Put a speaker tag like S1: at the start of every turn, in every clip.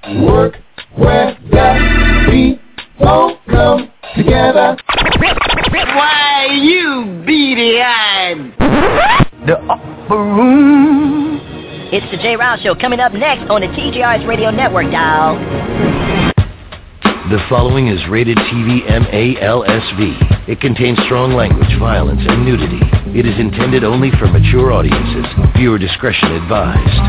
S1: Work where the people come together.
S2: Why, you beady-eyed. The upper room.
S3: It's the Jay Rouse Show coming up next on the TGR's Radio Network, dial.
S4: The following is rated TV MALSV. It contains strong language, violence, and nudity. It is intended only for mature audiences. Viewer discretion advised.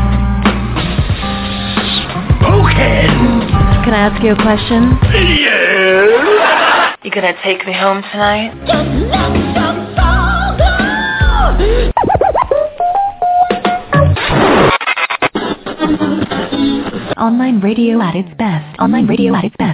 S4: Spoken!
S5: Can I ask you a question?
S6: Yes! You gonna take me home tonight? Just let some soul go!
S5: Online radio at its best. Online radio at its best.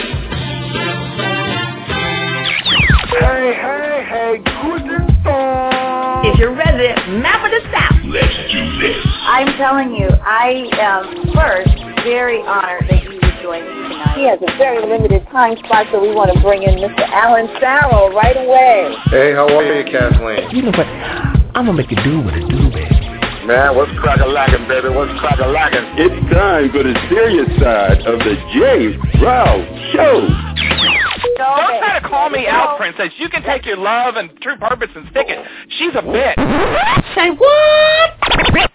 S1: Hey, guten Tag.
S2: If you're ready, map of the South.
S1: Let's do this.
S7: I'm telling you, I am first very honored that you would join me tonight. He has a very limited time slot, so we want to bring in Mr. Alan Farrell right away.
S8: Hey, how are you, Kathleen?
S9: You know what? I'm going to make you do what it do, baby.
S8: Man, what's crack-a-lackin', baby? What's crack-a-lackin'?
S10: It's time for the serious side of the Jay Rouse Show.
S11: Don't try to call me out, Princess. You can take your love and true purpose and stick it. She's a bitch.
S2: Say what?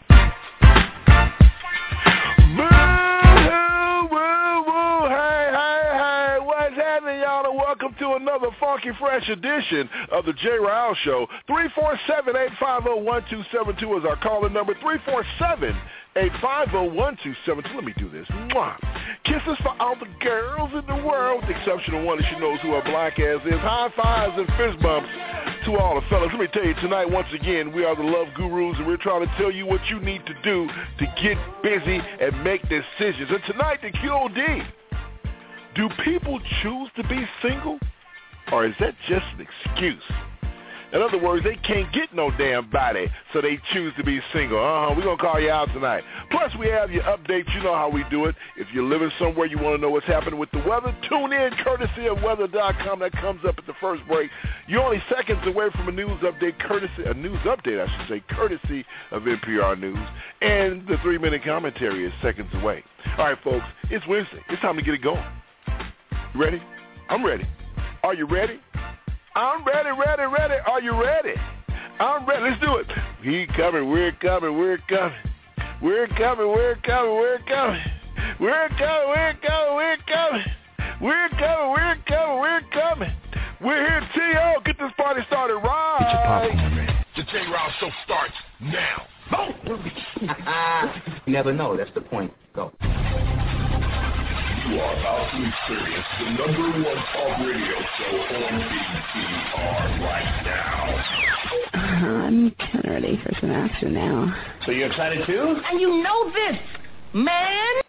S12: Welcome to another funky fresh edition of the Jay Rouse Show. 347-850-1272 is our calling number. 347-850-1272. Let me do this. Mwah. Kisses for all the girls in the world, with the exception of one that she knows who her black ass is. High fives and fist bumps to all the fellas. Let me tell you tonight, once again, we are the Love Gurus, and we're trying to tell you what you need to do to get busy and make decisions. And tonight, the QOD. Do people choose to be single, or is that just an excuse? In other words, they can't get no damn body, so they choose to be single. We're going to call you out tonight. Plus, we have your updates. You know how we do it. If you're living somewhere, you want to know what's happening with the weather, tune in, courtesy of weather.com. That comes up at the first break. You're only seconds away from a news update, courtesy of NPR News. And the 3-minute commentary is seconds away. All right, folks, it's Wednesday. It's time to get it going. You ready? I'm ready. Are you ready? I'm ready. Are you ready? I'm ready. Let's do it. We're coming. We're coming. We're coming. We're coming. We're coming. We're coming. We're coming. We're coming. We're coming. We're coming. We're coming. We're coming. We're here, T.O. Get this party started right.
S9: Get your popcorn ready.
S1: The Jay Rouse Show starts now.
S9: You never know. That's the point. Go.
S1: You are about to experience the #1 talk radio show on BTR right now.
S13: I'm kind of ready for some action now.
S9: So you excited too?
S2: And you know this, man.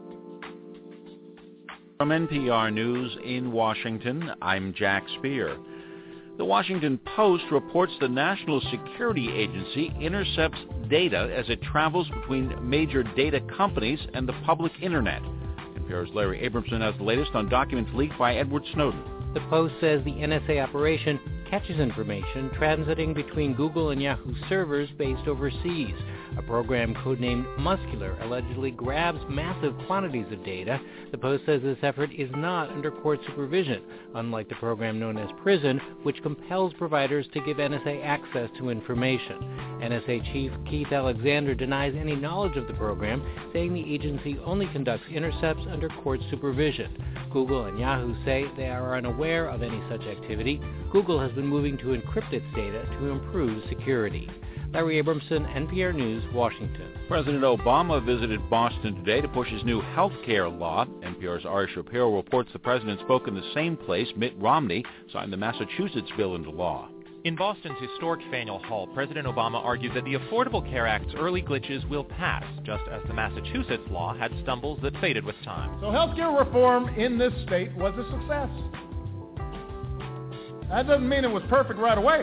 S14: From NPR News in Washington, I'm Jack Speer. The Washington Post reports the National Security Agency intercepts data as it travels between major data companies and the public internet. NPR's Larry Abramson has the latest on documents leaked by Edward Snowden.
S15: The Post says the NSA operation catches information transiting between Google and Yahoo servers based overseas. A program codenamed Muscular allegedly grabs massive quantities of data. The Post says this effort is not under court supervision, unlike the program known as PRISM, which compels providers to give NSA access to information. NSA Chief Keith Alexander denies any knowledge of the program, saying the agency only conducts intercepts under court supervision. Google and Yahoo say they are unaware of any such activity. Google has been moving to encrypt its data to improve security. Larry Abramson, NPR News, Washington.
S14: President Obama visited Boston today to push his new health care law. NPR's Ari Shapiro reports the president spoke in the same place Mitt Romney signed the Massachusetts bill into law.
S16: In Boston's historic Faneuil Hall, President Obama argued that the Affordable Care Act's early glitches will pass, just as the Massachusetts law had stumbles that faded with time.
S17: So healthcare reform in this state was a success. That doesn't mean it was perfect right away.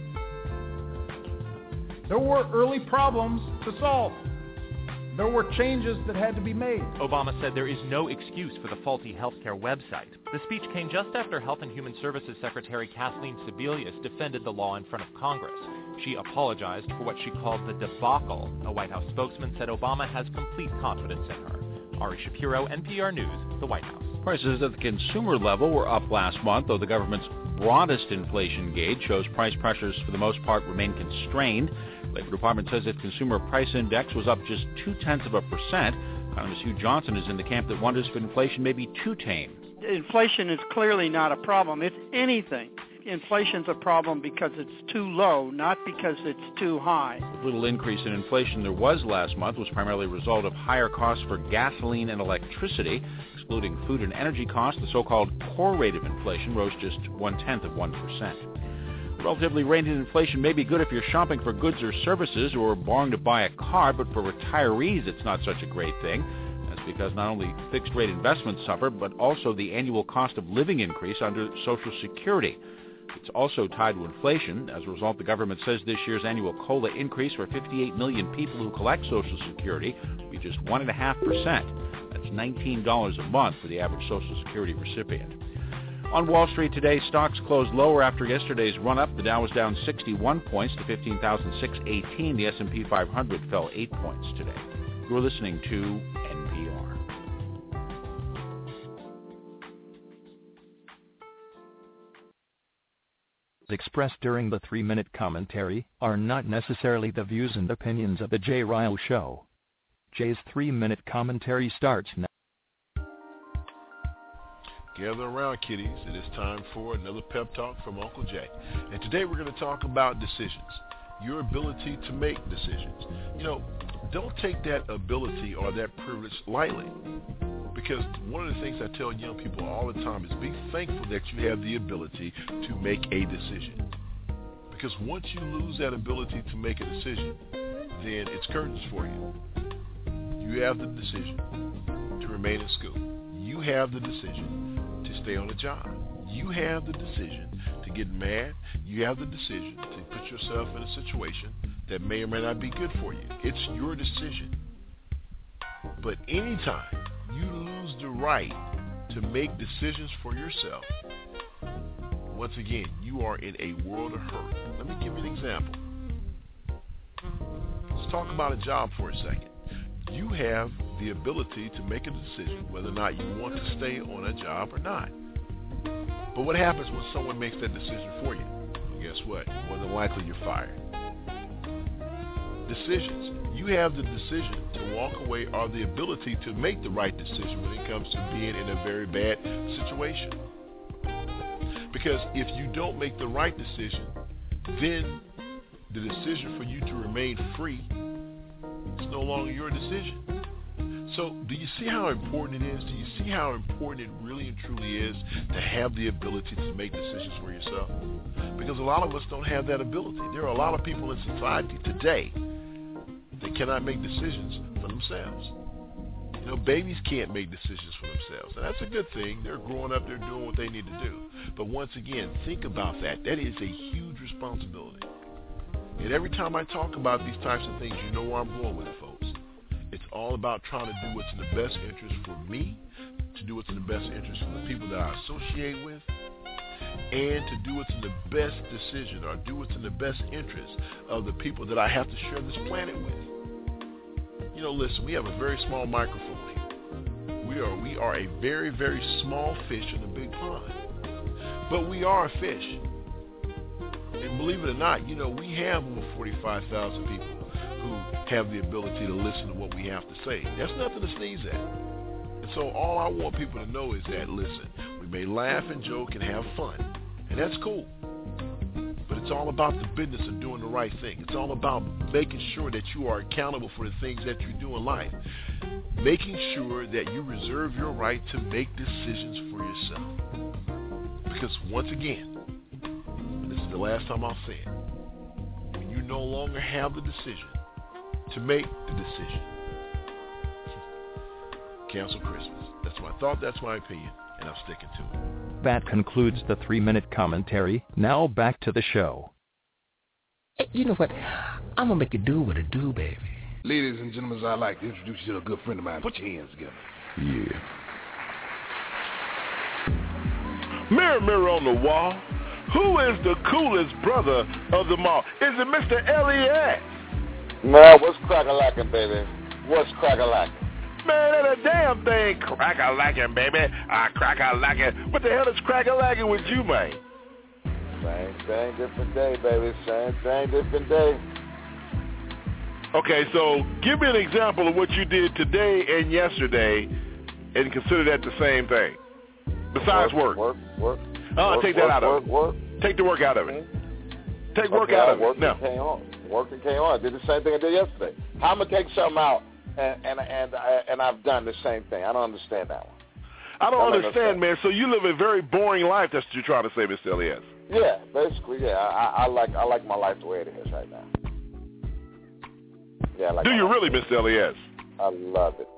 S17: There were early problems to solve. There were changes that had to be made.
S16: Obama said there is no excuse for the faulty healthcare website. The speech came just after Health and Human Services Secretary Kathleen Sebelius defended the law in front of Congress. She apologized for what she called the debacle. A White House spokesman said Obama has complete confidence in her. Ari Shapiro, NPR News, the White House.
S14: Prices at the consumer level were up last month, though the government's broadest inflation gauge shows price pressures for the most part remain constrained. The Labor Department says its consumer price index was up just 0.2%. Economist Hugh Johnson is in the camp that wonders if inflation may be too tame.
S18: Inflation is clearly not a problem. It's anything. Inflation's a problem because it's too low, not because it's too high.
S14: The little increase in inflation there was last month was primarily a result of higher costs for gasoline and electricity. Excluding food and energy costs, the so-called core rate of inflation rose just 0.1%. Relatively rate of inflation may be good if you're shopping for goods or services or borrowing to buy a car, but for retirees it's not such a great thing. That's because not only fixed-rate investments suffer, but also the annual cost of living increase under Social Security. It's also tied to inflation. As a result, the government says this year's annual COLA increase for 58 million people who collect Social Security will be just 1.5%. That's $19 a month for the average Social Security recipient. On Wall Street today, stocks closed lower after yesterday's run-up. The Dow was down 61 points to 15,618. The S&P 500 fell 8 points today. You're listening to NPR.
S19: Expressed during the 3-minute commentary are not necessarily the views and opinions of the Jay Ryle Show. Jay's 3-minute commentary starts now.
S12: Gather around, kiddies. It is time for another pep talk from Uncle Jay. And today we're going to talk about decisions, your ability to make decisions. You know, don't take that ability or that privilege lightly. Because one of the things I tell young people all the time is be thankful that you have the ability to make a decision. Because once you lose that ability to make a decision, then it's curtains for you. You have the decision to remain in school. You have the decision to stay on a job. You have the decision to get mad. You have the decision to put yourself in a situation that may or may not be good for you. It's your decision. But anytime you lose the right to make decisions for yourself, once again, you are in a world of hurt. Let me give you an example. Let's talk about a job for a second. You have the ability to make a decision whether or not you want to stay on a job or not. But what happens when someone makes that decision for you? Well, guess what? More than likely you're fired. Decisions. You have the decision to walk away or the ability to make the right decision when it comes to being in a very bad situation. Because if you don't make the right decision, then the decision for you to remain free is no longer your decision. So do you see how important it is? Do you see how important it really and truly is to have the ability to make decisions for yourself? Because a lot of us don't have that ability. There are a lot of people in society today that cannot make decisions for themselves. You know, babies can't make decisions for themselves. And that's a good thing. They're growing up. They're doing what they need to do. But once again, think about that. That is a huge responsibility. And every time I talk about these types of things, you know where I'm going with it, folks. It's all about trying to do what's in the best interest for me, to do what's in the best interest for the people that I associate with, and to do what's in the best decision or do what's in the best interest of the people that I have to share this planet with. You know, listen, we have a very small microphone here. We are a very, very small fish in a big pond. But we are a fish. And believe it or not, you know, we have over 45,000 people who have the ability to listen to what we have to say. That's nothing to sneeze at. And so all I want people to know is that, listen, we may laugh and joke and have fun, and that's cool. But it's all about the business of doing the right thing. It's all about making sure that you are accountable for the things that you do in life. Making sure that you reserve your right to make decisions for yourself. Because once again, this is the last time I'll say it, when you no longer have the decision to make the decision, cancel Christmas. That's my thought, that's my opinion, and I'm sticking to it.
S19: That concludes the 3-minute commentary. Now back to the show.
S9: Hey, you know what? I'm going to make you do what it do, baby.
S20: Ladies and gentlemen, I'd like to introduce you to a good friend of mine. Put your hands together.
S9: Yeah.
S12: Mirror, mirror on the wall, who is the coolest brother of them all? Is it Mr. Elliott?
S8: No, what's crack-a-lackin', baby? What's crack-a-lackin'?
S12: Man, that a damn thing crack-a-lackin', baby. Crack-a-lackin'. What the hell is crack-a-lackin' with you, man?
S21: Same thing, different day, baby. Same thing, different day.
S12: Okay, so give me an example of what you did today and yesterday and consider that the same thing. Besides work. Take that out of it. Take the work out of it. Take work out of it. No.
S21: Working came on. I did the same thing I did yesterday. How am I take something out and I've done the same thing? I don't understand that one.
S12: I don't understand, man. So you live a very boring life. That's what you're trying to say, Mr. Elias.
S21: Yeah, basically, yeah. I like my life the way it is right now. Yeah, I like.
S12: Do you really, Mr. Elias?
S21: I love it.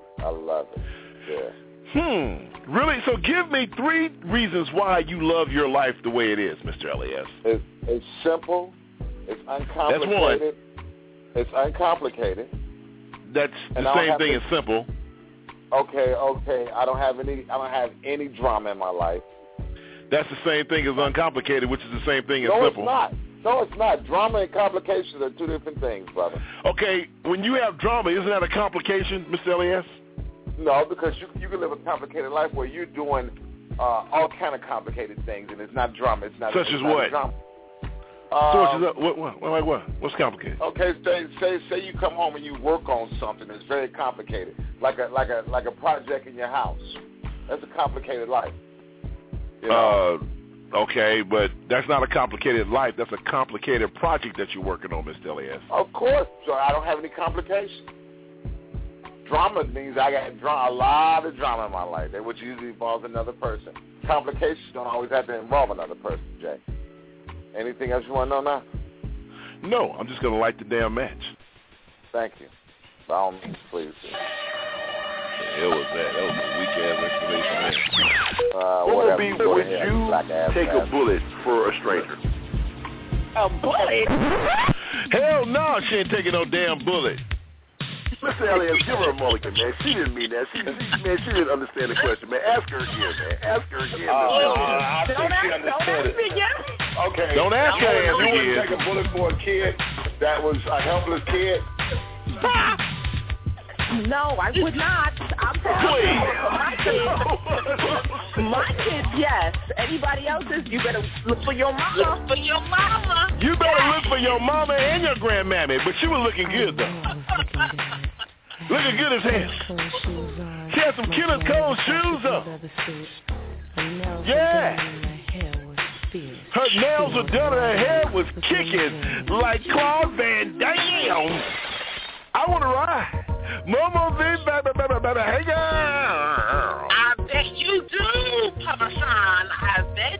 S21: Yeah.
S12: Really? So give me 3 reasons why you love your life the way it is, Mr. Elias.
S21: It's simple. It's uncomplicated.
S12: That's one.
S21: It's uncomplicated.
S12: That's the same thing as simple.
S21: Okay. I don't have any drama in my life.
S12: That's the same thing as uncomplicated, which is the same thing as simple.
S21: No, it's not. Drama and complications are 2 different things, brother.
S12: Okay, when you have drama, isn't that a complication, Mr. Elias?
S21: No, because you can live a complicated life where you're doing all kind of complicated things, and it's not drama. It's not.
S12: Such as what?
S21: Drama.
S12: What? What's complicated?
S21: Okay, say you come home and you work on something that's very complicated, like a project in your house. That's a complicated life. You know?
S12: Okay, but that's not a complicated life. That's a complicated project that you're working on, Mr. Elias.
S21: Of course, so I don't have any complications. Drama means I got a lot of drama in my life, which usually involves another person. Complications don't always have to involve another person, Jay. Anything else you want to know now?
S12: No, I'm just going to light the damn match.
S21: Thank you. By all means, please.
S12: The hell was that? That was a weak-ass explanation.
S21: Would
S10: you take a bullet for a stranger?
S2: A bullet?
S12: Hell no, she ain't taking no damn bullet.
S10: Mr. Elias, give her a mulligan, man. She didn't mean that. She didn't understand the question, man. Ask her again, man. Ask her again.
S21: I think she understood it. Okay.
S12: Don't ask her again.
S21: You wouldn't take a bullet for a kid that was a helpless kid?
S2: No, I would not. I'm telling you, my kids, yes. Anybody else's, you better look for your mama. Look for your mama.
S12: You better look for your mama and your grandmammy, but she was looking good, though. Looking good as hell. She had some Killer Cole shoes on. Yeah. Her nails were done and her hair was kicking like Claude Van Damme. I want to ride. Mama, baby, hey, girl.
S2: I bet you do, Papa Sean. I bet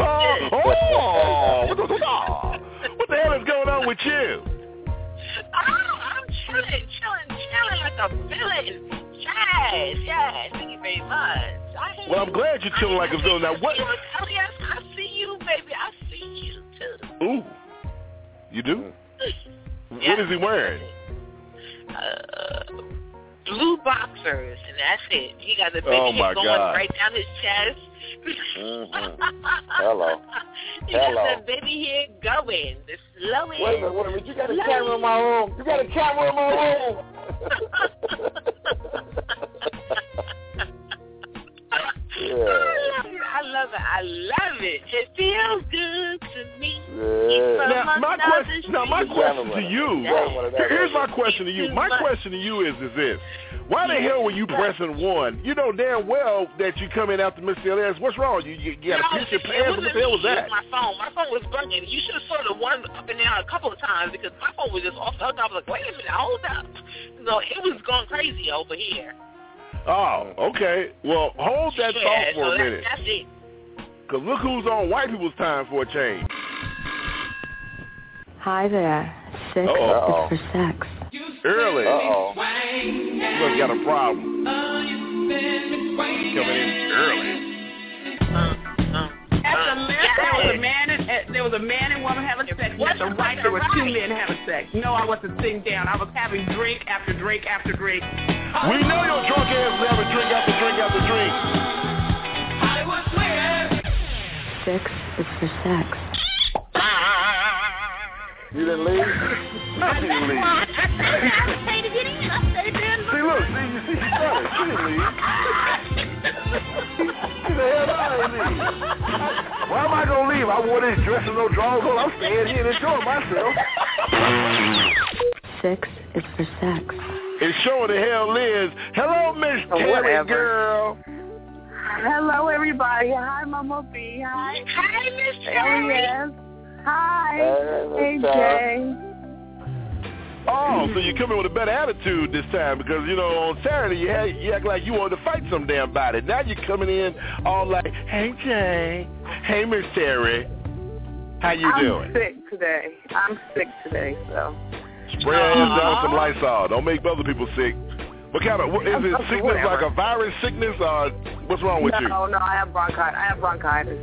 S2: you do.
S12: What the hell is going on with you?
S2: I'm chilling like a villain. Yes, thank you very much.
S12: Well, I'm glad you're chilling like a villain. Now, what?
S2: Yes, I see you, baby. I see you, too.
S12: Ooh. You do? What is he wearing?
S2: Blue boxers, and that's it. He got the baby hair going right down his chest.
S21: Hello.
S2: He got the baby hair going. The slowing.
S21: Wait a minute. You got a camera in my room. Yeah.
S2: I love it. It feels good to me.
S21: Yeah.
S12: Now, my question to you. Here's my question to you. My question to you is this. Why the hell were you pressing 1? You know damn well that you come in after Mr. Elias. What's wrong? You got to piss your pants? What the hell was that?
S2: My phone was bugging. You should have saw the one up and down a couple of times because my phone was just off the hook. I was like, wait a minute, hold up. No, it was going crazy over here.
S12: Oh, okay. Well, hold that thought for a minute.
S2: That's it.
S12: Because look who's on white people's time for a change.
S5: Hi there. 6 is for sex.
S12: Early. You must got a problem. Coming in early.
S22: There was a man and woman having sex. At the right, there were 2 men having sex. No, I wasn't sitting down. I was having drink after drink after drink.
S12: We know your drunk ass is having drink after drink after drink.
S5: 6 is for sex.
S21: You didn't leave?
S12: No, she didn't leave.
S2: I paid to get in. I stayed there.
S12: See, look, you see, she started. She didn't leave. She the hell out of me. Why am I going to leave? I wore this dress and no drawers on. I'm staying here and enjoying myself.
S13: 6 is for sex.
S12: It's showing the hell Liz. Hello, Miss Terry girl.
S3: Hello, everybody. Hi, Mama B. Hi.
S2: Hi, Miss Terry.
S3: Yes. Hi.
S21: Hey,
S3: Jay.
S12: Oh, so you come in with a better attitude this time because, you know, on Saturday you act like you wanted to fight some damn body. Now you're coming in all like, hey, Jay. Hey, Miss Terry. How you doing?
S3: I'm sick today, so.
S12: Spray your hands down with some Lysol. Don't make other people sick. What kind of, is it sickness
S3: Whatever.
S12: like a virus sickness or what's wrong with you?
S3: No, I have bronchitis.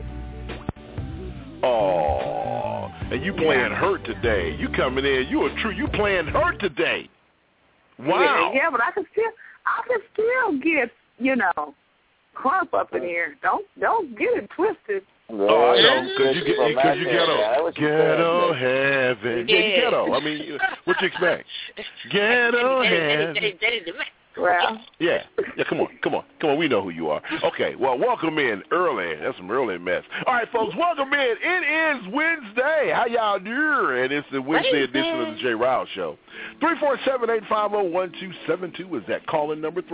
S12: Oh, and you playing hurt today. You coming in, you playing hurt today. Wow.
S3: Yeah, but I can still get, crump up in here. Don't get it twisted.
S12: Oh, I know, because you ghetto heaven. Yeah, you ghetto. I mean, what you expect? Ghetto heaven.
S3: Well.
S12: Yeah, come on. We know who you are. Okay, well, welcome in early. That's some early mess. All right, folks, welcome in. It is Wednesday. How y'all doing? It's the Wednesday edition of the Jay Ryle Show. 347-850-1272 is that call-in number,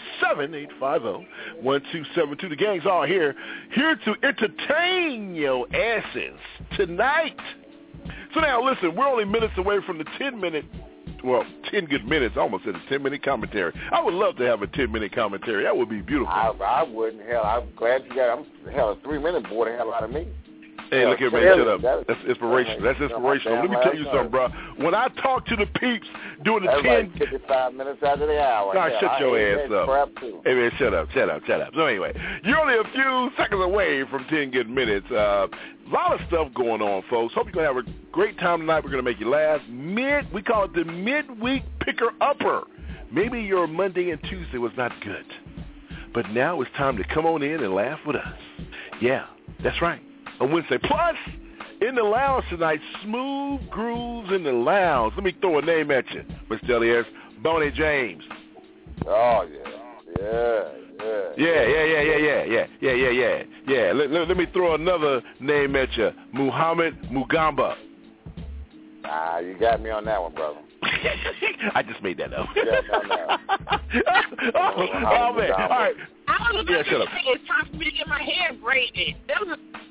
S12: 347-850-1272. The gang's all here to entertain your asses tonight. So now, listen, we're only minutes away from the 10 good minutes. I almost said a 10-minute commentary. I would love to have a 10-minute commentary. That would be beautiful.
S21: I wouldn't. Hell, I'm glad you got it. A 3-minute boy the hell out of me.
S12: Hey, look here, man, shut up. That's inspirational. That's inspirational. Let me tell you something, bro. When I talk to the peeps doing the
S21: 55 minutes out of the hour.
S12: God, shut your ass up. Hey, man, shut up. So anyway, you're only a few seconds away from 10 good minutes. A lot of stuff going on, folks. Hope you're going to have a great time tonight. We're going to make you laugh. We call it the midweek picker-upper. Maybe your Monday and Tuesday was not good, but now it's time to come on in and laugh with us. Yeah, that's right. On Wednesday. Plus, in the lounge tonight, Smooth Grooves in the Lounge. Let me throw a name at you, Mr. Elias. Bonnie James.
S21: Oh, yeah.
S12: Let me throw another name at you, Muhammad Mugamba.
S21: You got me on that one, brother.
S12: I just made that up.
S21: Oh,
S12: man. All right.
S2: Shut up. It's time for me to get my hair braided.
S12: Get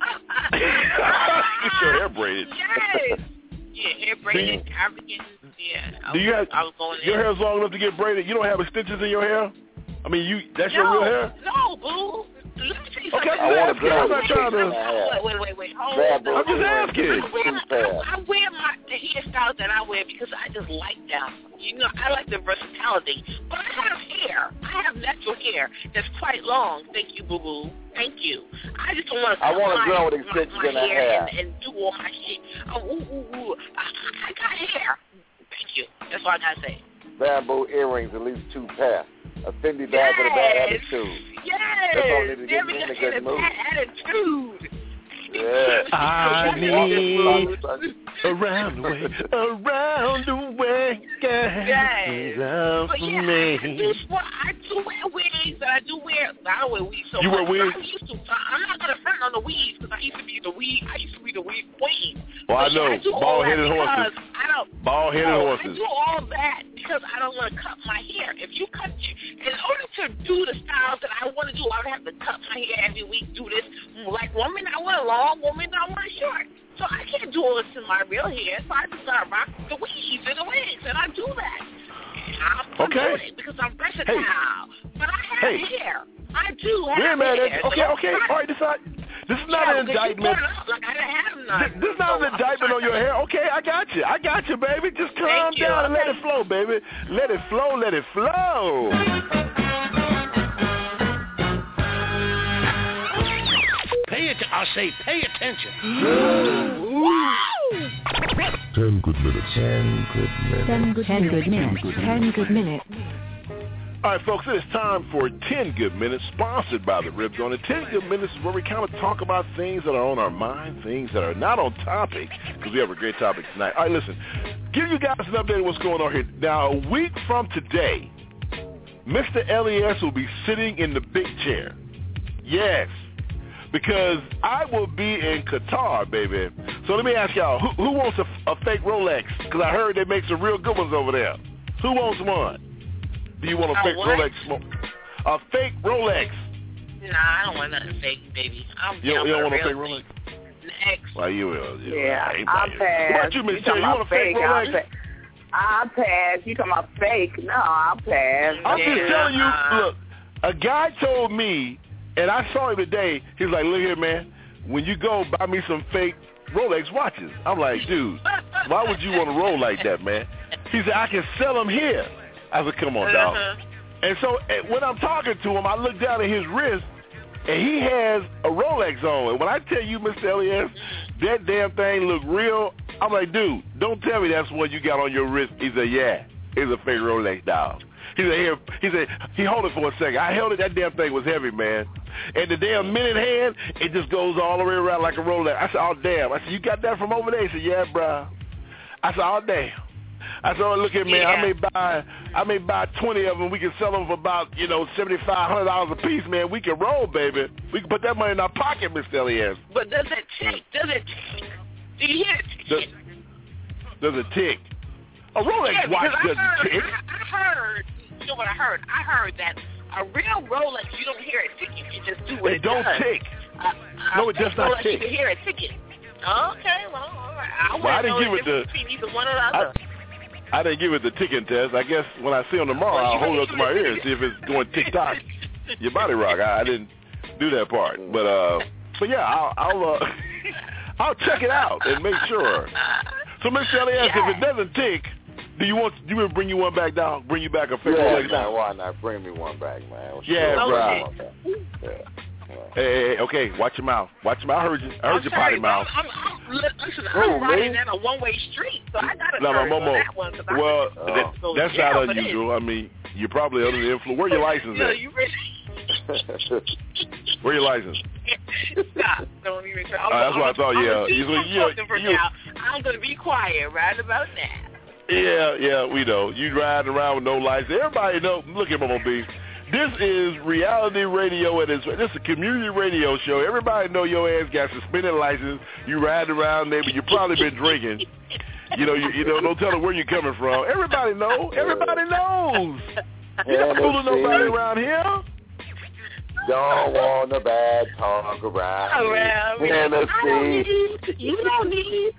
S12: your hair braided.
S2: Yes. Yeah, hair braided. I was going
S12: your hair's long enough to get braided? You don't have extensions in your hair? I mean, that's your real hair?
S2: No, boo. Let me tell you
S12: something.
S2: Okay,
S12: I'm not trying to.
S2: Wait. Hold on.
S12: I'm just asking.
S2: I wear the hairstyles that I wear because I just like them. I like the versatility. But I have hair. I have natural hair that's quite long. Thank you, boo-boo. Thank you. I just don't want to cut my hair and do all my shit. I got hair. Thank you. That's all I got to say.
S21: Bamboo earrings, at least 2 pair. A Fendi bag with a bad attitude.
S2: Yes.
S21: That's all need to get me in a good mood.
S2: Attitude.
S21: Yeah.
S12: I need around the way, love for me.
S2: I do wear wigs, and I don't wear weeds so
S12: You
S2: much.
S12: wear wigs?
S2: I'm not going to front on the weeds because I used to be the weed queen.
S12: Well, I know. Bald-headed horses. Bald-headed horses.
S2: I do all that because I don't want to cut my hair. If you cut in order to do the styles that I want to do, I would have to cut my hair every week, do this. Like women, I want a long woman, I want a short. So I can't do all this in my real hair, so I just got to rock the weaves and the wigs, and I do that. I'm doing it because I'm versatile. But I have hair. I do have hair.
S12: Okay. All right, this is not an indictment. This is not an indictment on your hair. Okay, I got you, baby. Just calm down and let it flow, baby. Let it flow.
S9: Pay attention.
S1: 10 good minutes.
S5: 10 good minutes. 10 good minutes.
S12: All All right, folks, it is time for 10 Good Minutes, sponsored by the Rib Joint. 10 Good Minutes is where we kind of talk about things that are on our mind, things that are not on topic, because we have a great topic tonight. All right, listen, give you guys an update on what's going on here. Now, a week from today, Mr. LES will be sitting in the big chair. Yes, because I will be in Qatar, baby. So let me ask y'all, who wants a fake Rolex? Because I heard they make some real good ones over there. Who wants one? Do you want a fake Rolex? A fake Rolex?
S2: Nah, I don't want nothing fake, baby.
S12: You don't want a fake Rolex?
S2: Next.
S12: Well, you will.
S3: Yeah, I'll pass.
S12: What you, Miss Terry? You want a fake Rolex?
S3: I'll pass. You talking about fake? No, I'll pass.
S12: I'm just telling you, look, a guy told me, and I saw him today, he's like, look here, man, when you go, buy me some fake Rolex watches. I'm like, dude, why would you want to roll like that, man? He said, I can sell them here. I said, come on, dog. And so when I'm talking to him, I look down at his wrist, and he has a Rolex on. And when I tell you, Mr. Elias, that damn thing look real, I'm like, dude, don't tell me that's what you got on your wrist. He said, yeah, it's a fake Rolex, dog. He said, here. He said, he hold it for a second. I held it. That damn thing was heavy, man. And the damn minute hand, it just goes all the way around like a Rolex. I said, oh, damn. I said, you got that from over there? He said, yeah, bro. I said, oh, damn. I said, oh, look at me. Yeah. I may buy 20 of them. We can sell them for about, $7,500 a piece, man. We can roll, baby. We can put that money in our pocket, Mr. Elias.
S2: But does it tick? Do you hear it tick?
S12: Does it tick? A Rolex watch doesn't tick.
S2: I heard, you know what I heard? I heard that a real Rolex, you don't hear it ticking. You just do what it does.
S12: It don't tick. No, it does not tick.
S2: You can hear it ticking. Okay, well, all right.
S12: I didn't give it the...
S2: Either one or the other.
S12: I didn't give it the ticking test. I guess when I see him tomorrow, I'll hold it up to my ear and see if it's going tick-tock. Your body rock. I didn't do that part. But yeah, I'll check it out and make sure. So, Mr. Elias, if it doesn't tick, do you want me to bring you one back down? Bring you back a fake Rolex down?
S21: Why not? Bring me one back, man.
S12: Yeah, bro. Hey, okay, watch your mouth. Watch your mouth. I heard your potty mouth.
S2: I'm riding down a one-way street, so I got to turn on that one.
S12: Well, that's not unusual. I mean, you're probably under the influence. Where your license at?
S2: You really...
S12: Where your license?
S2: Stop. Don't even try.
S12: That's what I thought,
S2: I'm going to be quiet right about that.
S12: Yeah, we know. You riding around with no license. Everybody know. Look at Momo B. This is reality radio. This is a community radio show. Everybody know your ass got suspended license. You riding around there, but you probably been drinking. You don't tell them where you're coming from. Everybody know. Everybody knows. You don't fooling nobody around here.
S21: Don't want the bad talk around Hennessy.
S2: You don't need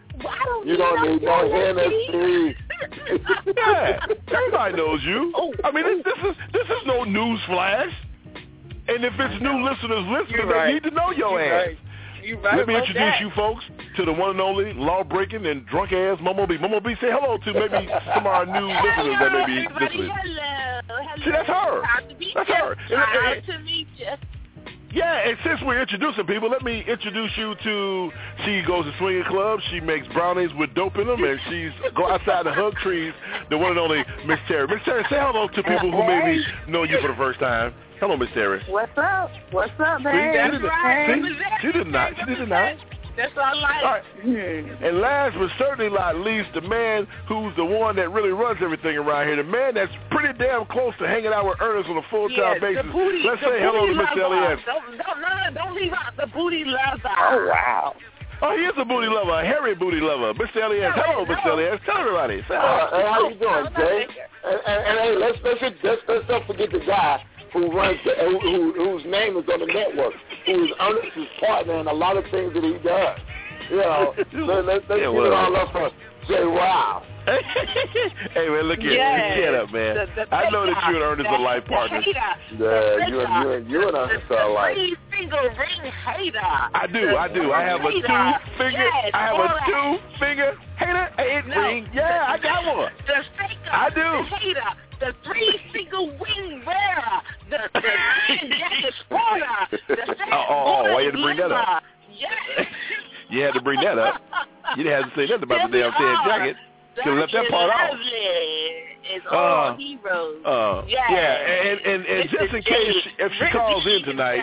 S21: no Hennessy.
S12: Yeah, everybody knows you. I mean, this is no news flash. And if it's new listeners, they need to know your ass. Let me introduce you folks to the one and only law-breaking and drunk-ass Momo B. Momo B, say hello to maybe some of our new listeners that may be listening.
S2: Hello.
S12: See, that's her. That's her.
S2: Proud to meet you.
S12: Yeah, and since we're introducing people, let me introduce you to, she goes to swinging clubs, she makes brownies with dope in them, and she's go outside the hug trees, the one and only Miss Terry. Miss Terry, say hello to people who maybe know you for the first time. Hello, Miss Terry.
S3: What's up? What's up, baby?
S12: She did not.
S2: That's what I like.
S12: All right. And last but certainly not least, the man who's the one that really runs everything around here, the man that's pretty damn close to hanging out with Ernest on a full-time basis. Let's say hello to Mr. Elias.
S2: Don't leave out the booty lover.
S3: Oh, wow.
S12: Oh, he is a booty lover, a hairy booty lover. Mr. Elias, hello, Mr. Elias. Tell everybody.
S21: Hey, how you doing, Jay? And hey, let's not forget the guy who runs whose name is on the network, who is Ernest's partner in a lot of things that he does. Let's give it all up for Jay Wow.
S12: Hey, man, look here. Get up, man. I know that you and Ernest are life partners.
S21: Yeah, you and Ernest are alike.
S2: Three-finger ring hater.
S12: I do. I have a two-finger hater ring. Yeah, I got one.
S2: The faker.
S12: I do.
S2: The hater. The three-finger wing wearer. The jacket sporter.
S12: Why you had to bring that up?
S2: Yes.
S12: You had to bring that up. You didn't have to say nothing about the damn tan jacket. Could have left that part out.
S2: is all heroes.
S12: Yeah, and just in case if she calls in tonight,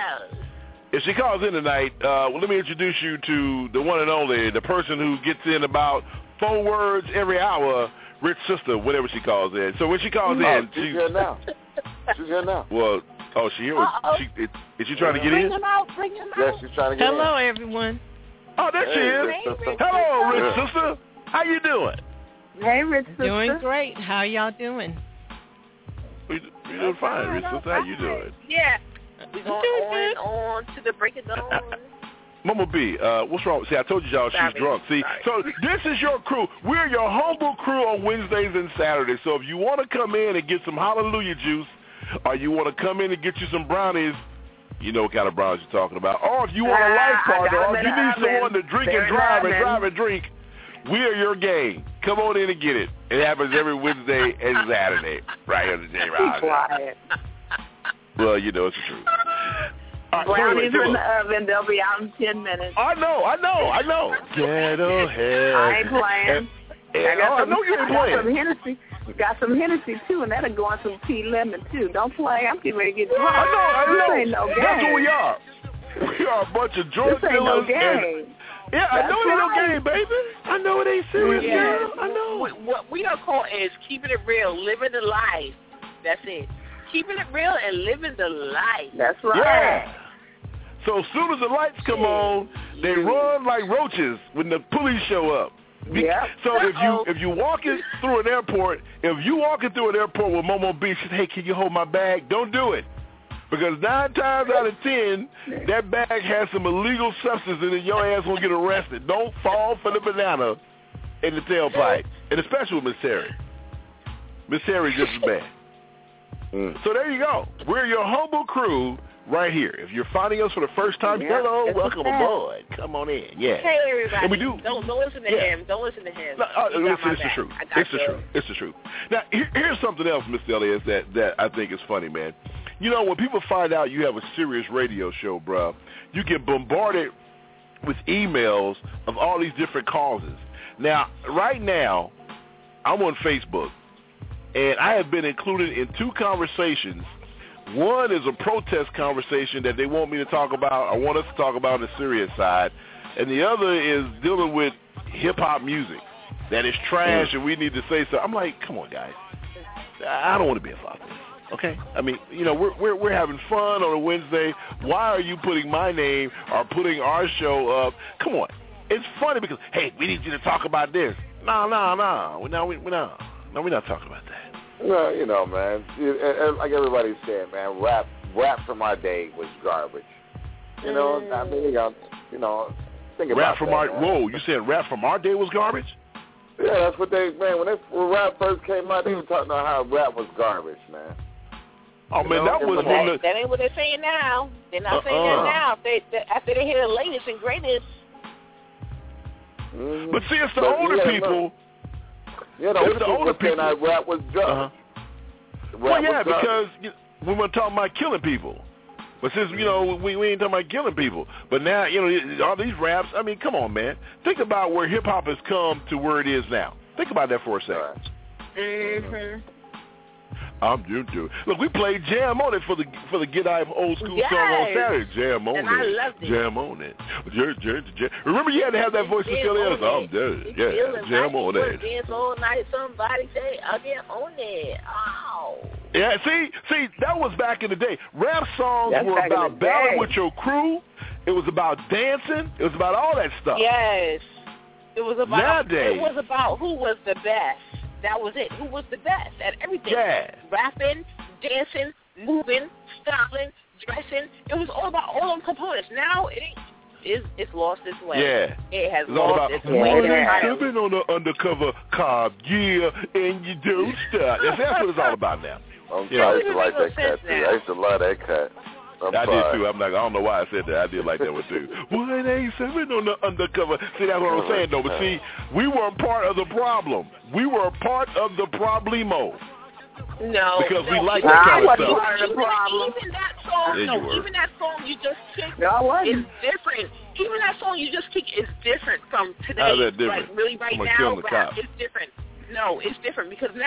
S12: let me introduce you to the one and only, the person who gets in about 4 words every hour, Rich Sister, whenever she calls in. So when she calls in,
S21: she's here now. She's here now.
S12: Well, she here? Is she trying to get in?
S2: Bring him out.
S21: Yes, she's trying to get in.
S4: Hello, everyone.
S12: Oh, there she is. Hello, Rich Sister. How you doing?
S3: Hey, Rich Sister.
S4: Doing great. How y'all doing?
S12: We doing fine, Rich Sister. How you doing?
S2: Yeah. We're going on to the break of dawn.
S12: Mama B, what's wrong? See, I told you y'all she's drunk. See, so this is your crew. We're your humble crew on Wednesdays and Saturdays. So if you want to come in and get some hallelujah juice, or you want to come in and get you some brownies, you know what kind of brownies you're talking about. Or if you want a life partner, or if you need someone to drink and drive and drive and drink, we are your game. Come on in and get it. It happens every Wednesday and Saturday, right here on the J. Rouse. Well, you know it's the truth.
S3: Brownies in the oven. They'll be out in 10 minutes.
S12: I know. Ghetto head.
S3: I ain't playing.
S12: I know you ain't playing.
S3: Some Hennessy. Got some Hennessy, too, and that'll go on some tea lemon, too. Don't play. I'm getting ready to get drunk.
S12: I know.
S3: This ain't no game.
S12: That's what we are. We are a bunch of drug
S3: dealers. This ain't no game.
S12: I know it ain't no game, baby. I know it ain't serious, girl. I know.
S2: What we are called is keeping it real, living the life. That's it. Keeping it real and living the life.
S3: That's right.
S12: Yeah. So as soon as the lights come on, they run like roaches when the police show up.
S3: Yeah.
S12: So if you walking through an airport, with Momo B, she says, hey, can you hold my bag? Don't do it. Because 9 times out of 10, that bag has some illegal substance in it. Your ass will get arrested. Don't fall for the banana in the tailpipe. And especially with Miss Terry. Miss Terry just as bad. So there you go. We're your humble crew right here. If you're finding us for the first time, hello, welcome aboard. Come on in. Yeah.
S2: Hey, everybody.
S12: And we do.
S2: Don't listen to him. Don't listen to him.
S12: No, it's the truth. It's the truth. Now, here's something else, Mr. Elias, that I think is funny, man. You know, when people find out you have a serious radio show, bro, you get bombarded with emails of all these different causes. Now, right now, I'm on Facebook, and I have been included in 2 conversations. One is a protest conversation that they want me to talk about, or want us to talk about on the serious side, and the other is dealing with hip-hop music that is trash and we need to say so. I'm like, come on, guys. I don't want to be involved in this. Okay, I mean, you know, we're having fun on a Wednesday. Why are you putting my name or putting our show up? Come on, it's funny because hey, we need you to talk about this. No, we're not talking about that.
S21: No, you know, man. Like everybody's saying, man, rap from our day was garbage. You know, I mean, you know, think about
S12: rap from
S21: that.
S12: Whoa, you said rap from our day was garbage?
S21: Yeah, that's what when rap first came out, they were talking about how rap was garbage, man.
S12: Oh, man, that was
S2: that ain't what they're saying now. They're not saying that now. After they hear the latest and greatest.
S21: Mm-hmm.
S12: But see, it's the older people.
S21: Yeah, the older people saying that rap was garbage.
S12: Well, yeah, because we were talking about killing people. But since, you know, we ain't talking about killing people. But now, you know, all these raps, I mean, come on, man. Think about where hip-hop has come to where it is now. Think about that for a second.
S2: Mm-hmm.
S12: Look, we played Jam on it for the Get Out Old School song on Saturday. Jam on
S2: and
S12: it.
S2: I loved it.
S12: Jam on it. Remember you had to have that voice to tell us, I'm dead. Yeah, jam on it.
S2: Dance all night, somebody say, I get on it. Oh.
S12: Yeah, see, that was back in the day. Rap songs were about battling with your crew. It was about dancing. It was about all that stuff.
S2: Yes. It was about
S12: nowadays.
S2: It was about who was the best. That was it. Who was the best at everything?
S12: Yeah.
S2: Rapping, dancing, moving, styling, dressing. It was all about all them components. Now it's lost its way.
S12: Yeah.
S2: It has lost its way.
S12: Living on the undercover cop, and you don't stop. That's what it's all about now.
S21: I used to like that cut too. I used to love that cut.
S12: I did too. I don't know why I said that. I did like that one too. 187 on the undercover. See, that's what I'm saying though. But see, we were a part of the problem. We were a part of the problemo.
S2: No,
S12: because we like that kind of stuff.
S2: Even that song, even that song you just kicked is different. Even that song you just kicked is different from today.
S12: How's that different?
S2: Like really right now, rap is different. No, it's different because now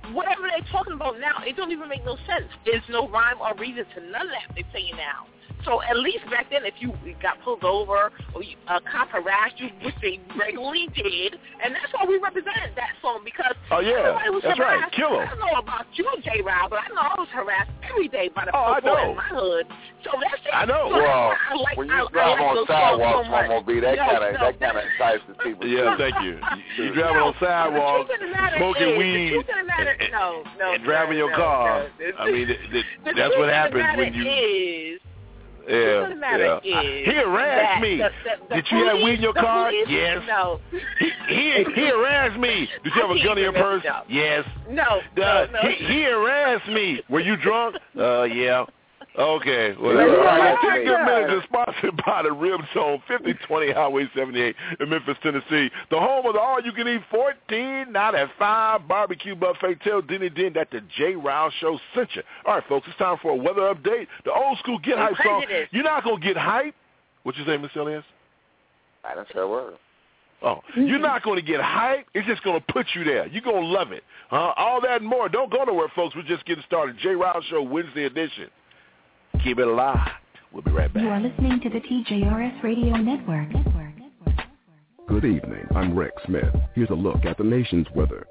S2: whatever they're talking about now, it don't even make no sense. There's no rhyme or reason to none of that they're saying now. So at least back then, if you got pulled over or a cop harassed you, which they regularly did, and that's why we represented that song because everybody was
S12: that's
S2: harassed.
S12: right. Kill 'em.
S2: I don't know about you, J. Ryle, but I know I was harassed every day by the people in my hood. So that's it.
S12: I know.
S2: So
S21: well, when you drive on sidewalks, Mama B, that kind of entices people.
S12: Yeah, thank you. You driving on sidewalks, smoking weed, and driving your car. I mean, that's what happens when you. Yeah. He harassed me. Did you have weed in your car? Yes.
S2: No.
S12: He harassed me. Did you have a gun in your purse? Yes.
S2: No.
S12: He harassed me. Were you drunk? Yeah. Okay. Well, let's take a minute. Is sponsored by the Rib Zone, 5020 Highway 78 in Memphis, Tennessee. The home of the all-you-can-eat 14.95 barbecue buffet. Tell Denny Den that the J. Ryle Show sent you. All right, folks, it's time for a weather update. The old school Get Hype song. You're not going to get hype. What you say, Miss Elias?
S21: I didn't say a word.
S12: Oh, you're not going to get hype. It's just going to put you there. You're going to love it. All that and more. Don't go nowhere, folks. We're just getting started. J. Ryle Show Wednesday edition. Keep it alive. We'll be right back.
S5: You are listening to the TJRS Radio Network.
S6: Good evening. I'm Rex Smith. Here's a look at the nation's weather.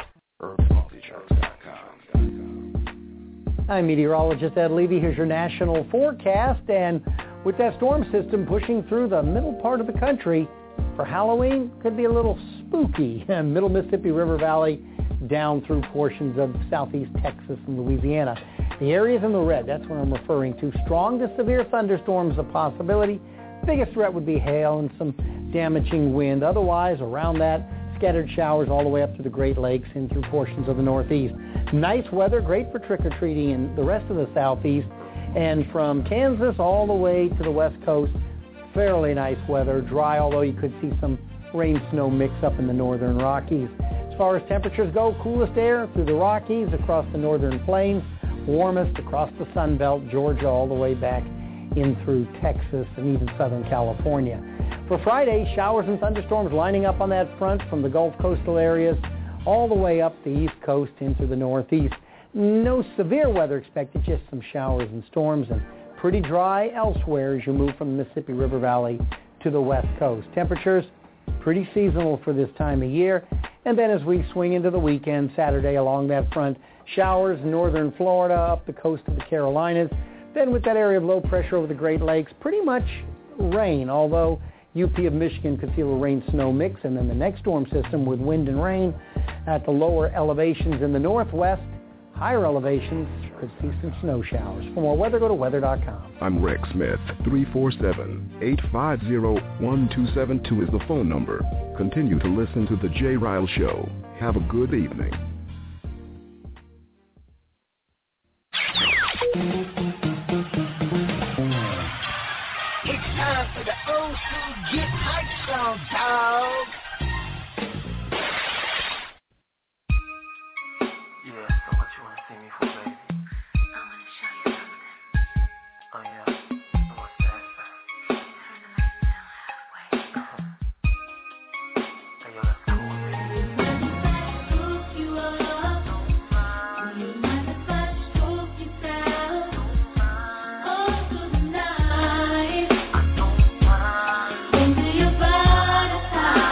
S7: I'm meteorologist Ed Levy. Here's your national forecast. And with that storm system pushing through the middle part of the country, for Halloween, could be a little spooky. Middle Mississippi River Valley down through portions of southeast Texas and Louisiana. The areas in the red, that's what I'm referring to. Strong to severe thunderstorms a possibility. Biggest threat would be hail and some damaging wind. Otherwise, around that, scattered showers all the way up to the Great Lakes and through portions of the Northeast. Nice weather, great for trick-or-treating in the rest of the Southeast. And from Kansas all the way to the West Coast, fairly nice weather. Dry, although you could see some rain-snow mix up in the northern Rockies. As far as temperatures go, coolest air through the Rockies, across the northern plains. Warmest across the Sun Belt, Georgia, all the way back in through Texas and even Southern California. For Friday, showers and thunderstorms lining up on that front from the Gulf coastal areas all the way up the East Coast into the Northeast. No severe weather expected, just some showers and storms, and pretty dry elsewhere as you move from the Mississippi River Valley to the West Coast. Temperatures pretty seasonal for this time of year. And then as we swing into the weekend, Saturday along that front, showers in northern Florida, up the coast of the Carolinas. Then with that area of low pressure over the Great Lakes, pretty much rain, although UP of Michigan could see a little rain-snow mix. And then the next storm system with wind and rain at the lower elevations in the northwest. Higher elevations could see some snow showers. For more weather, go to weather.com.
S6: I'm Rex Smith. 347-850-1272 is the phone number. Continue to listen to The J. Ryle Show. Have a good evening.
S23: It's time for the old school Get Hype song, dog.
S24: Yeah, so what you wanna see me for, baby? I wanna show you something. Oh yeah? What's that? Turn the lights down halfway. Hey, yo, that's cool, baby. Scoop you up. Don't mind. You mind if I scoop you down? All through the night. I don't mind. Into your body side.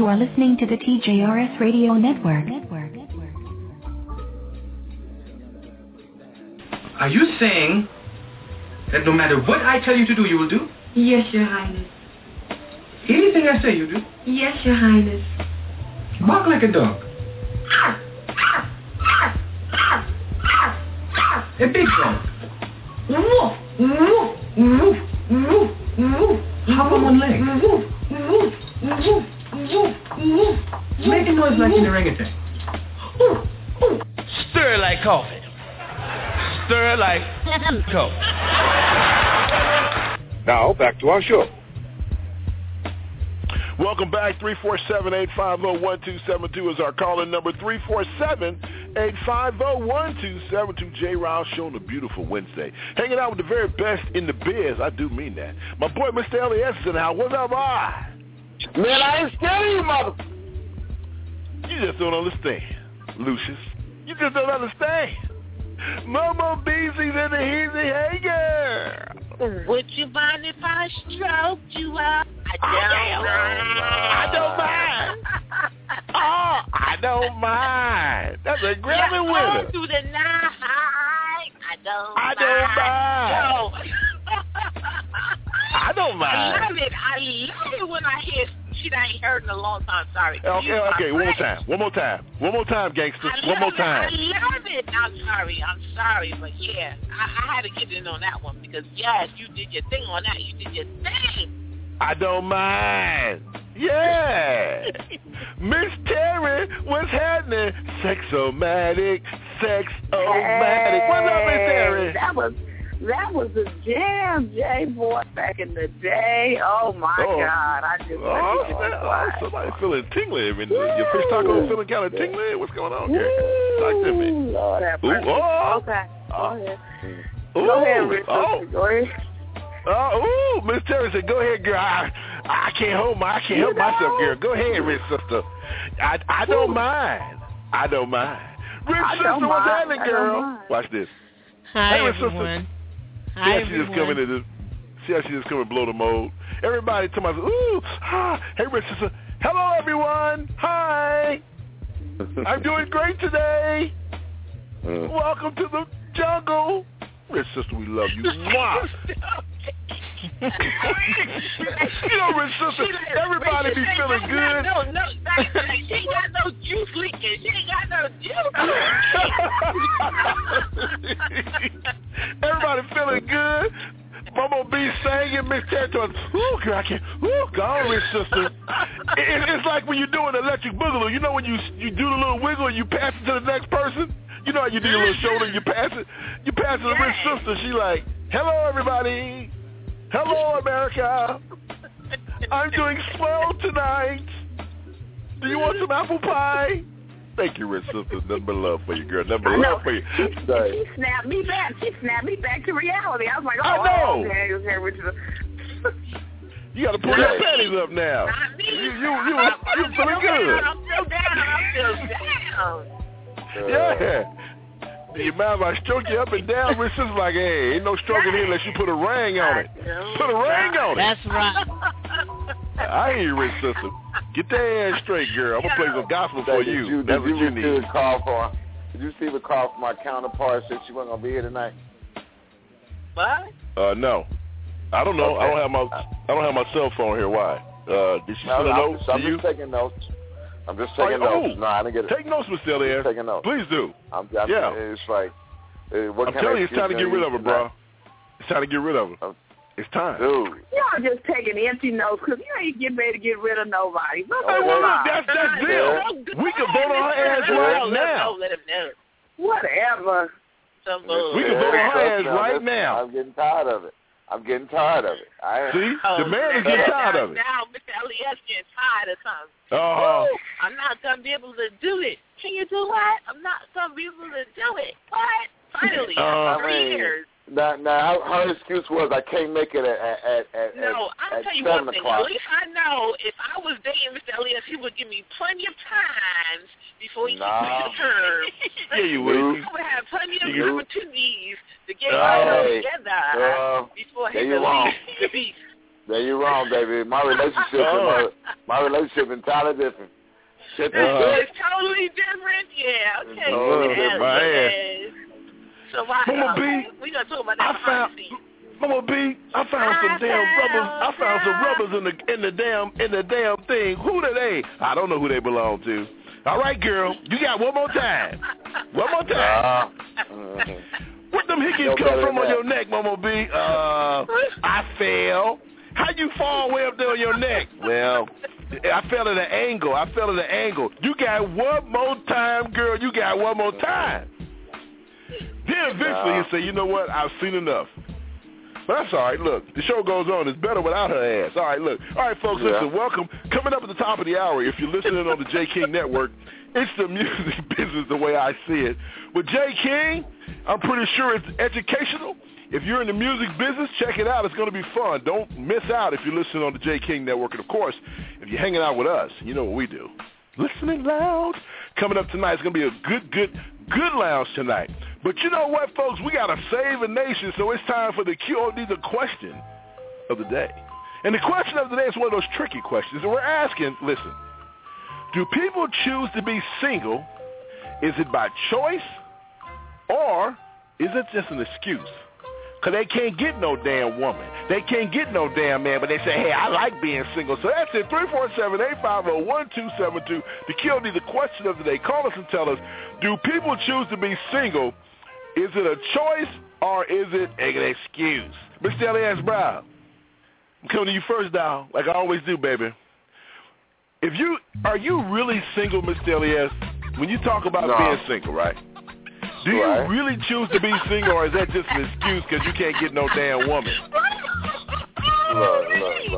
S5: You are listening to the TJRS Radio Network.
S11: Are you saying that no matter what I tell you to do, you will do?
S15: Yes, Your Highness.
S11: Anything I say, you do?
S15: Yes, Your Highness.
S11: Bark like a dog. A big dog.
S15: Woof, woof, woof, woof, woof.
S11: Hop on one leg.
S15: Woof, woof, woof, woof, woof.
S11: Make a noise like an orangutan.
S16: Stir like coffee. Stir like coke.
S12: Now, back to our show. Welcome back. 347-850-1272 is our call-in number. 347-850-1272. J. Riles Show on a beautiful Wednesday. Hanging out with the very best in the biz. I do mean that. My boy, Mr. Elias, is in the house. What's up, boy?
S21: Man, I ain't scared of you, mother.
S12: You just don't understand, Lucius. You just don't understand. Momo Beezy's in the heezy. Hey, girl.
S2: Would you mind if I stroked you up? I
S12: don't mind. Oh, I don't mind. That's a Grammy winner.
S2: Through the night. I don't mind.
S12: I don't mind.
S2: I love it. I love it when I hear shit I ain't heard in a long time. Sorry.
S12: Okay. One more time, gangsters. One more time.
S2: I love it. I'm sorry, but yeah, I had to get in on that one because yes, you did your thing on that. You did your thing.
S12: I don't mind. Yeah. Miss Terry, what's happening? Sexomatic. What's up, Miss Terry?
S3: That was a jam, Jay boy, back in the day. Oh my God! I just
S12: somebody feeling tingly. I mean, your fish taco feeling kind of tingly. What's going on here? Talk to me.
S3: Lord have mercy. Okay. Go ahead, Rich. Go ahead.
S12: Miss Terry said, "Go ahead, girl. I can't help myself, girl. Go ahead, Rich sister. I don't mind. Rich sister, what's happening, girl? Watch this.
S4: Hi,
S12: hey,
S4: everyone.
S12: See how she just come and blow the mold. Everybody to myself, ooh, hi. Hey, Rich sister. Hello, everyone. Hi. I'm doing great today. Welcome to the jungle. Rich sister, we love you. Mwah. Rich sister, everybody be feeling good.
S2: No, she ain't got no juice leaking. She ain't got no juice.
S12: Everybody feeling good. Momo B singing, Miss Territory. Ooh, girl, I can't. Ooh, go on, Rich sister. It's like when you're doing electric boogaloo. You know when you do the little wiggle and you pass it to the next person? You know how you do your little shoulder and you pass it? You pass it to Rich sister. She like, hello, everybody. Hello, America. I'm doing swell tonight. Do you want some apple pie? Thank you, Rich sister. Nothing but love for you, girl. Nothing but love for you.
S3: She snapped me back. She snapped me back to reality. I was like,
S12: I know.
S3: Okay, Rich.
S12: You got to pull your panties up now. You feeling good.
S2: I'm still down.
S12: Yeah. Your mouth, I stroke you up and down. Rich sister's like, hey, ain't no stroking here unless you put a ring on it. Put a ring on it.
S4: That's right.
S12: I hear you, Rich sister. Get that ass straight, girl. I'm going to play some gospel for you. That's what you need.
S21: Did you receive a call from my counterpart since she wasn't going to be here tonight?
S2: What?
S12: No. I don't know. Okay. I don't have my cell phone here. Why? Did she send a note to you?
S21: I'm just taking notes. No, I didn't get it.
S12: Take notes, Mr. Elias.
S21: Taking notes.
S12: Please do.
S21: It's like,
S12: I'm telling you, it's time to get rid of her, bro. It's time to get rid of her. It's time.
S21: Dude.
S3: Y'all just taking empty notes because you ain't getting ready to get rid of nobody.
S12: Hey, well, look, that's deal. We can vote on her ass right now.
S2: Let him know.
S3: Whatever.
S12: We can vote on her ass right now.
S21: I'm getting tired of it. See?
S12: The man is getting tired of it.
S2: Now, Mr. Elias getting tired of something. I'm not going to be able to do it. Can you do what? I'm not going to be able to do it. What? Finally, 3 years.
S21: Now, her excuse was I can't make it at
S2: No, I'll tell you one thing. At least I know if I was dating Mr. Elias, he would give me plenty of time before he gets to the term.
S12: Yeah, you would.
S2: He would have plenty of opportunities to get together before he released the beast.
S21: There you're wrong, baby. My relationship entirely different.
S2: It's totally different. Yeah. Okay. So
S12: Mama B,
S2: we gonna talk about that.
S12: Mama B, I found some rubbers in the damn thing. Who are they? I don't know who they belong to. All right, girl, you got one more time. What them hickeys come from on your neck, Mama B? I fell. How you fall way up there on your neck? Well, I fell at an angle. You got one more time, girl. You got one more time. Then eventually you say, you know what? I've seen enough. But that's all right. Look, the show goes on. It's better without her ass. All right, look. All right, folks, listen, welcome. Coming up at the top of the hour, if you're listening on the J. King Network, it's the music business the way I see it. With J. King, I'm pretty sure it's educational. If you're in the music business, check it out. It's going to be fun. Don't miss out if you're listening on the J. King Network. And, of course, if you're hanging out with us, you know what we do. Listening loud. Coming up tonight, it's going to be a good lounge tonight. But you know what, folks? We got to save a nation, so it's time for the QOD, the question of the day. And the question of the day is one of those tricky questions. And we're asking, listen, do people choose to be single? Is it by choice? Or is it just an excuse? Because they can't get no damn woman. They can't get no damn man, but they say, hey, I like being single. So that's it, 347-850-1272. The QOD, the question of the day. Call us and tell us, do people choose to be single? Is it a choice or is it an excuse? Mr. Elias Brown, I'm coming to you first now, like I always do, baby. Are you really single, Mr. Elias? When you talk about being single, right? Do you really choose to be single, or is that just an excuse because you can't get no damn woman?
S21: Look,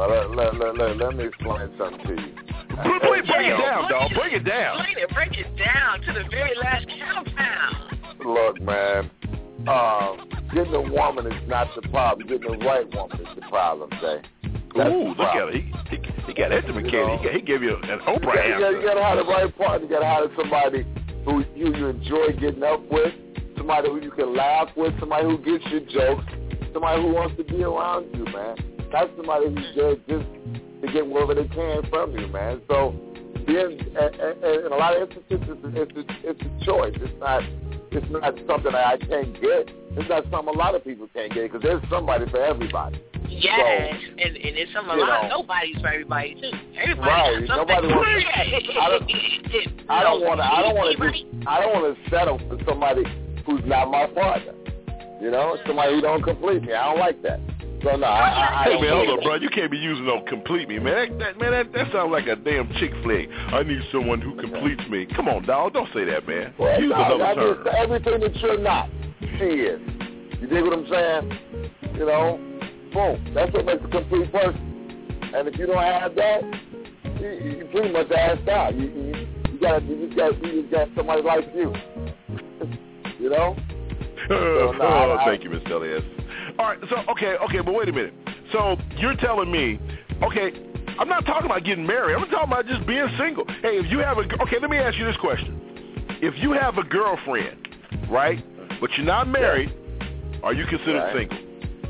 S21: let me explain something to you.
S12: Break it down, dog. Break it down.
S2: Break it down to the very last compound.
S21: Look, man, getting a woman is not the problem. Getting the right woman is the problem, Jay.
S12: Ooh, look at it. He got intimate, Katie. He gave you an Oprah answer.
S21: You got to have the right partner. You got to have somebody who you enjoy getting up with, somebody who you can laugh with, somebody who gets your jokes, somebody who wants to be around you, man. Not somebody who's there just to get whatever they can from you, man. So, in a lot of instances, it's a choice. It's not something that I can't get. It's not something a lot of people can't get because there's somebody for everybody.
S2: Yes, so, and it's a lot of nobody's for everybody too.
S21: Everybody, nobody wants. I don't want to settle for somebody who's not my partner. You know, somebody who don't complete me. I don't like that. So no,
S12: hey man, hold on, bro. You can't be using no complete me, man. That sounds like a damn chick flick. I need someone who completes me. Come on, dog. Don't say that, man.
S21: Well,
S12: use another term.
S21: Everything that you're not, she is. You dig what I'm saying? You know, boom. That's what makes a complete person. And if you don't have that, you pretty much assed out. You just got somebody like you. You know?
S12: Thank you, Mr. Elias. All right, so, okay, but wait a minute. So you're telling me, okay, I'm not talking about getting married. I'm talking about just being single. Hey, if you have let me ask you this question. If you have a girlfriend, right, but you're not married, are you considered single?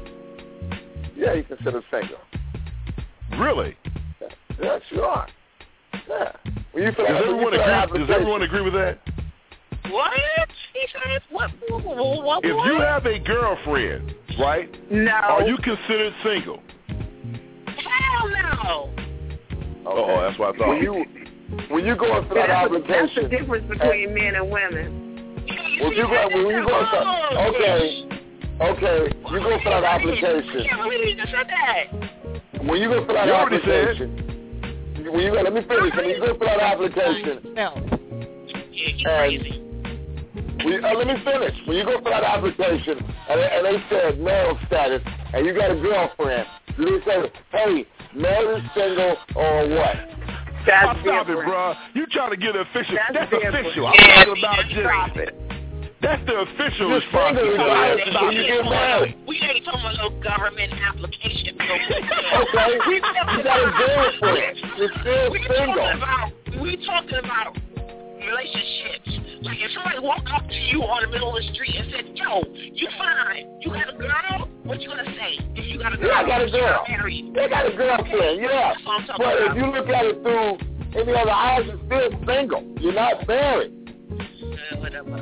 S21: Yeah, you're considered single.
S12: Really?
S21: Yes, you are. Yeah.
S12: Does everyone agree with that?
S2: What? He said, what?
S12: If you have a girlfriend, right?
S2: No.
S12: Are you considered single?
S2: Hell no.
S21: Okay.
S12: Oh, that's what I thought.
S21: When you go for that application,
S3: that's the difference between men and women.
S21: When you go for that application.
S2: I can't believe you just said that.
S21: When you go for that application, let me finish. When you go for that application,
S2: crazy.
S21: Let me finish. When you go for that application and they said male status and you got a girlfriend, do they say, hey, married, single, or what?
S3: That's
S12: stop it, bro. You trying to get official. That's official. I'm talking about just. That's the official response.
S21: When you get married.
S2: We ain't talking about no government application.
S21: Okay. You got a girlfriend. You're still single.
S2: We talking about relationships. Like if somebody walked up to you on the middle of the street and said, yo, you fine. You got a girl? What what you gonna say if you got a girl?
S21: Yeah, I got a girl.
S2: Married.
S21: They got a girlfriend, yeah.
S2: That's what I'm talking
S21: But
S2: about.
S21: if you look at it through any other eyes, you're still single. You're not married.
S2: Whatever.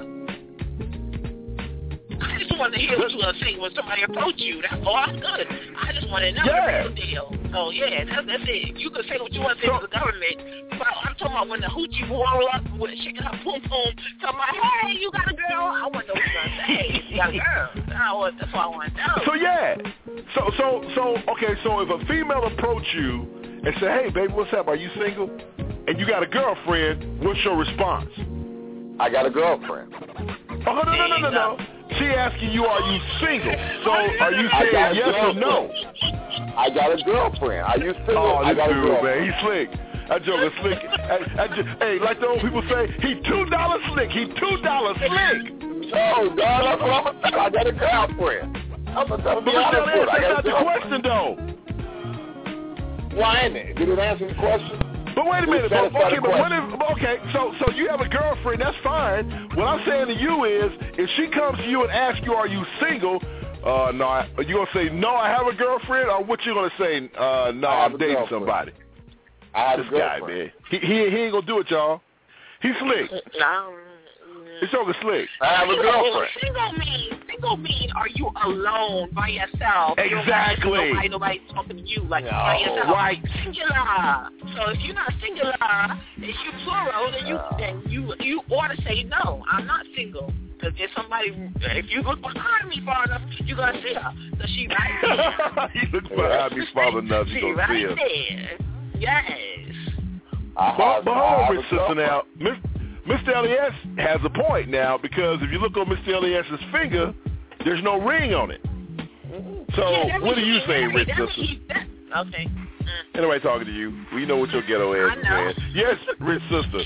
S2: I just wanted to hear what you were saying when somebody approached you. That's all. I'm good. I just want to know the real deal. So yeah, that's it. You can say what you want to say to the government, but I'm talking about when the hoochie roll up with shaking her boom boom, talking about, hey, you got a girl. I want to know what you're gonna say. You got a girl. That's what I want to know.
S12: So yeah. So okay. So if a female approach you and say, hey, baby, what's up? Are you single? And you got a girlfriend, what's your response?
S21: I got a girlfriend.
S12: Oh, no. She asking you, are you single? So are you saying yes or no?
S21: I got a girlfriend. Are you single?
S12: Oh, this dude, man, he's slick. That joker slick. Hey, like the old people say, he $2 slick. He $2 slick.
S21: No, dog, that's what I'm going to say. I got a girlfriend. I'm going to be honest with you.
S12: That's not the question, though.
S21: Why ain't it? Did it answer the question?
S12: But wait a minute. So you have a girlfriend, that's fine. What I'm saying to you is, if she comes to you and asks you, are you single? No, you going to say, no, I have a girlfriend? Or what you going to say, no, I'm dating somebody?
S21: I have
S12: this
S21: a girlfriend.
S12: Guy, man. He ain't going to do it, y'all. He's slick. It's over slick.
S21: I have a girlfriend.
S2: Single mean, are you alone by yourself?
S12: Exactly.
S2: Nobody talking to you by yourself.
S12: Right.
S2: Singular. So if you're not singular, if you're plural, then you ought to say no. I'm not single. Because there's somebody. If you look behind me far enough, you're gonna see her. So she right there.
S12: You look behind me far enough, you gonna see her.
S2: There. Yes.
S12: But hold on, Rich Sister now. Mr. Elias has a point now, because if you look on Mr. Elias's finger, there's no ring on it. So what do you say, Rich Sister?
S2: Okay.
S12: Ain't nobody talking to you. We know what your ghetto ass is, man. Yes, Rich Sister.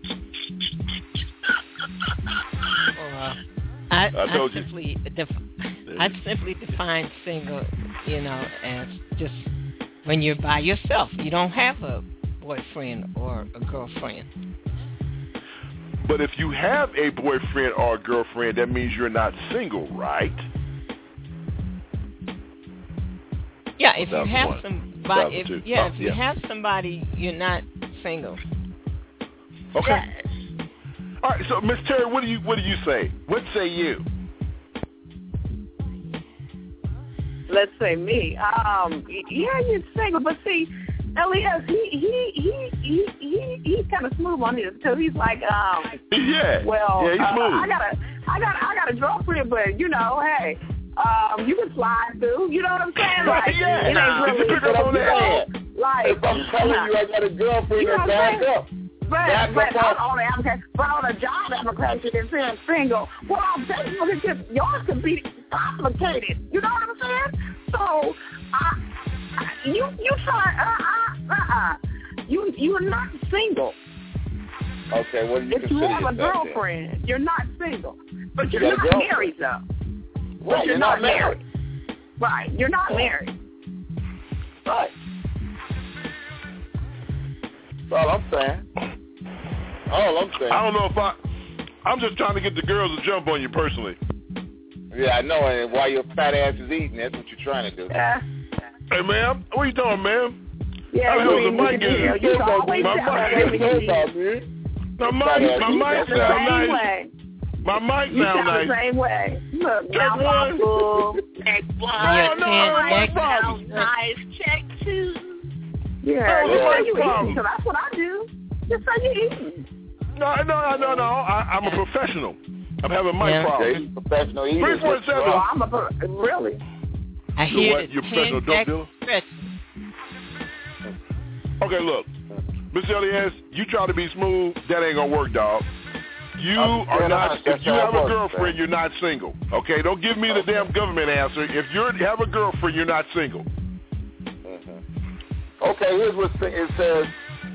S4: I
S12: told you.
S4: I simply define single, as just when you're by yourself. You don't have a boyfriend or a girlfriend.
S12: But if you have a boyfriend or a girlfriend, that means you're not single, right?
S4: Yeah, if you have somebody, if you have somebody, you're not single.
S12: Okay. Yeah. All right. So, Miss Terry, what do you say? What say you?
S3: Let's say me. Yeah, you're single, but see, Elias, he's kind of smooth on this too. He's like,
S12: yeah.
S3: Well,
S12: yeah, he's smooth.
S3: I got a girlfriend, but hey, you can slide through. You know what I'm saying? Like,
S21: yeah.
S3: It ain't really.
S21: You pick up on that. Like, if I'm telling you I got a girlfriend, then back up. But on a job application, it says single. Well, I'm telling you, it's just yours can be complicated. You know what I'm saying? So, you're not single. Okay, what do you consider yourself?
S3: If you have a girlfriend, then? You're not single. But you're not married, though.
S21: Right,
S3: you're not married. Right, you're not married.
S21: Right. That's all I'm saying.
S12: I don't know if I'm just trying to get the girls to jump on you personally.
S21: Yeah, I know, and while your fat ass is eating, that's what you're trying to do.
S3: Yeah.
S12: Hey, ma'am, what are you doing, ma'am?
S3: Yeah,
S12: my mic sound nice. My mic sound nice.
S3: The same way. Look,
S12: check one.
S2: Neck sounds nice. Check two.
S3: Yeah, just say you eating, because that's what I do. Just say you eating.
S12: No. I'm a professional. I'm having mic problems.
S21: Professional eating.
S12: 347.
S3: Really?
S4: I hear
S12: you're professional dope dealer? Okay, look. Mr. Elias, you try to be smooth, that ain't gonna work, dog. You are not, if you have a girlfriend, you're not single. Okay, don't give me the damn government answer. If you have a girlfriend, you're not single.
S21: Okay, here's what it says.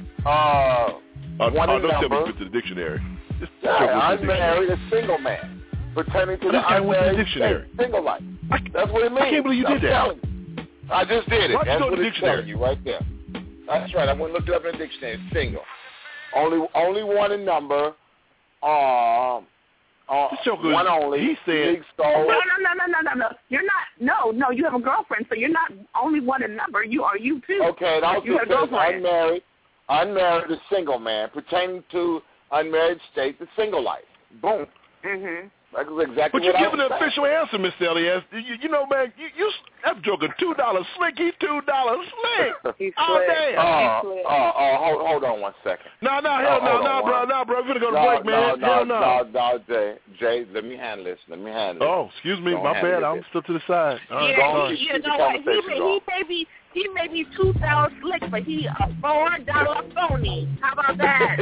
S12: Don't tell me to the dictionary.
S21: Unmarried, a single man. Pertaining to the unmarried single life. That's what it means.
S12: I can't believe you did that.
S21: I just did it.
S12: That's
S21: what it's telling you right there. That's right. I went and looked it up in the dictionary. Single. Only one in number. one only.
S12: He said,
S21: no.
S3: You're not. No. You have a girlfriend, so you're not only one in number. You too.
S21: Okay, it also says unmarried is single man, pertaining to unmarried state, the single life. Boom.
S3: Mm-hmm.
S21: That's exactly
S12: but you're giving an official answer, Mr. Elias. You know, man, that's joking. $2 slick. He's $2 slick.
S3: He's
S21: damn. Hold on 1 second.
S12: No, bro. We're gonna go to break, man.
S21: No, Jay, let me handle this.
S12: Oh, excuse me, my bad. I'm still to the side.
S2: You know what? He may be $2 slick, but he a $4 phony. How about that?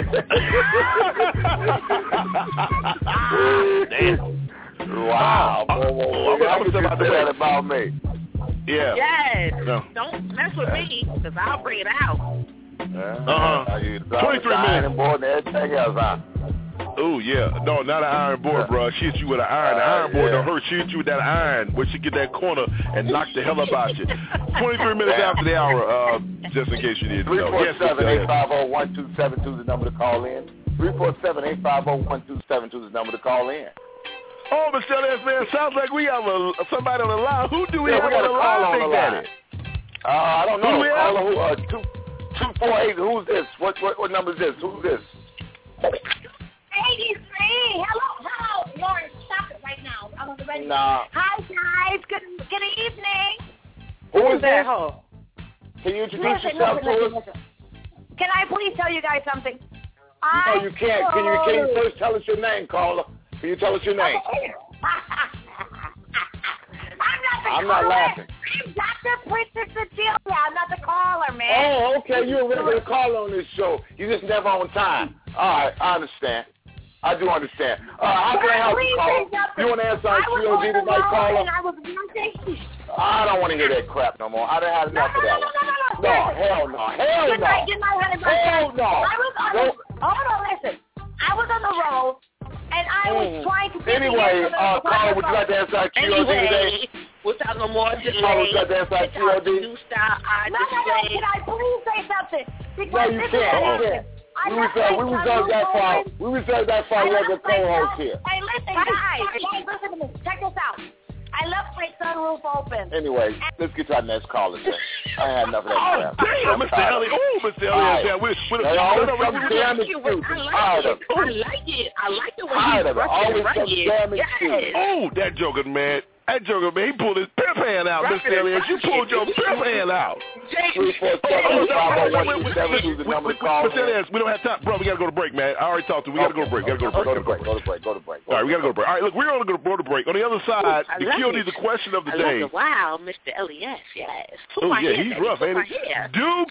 S12: Damn.
S21: Wow.
S12: I'm gonna say
S21: that about me.
S12: Yeah.
S2: Yes.
S12: No.
S2: Don't mess with me, because I'll bring it out.
S12: 23 minutes.
S21: Board and everything else, huh?
S12: Oh, yeah. No, not an iron board, bro. She hit you with an iron. The iron board don't hurt. She hit you with that iron where she get that corner and knock the hell up out you. 23 minutes after the hour, just in case you need to know.
S21: 347-850-1272 is the number to call in. 347-850-1272 is the number to call in.
S12: Oh, Mr. Elias, man, sounds like we have somebody on the line. Who do we have on the line, Big Daddy?
S21: I don't know.
S12: Who do we have?
S21: 248. Who's this? What number is this? Who's this?
S14: 83. Hello. Lauren, stop it right now. I'm on the radio.
S21: Nah.
S14: Hi, guys. Good evening.
S21: Who is that? Can you introduce yourself to us?
S14: Can I please tell you guys something?
S21: No, you can't. Can you first tell us your name, caller? Can you tell us your name? I'm not laughing.
S14: I'm Dr. Princess Cecilia. I'm not the caller, man.
S21: Oh, okay. You're a regular caller on this show. You just never on time. All right, I understand. I do understand. How can I help you, caller? You want to answer on QOD tonight, caller? I don't want to hear that crap no more. I done had enough of that one. No, hell no.
S14: Good night,
S21: Hell no.
S14: Hold on, listen. I was on the road, and I was trying to...
S21: Anyway, caller, would you like to answer on QOD today?
S2: Without no more delay.
S21: Caller, would you like to answer on QOD?
S2: New style,
S14: No, can I please say something?
S21: No, you can't. We reserve that for our regular co-host here.
S14: Hey, listen, guys, listen to me. Check this out. I left my sunroof open.
S21: Anyway, let's get to our next caller, then. I had enough of that crap.
S12: Damn, Mr. Elliott. Oh, Mr. Elliott.
S21: They always some damn excuse.
S2: I like it when
S21: he's always some damn excuse.
S12: Oh, that joker, man. He pulled his pimp hand out, Mr. Elliott. You pulled your pimp hand out.
S21: 347-850-1272 is the number to call.
S12: Mr. Elliott, we don't have time. Bro, we got to go to break, man. I already talked to you. We got to go to break.
S21: Go to break.
S12: All right, we got to go to break. All right, look, we're going to go to break. On the other side, the QOD, the question of the day.
S2: Wow, Mr. Elias, yes.
S12: Oh, yeah, he's rough, ain't he? Do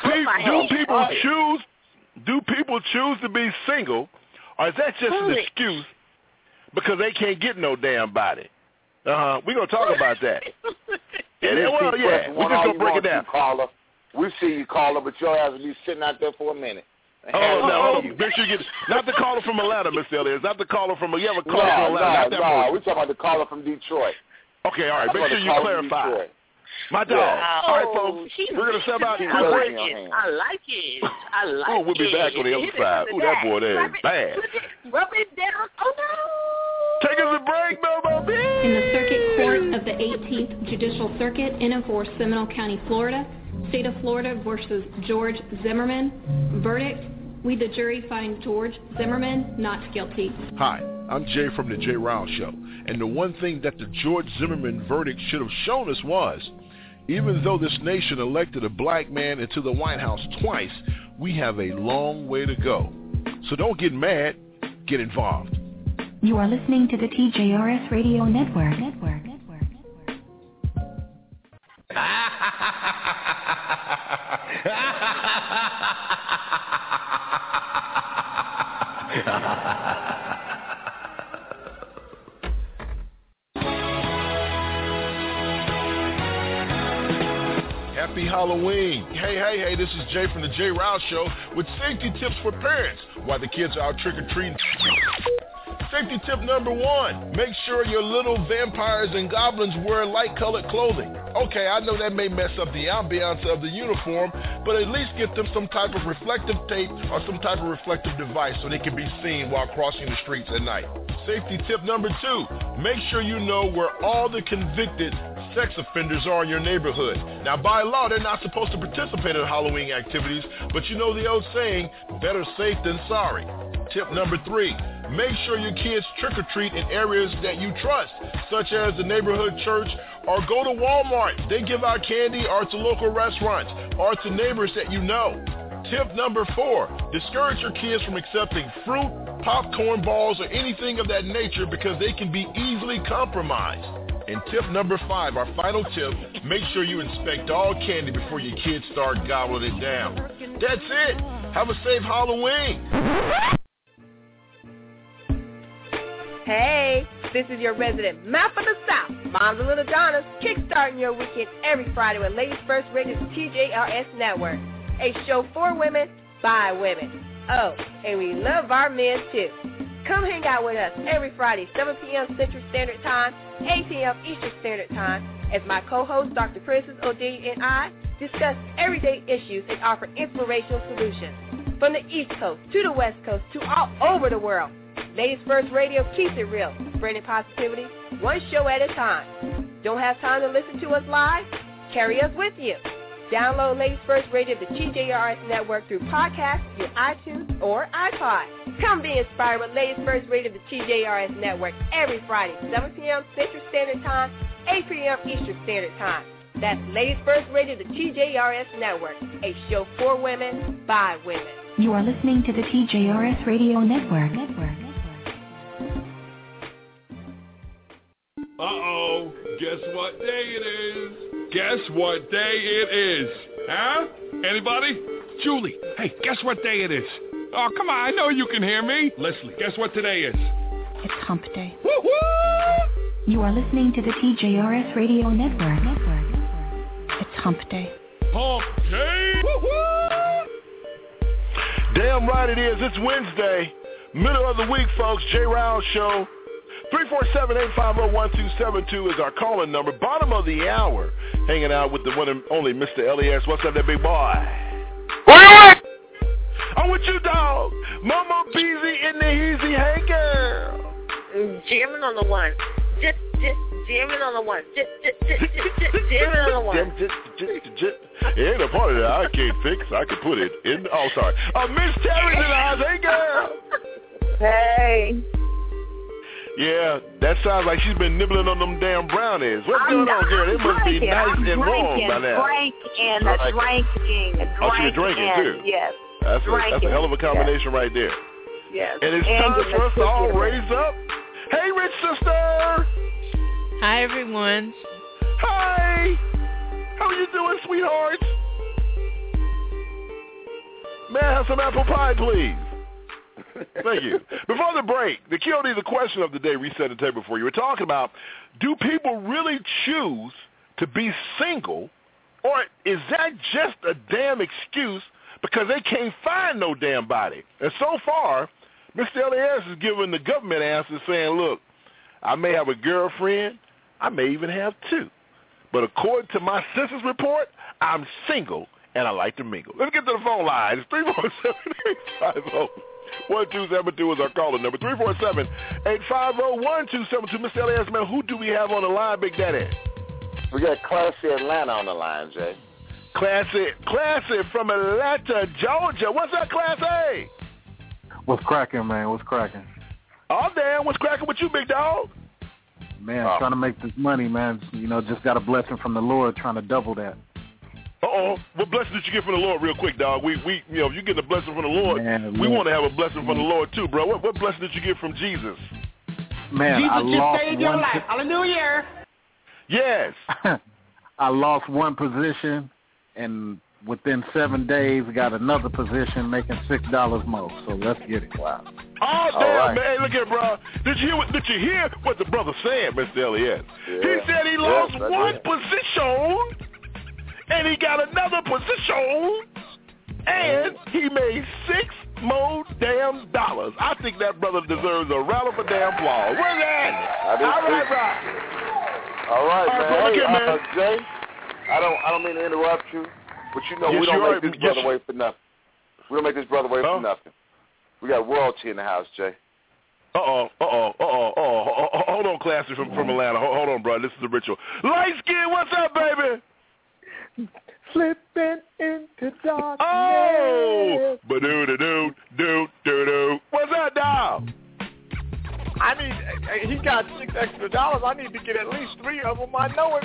S12: people choose to be single, or is that just an excuse because they can't get no damn body? We're going to talk about that. We're just going to break it down.
S21: We see you, caller, but your ass will be sitting out there for a minute.
S12: Make sure you get not the caller from Atlanta, Mr. Elliott. Not the caller from you have a caller from Atlanta.
S21: No, we're talking about the caller from Detroit.
S12: Okay, all right. Make sure you clarify. My dog. All right, folks. We're going to step out.
S2: I like it.
S12: Oh, we'll be back on the other side. Oh, that boy there is bad.
S2: Rub it down. Oh, no.
S12: Take us a break, Bobo B.
S17: In the Circuit Court of the 18th Judicial Circuit, NO4 Seminole County, Florida, State of Florida versus George Zimmerman. Verdict, we the jury find George Zimmerman not guilty.
S6: Hi, I'm Jay from the Jay Riles Show. And the one thing that the George Zimmerman verdict should have shown us was, even though this nation elected a black man into the White House twice, we have a long way to go. So don't get mad, get involved.
S5: You are listening to the TJRS Radio Network.
S6: Happy Halloween. Hey, this is Jay from the Jay Riles Show with safety tips for parents while the kids are out trick-or-treating. Safety tip number 1, make sure your little vampires and goblins wear light-colored clothing. Okay, I know that may mess up the ambiance of the uniform, but at least get them some type of reflective tape or some type of reflective device so they can be seen while crossing the streets at night. Safety tip number 2, make sure you know where all the convicted sex offenders are in your neighborhood. Now, by law, they're not supposed to participate in Halloween activities, but you know the old saying, better safe than sorry. Tip number 3, make sure your kids trick-or-treat in areas that you trust, such as the neighborhood church, or go to Walmart. They give out candy, or to local restaurants, or to neighbors that you know. Tip number 4, discourage your kids from accepting fruit, popcorn balls, or anything of that nature because they can be easily compromised. And tip number 5, our final tip, make sure you inspect all candy before your kids start gobbling it down. That's it. Have a safe Halloween.
S8: Hey, this is your resident map of the South, Moms and Little Donnas, kickstarting your weekend every Friday with Ladies First Radio's TJRS Network, a show for women, by women. Oh, and we love our men too. Come hang out with us every Friday, 7 p.m. Central Standard Time, 8 p.m. Eastern Standard Time, as my co-host, Dr. Princess O'D, and I discuss everyday issues and offer inspirational solutions. From the East Coast to the West Coast to all over the world, Ladies First Radio keeps it real, spreading positivity, one show at a time. Don't have time to listen to us live? Carry us with you. Download Ladies First Radio, the TJRS Network, through podcasts, through iTunes, or iPod. Come be inspired with Ladies First Radio, the TJRS Network, every Friday, 7 p.m. Central Standard Time, 8 p.m. Eastern Standard Time. That's Ladies First Radio, the TJRS Network, a show for women, by women.
S5: You are listening to the TJRS Radio Network.
S18: Uh-oh, guess what day it is? Guess what day it is? Huh? Anybody? Julie, hey, guess what day it is? Oh, come on, I know you can hear me. Leslie, guess what today is?
S5: It's Hump Day. Woo-hoo! You are listening to the TJRS Radio Network. It's Hump Day.
S18: Hump Day? Woo-hoo!
S12: Damn right it is. It's Wednesday, middle of the week, folks. J. Rouse Show. 347-850-1272 is our calling number. Bottom of the hour, hanging out with the one and only Mr. Elias. What's up, that big boy? What? I'm with you, dog. Mama Beezy in the Heezy. Hey, girl.
S2: Jamming on the one. Just jamming on the one. Just jamming on the one.
S12: It ain't a part of that I can't fix. I can put it in. Oh, sorry. Miss Terry's in the house. Hey, girl.
S3: Hey.
S12: Yeah, that sounds like she's been nibbling on them damn brownies. What's going on, girl? It must be nice and warm by now.
S3: Drinking.
S12: Oh, she's drinking, too.
S3: Yes.
S12: That's a hell of a combination right there.
S3: Yes.
S12: And it's time for us to all raise up. Hey, Rich Sister.
S4: Hi, everyone.
S12: Hi. How are you doing, sweethearts? May I have some apple pie, please? Thank you. Before the break, the QOD, the question of the day, reset the table for you. We're talking about, do people really choose to be single, or is that just a damn excuse because they can't find no damn body? And so far, Mr. Elias is giving the government answers saying, look, I may have a girlfriend, I may even have two. But according to my census report, I'm single and I like to mingle. Let's get to the phone line. It's 347-850. 1272 is our caller number. 347-850-1272. Mr. Elias, man, who do we have on the line, Big Daddy?
S21: We got Classy Atlanta on the line, Jay.
S12: Classy from Atlanta, Georgia. What's up, Classy?
S19: What's cracking, man? What's cracking?
S12: Oh, damn. What's cracking with you, big dog?
S19: Man, trying to make this money, man. You know, just got a blessing from the Lord, trying to double that.
S12: What blessing did you get from the Lord, real quick, dog? We you know, you get a blessing from the Lord.
S19: Man,
S12: we want to have a blessing from the Lord too, bro. What blessing did you get from Jesus?
S19: Man,
S22: Jesus
S19: I lost
S22: saved your life. Hallelujah.
S12: Yes.
S19: I lost one position, and within 7 days, got another position, making $6 more. So let's get it. Wow.
S12: Oh, damn, right. Man. Hey, look here, bro. Did you hear what the brother said, Mr. Elliott?
S21: Yeah.
S12: He said he lost one position, and he got another position, and he made $6 more damn dollars. I think that brother deserves a round of damn applause. Where's that? All right, Rob.
S21: All right, man.
S12: Hey, man.
S21: Jay, I don't mean to interrupt you, but you know we don't make this brother wait for nothing. We don't make this brother wait for nothing. We got royalty in the house, Jay.
S12: Hold on, Classy from Atlanta. Hold on, bro. This is the ritual. Light skin, what's up, baby?
S9: Slipping into darkness.
S12: Oh! Ba-doo-da-doo. What's up, dog?
S9: I need. He got $6 extra. I need to get at least 3 of them. I know it.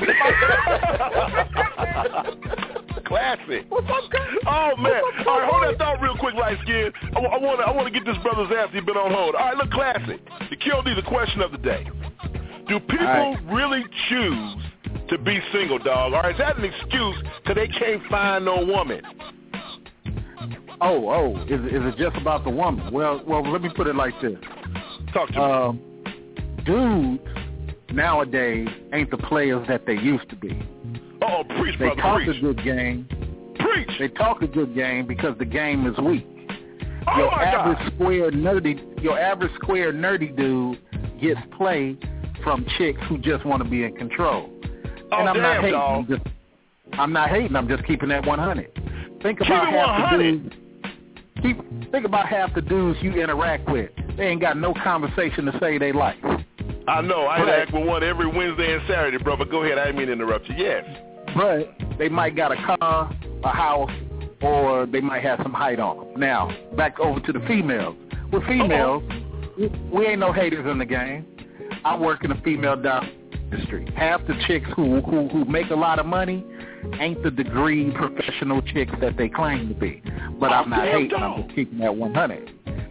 S12: Classic.
S9: What's up, guys?
S12: Oh man! All right, hold that thought real quick, light skin. I want to get this brother's ass. He's been on hold. All right, look, classic. The QLD, the question of the day: do people really choose to be single, dog? Or is that an excuse because they can't find no woman?
S19: Is it just about the woman? Well, let me put it like this.
S12: Talk to me.
S19: Dudes nowadays ain't the players that they used to be.
S12: Preach,
S19: they
S12: brother,
S19: talk
S12: preach.
S19: a good game.
S12: Preach.
S19: They talk a good game because the game is weak.
S12: Oh
S19: Your
S12: my
S19: average
S12: God.
S19: square nerdy dude gets play from chicks who just want to be in control. And I'm not hating.
S12: Dog.
S19: I'm not hating. I'm just keeping that 100. Think about half the dudes you interact with. They ain't got no conversation to say they like.
S12: I know. I interact with one every Wednesday and Saturday, brother. Go ahead. I didn't mean to interrupt you. Yes.
S19: But they might got a car, a house, or they might have some height on them. Now, back over to the females. With females, we ain't no haters in the game. I work in the female industry. Half the chicks who make a lot of money ain't the degree professional chicks that they claim to be. But I'm not hating. I'm just keeping that 100.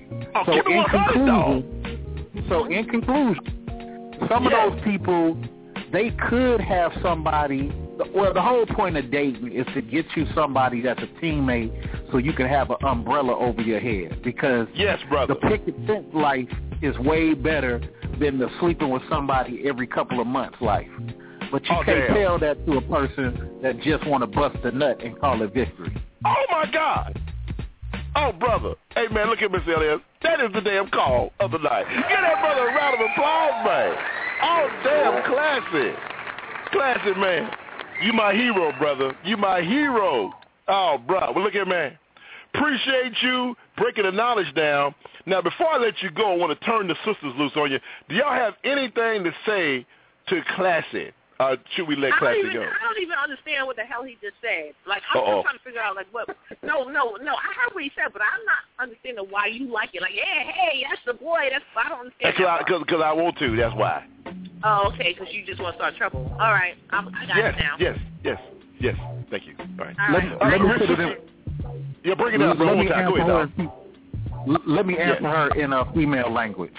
S19: So in conclusion, some of those people, they could have somebody. Well, the whole point of dating is to get you somebody that's a teammate so you can have an umbrella over your head. Because the picket fence life is way better than the sleeping with somebody every couple of months life. But you can't tell that to a person that just want to bust a nut and call it victory.
S12: Oh, my God. Oh, brother. Hey, man, look at Miss Elias. That is the damn call of the night. Give that brother a round of applause, man. Oh, damn, classic. Classic, man. You my hero, brother. You my hero. Oh, bro. Well, look at man. Appreciate you breaking the knowledge down. Now, before I let you go, I want to turn the sisters loose on you. Do y'all have anything to say to Classic? Should we let Classic go?
S2: I don't even understand what the hell he just said. Like, I'm still trying to figure out, like, what. No. I heard what he said, but I'm not understanding why you like it. Like, hey, that's the boy. I don't understand.
S12: Because I want to. That's why.
S2: Oh, okay, because you just want to start trouble. All right. I got it now.
S12: Yes. Thank you. All right.
S19: Let me put it in.
S12: Yeah, bring it up one more time. Go ahead, dog.
S19: Let me answer her in a female language.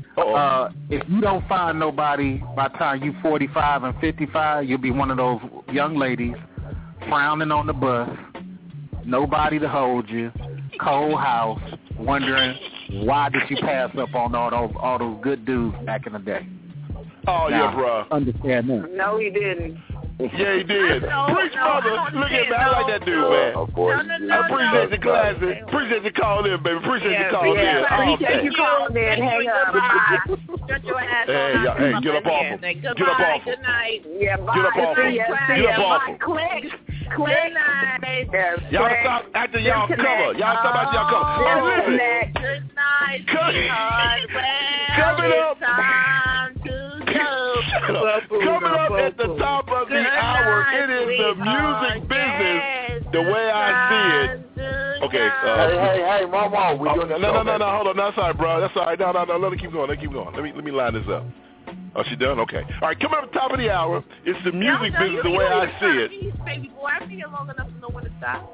S19: If you don't find nobody by the time you 45 and 55, you'll be one of those young ladies frowning on the bus, nobody to hold you, cold house, wondering why did you pass up on all those good dudes back in the day.
S12: Oh, now, yeah, bro.
S19: Understand that.
S3: No, he didn't.
S12: Yeah, he did. Preach, brother. Look at me. I like that dude, man. I appreciate the classic. Appreciate you calling in, baby. Appreciate you calling in.
S3: Appreciate you calling in. Hang up.
S2: Shut your ass
S12: hey, get up off him. Get up off him.
S2: Good night.
S3: Yeah, bye.
S12: Get up off him. Get up off him.
S3: Click.
S2: Good night.
S12: Y'all stop acting y'all cover. Y'all stop acting y'all cover. Oh, listen.
S2: Good night, sweetheart.
S12: Coming up.
S2: Time to go.
S12: Coming up at the top of the hour, it is the music business, the way I see it. Okay.
S21: Hey, Mama, we doing this.
S12: No, hold on. No, sorry, bro. That's all right. No, let it keep going. Let me line this up. Oh, she done? Okay. All right, coming up at the top of the hour, it's the music business, the way I see it.
S2: Baby boy, I've been here long enough to know when to stop.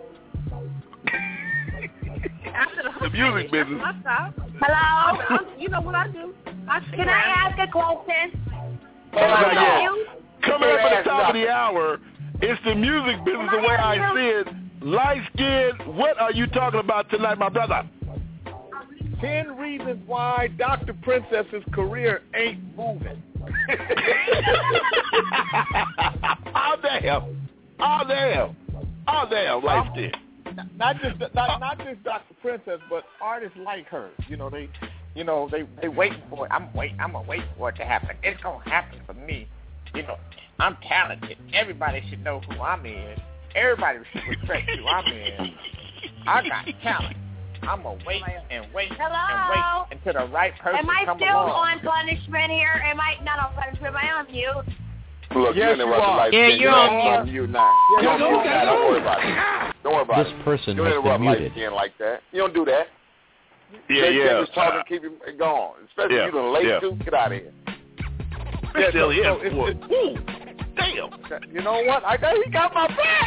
S12: The music business.
S2: Hello? You know what I do?
S14: Can I ask a question?
S12: Coming up at the top of the hour, it's the music business the way I see it. Light skin, what are you talking about tonight, my brother?
S9: 10 reasons why Dr. Princess's career ain't moving.
S12: Oh, damn, light skin.
S9: Not just Dr. Princess, but artists like her. They waiting for it. I'm gonna wait for it to happen. It's gonna happen for me. I'm talented. Everybody should know who I'm in. Everybody should respect who I'm in. I got talent. I'm going to wait and wait
S14: Hello?
S9: and wait until the right person
S14: Am I
S9: comes
S14: still
S9: along.
S14: on punishment here? Am I not on punishment? Am I on mute?
S21: Look,
S9: Yes,
S21: you
S9: you are.
S21: yeah,
S4: you're on
S21: mute now. Don't worry about it. Don't worry about it.
S1: This person
S21: You
S1: has
S21: don't
S1: been
S21: interrupt
S1: muted.
S21: light skin like that. You don't do that.
S12: Yeah.
S21: Just talk and keep it going. Especially you done late too. Get out of here.
S12: Yeah,
S21: so
S12: boy. Woo. Damn.
S9: You know what? I know he got my back.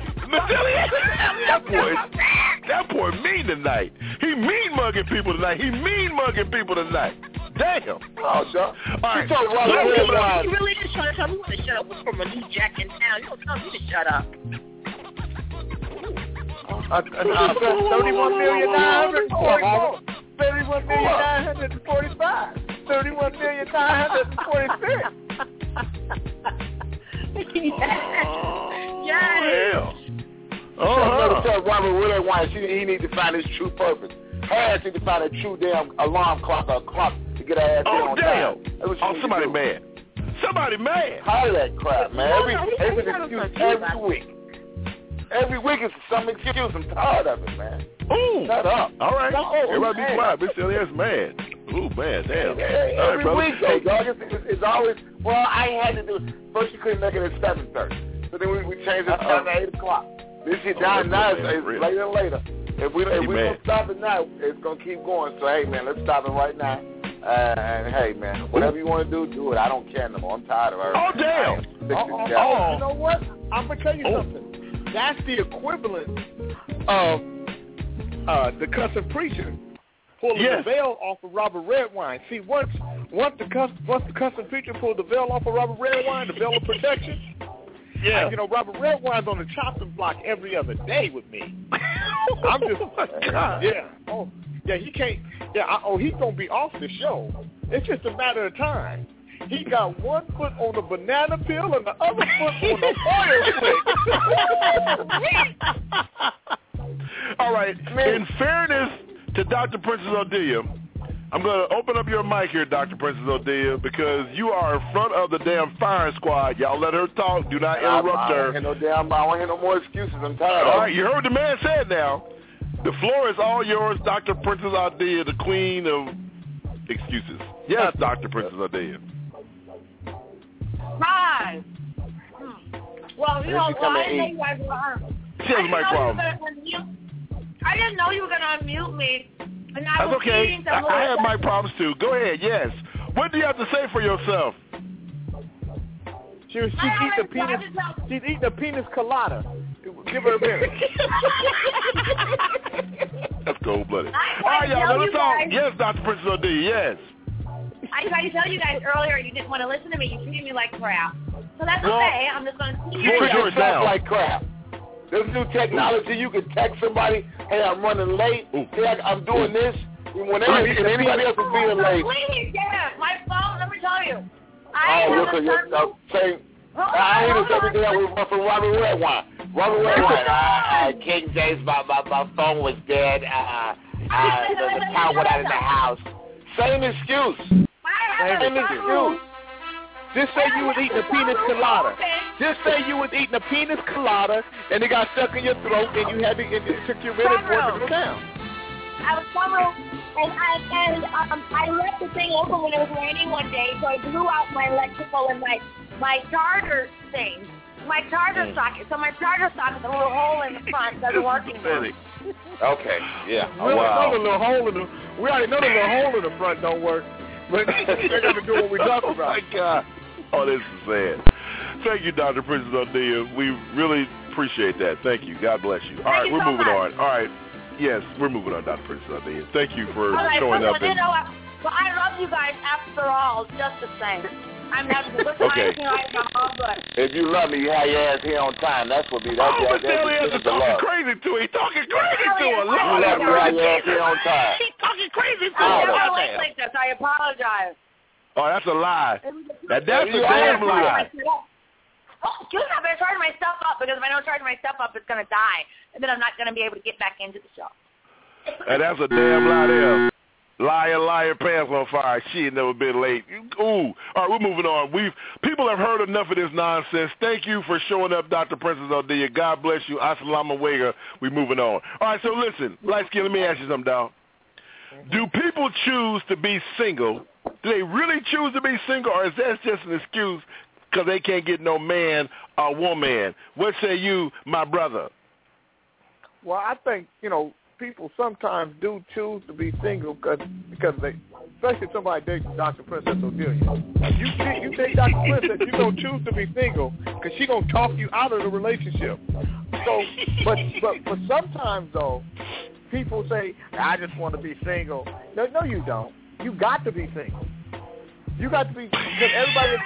S12: That boy mean tonight. He mean mugging people tonight. Damn.
S21: Oh, John.
S12: All right.
S21: You
S2: really just trying to tell me when to shut up from a new jack in town. You don't tell me to shut up.
S9: $31,944. $31,945. $31,946.
S2: Yes.
S21: Tell Robert Willie Wine he needs to find his true purpose. Her ass need to find a true damn alarm clock or clock to get her ass in on time.
S12: Somebody mad. Somebody mad.
S21: Tired of that crap, man. Every week. Every week is some excuse. I'm tired of it, man.
S12: Ooh.
S21: Shut up.
S12: All right. Everybody be quiet. Miss Elias mad. Ooh, man, damn.
S21: Every week, though, dog. It's always, well, I had to do, first you couldn't make it at 7:30. So then we changed the time to 8 o'clock. This shit down now is later and later. If we don't stop it now, it's going to keep going. So, hey, man, let's stop it right now. And, hey, man, whatever you want to do it. I don't care no more. I'm tired of everything.
S12: Oh, damn.
S9: You know what? I'm going to tell you something. That's the equivalent of the cussing preacher pulling the veil off of Robert Redwine. See, once the cussing preacher pulled the veil off of Robert Redwine, the veil of protection, Robert Redwine's on the chopping block every other day with me. I'm just, he can't, he's going to be off the show. It's just a matter of time. He got one foot on the banana peel and the other foot on the oil slick.
S12: All right. In fairness to Dr. Princess Odelia, I'm going to open up your mic here, Dr. Princess Odelia, because you are in front of the damn firing squad. Y'all let her talk. Do not interrupt her.
S21: I don't hear no more excuses. I'm tired.
S12: All right. You heard what the man said now. The floor is all yours, Dr. Princess Odelia, the queen of excuses. Yes, Dr. Princess Odelia.
S14: Right. Well, you know, I didn't know you guys were
S12: She has a mic problem.
S14: I didn't know you were going to unmute me. And
S12: That's okay. I have mic problems too. Go ahead, yes. What do you have to say for yourself?
S9: She's eating a penis colada. Give her a minute.
S12: That's cold-blooded. All right, y'all, let us talk. Yes, Dr. Princess Odelia, yes.
S14: I tried to tell you guys earlier, you didn't want to listen to me. You treated me like crap. So that's okay. I'm just going to see you.
S21: You treat yourself like crap. This new technology, you can text somebody, hey, I'm running late. Hey, I'm doing this. Whenever anybody else is being late.
S14: Please, my phone, let me tell you.
S21: I hate this every day from Robert Redwine. Robert Redwine, King James, my phone was dead. The power went out of the house. Same excuse. Same excuse.
S9: Just say you was eating a penis colada. Just say you was eating a penis colada and it got stuck in your throat and you had to, and it took you a minute for it to go down.
S14: I was somewhere and I left the thing open when it was raining one day, so I blew out my electrical and my charger thing, my charger socket. So my charger socket, the little hole in the front doesn't work anymore.
S21: Okay, yeah.
S9: We already know the little hole in the front don't work. But they're going to do what we talk about.
S12: Oh, my God. Oh, this is sad. Thank you, Dr. Princess Odelia. We really appreciate that. Thank you. God bless you. All right, we're moving on. All right. Yes, we're moving on, Dr. Princess Odelia. Thank you for showing up.
S14: I love you guys after all, just the same. I'm not
S21: okay. If you love me, you have your ass here on time. That's what be that.
S12: Oh, but Elias is talking crazy to her. He's talking crazy to her.
S21: You love me, have your ass here on time.
S12: He's talking crazy to
S14: her.
S12: I
S14: apologize.
S12: Oh, that's a lie. That's a damn lie.
S14: Excuse me, I better charge my stuff up because if I don't charge my stuff up, it's going to die. And then I'm not going to be able to get back into the show.
S12: And that's a damn lie there. Liar, pants on fire. She ain't never been late. Ooh. All right, we're moving on. People have heard enough of this nonsense. Thank you for showing up, Dr. Princess Odia. God bless you. Assalamu alaikum. We're moving on. All right, so listen, light skin, let me ask you something, dog. Do people choose to be single? Do they really choose to be single, or is that just an excuse because they can't get no man or woman? What say you, my brother?
S9: Well, I think, people sometimes do choose to be single because they, especially somebody dating Dr. Princess Odelia. You date Dr. Princess, you don't choose to be single because she gonna talk you out of the relationship. So, but sometimes though, people say, I just want to be single. No, you don't. You got to be single. You got to be, because everybody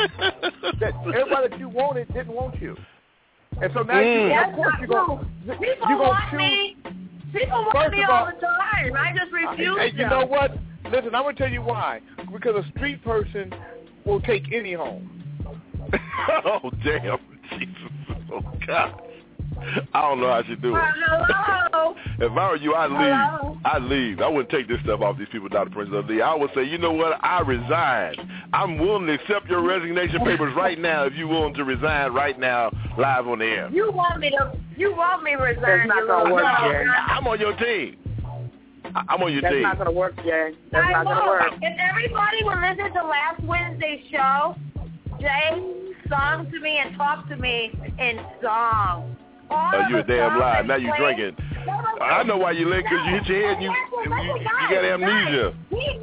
S9: that you wanted didn't want you. And so now of course you're going to choose.
S14: People want me all the time. I just refuse
S9: to. You know what? Listen, I'm going to tell you why. Because a street person will take any home.
S12: Oh, damn. Jesus. Oh, God. I don't know how she do it.
S14: Hello.
S12: If I were you, I'd leave. I wouldn't take this stuff off these people, Dr. Princess Odia. I would say, you know what? I resign. I'm willing to accept your resignation papers right now if you're willing to resign right now live on the air.
S14: You want me to resign?
S9: That's not going to work, Jerry.
S12: I'm on your team. I'm on your team.
S9: That's not going to work, Jerry. That's not going to work.
S14: If everybody would listen to last Wednesday's show, Jay sung to me and talked to me in song.
S12: You're a damn lie. Now you're drinking. I know why you late, because you hit your head and you got amnesia.
S14: He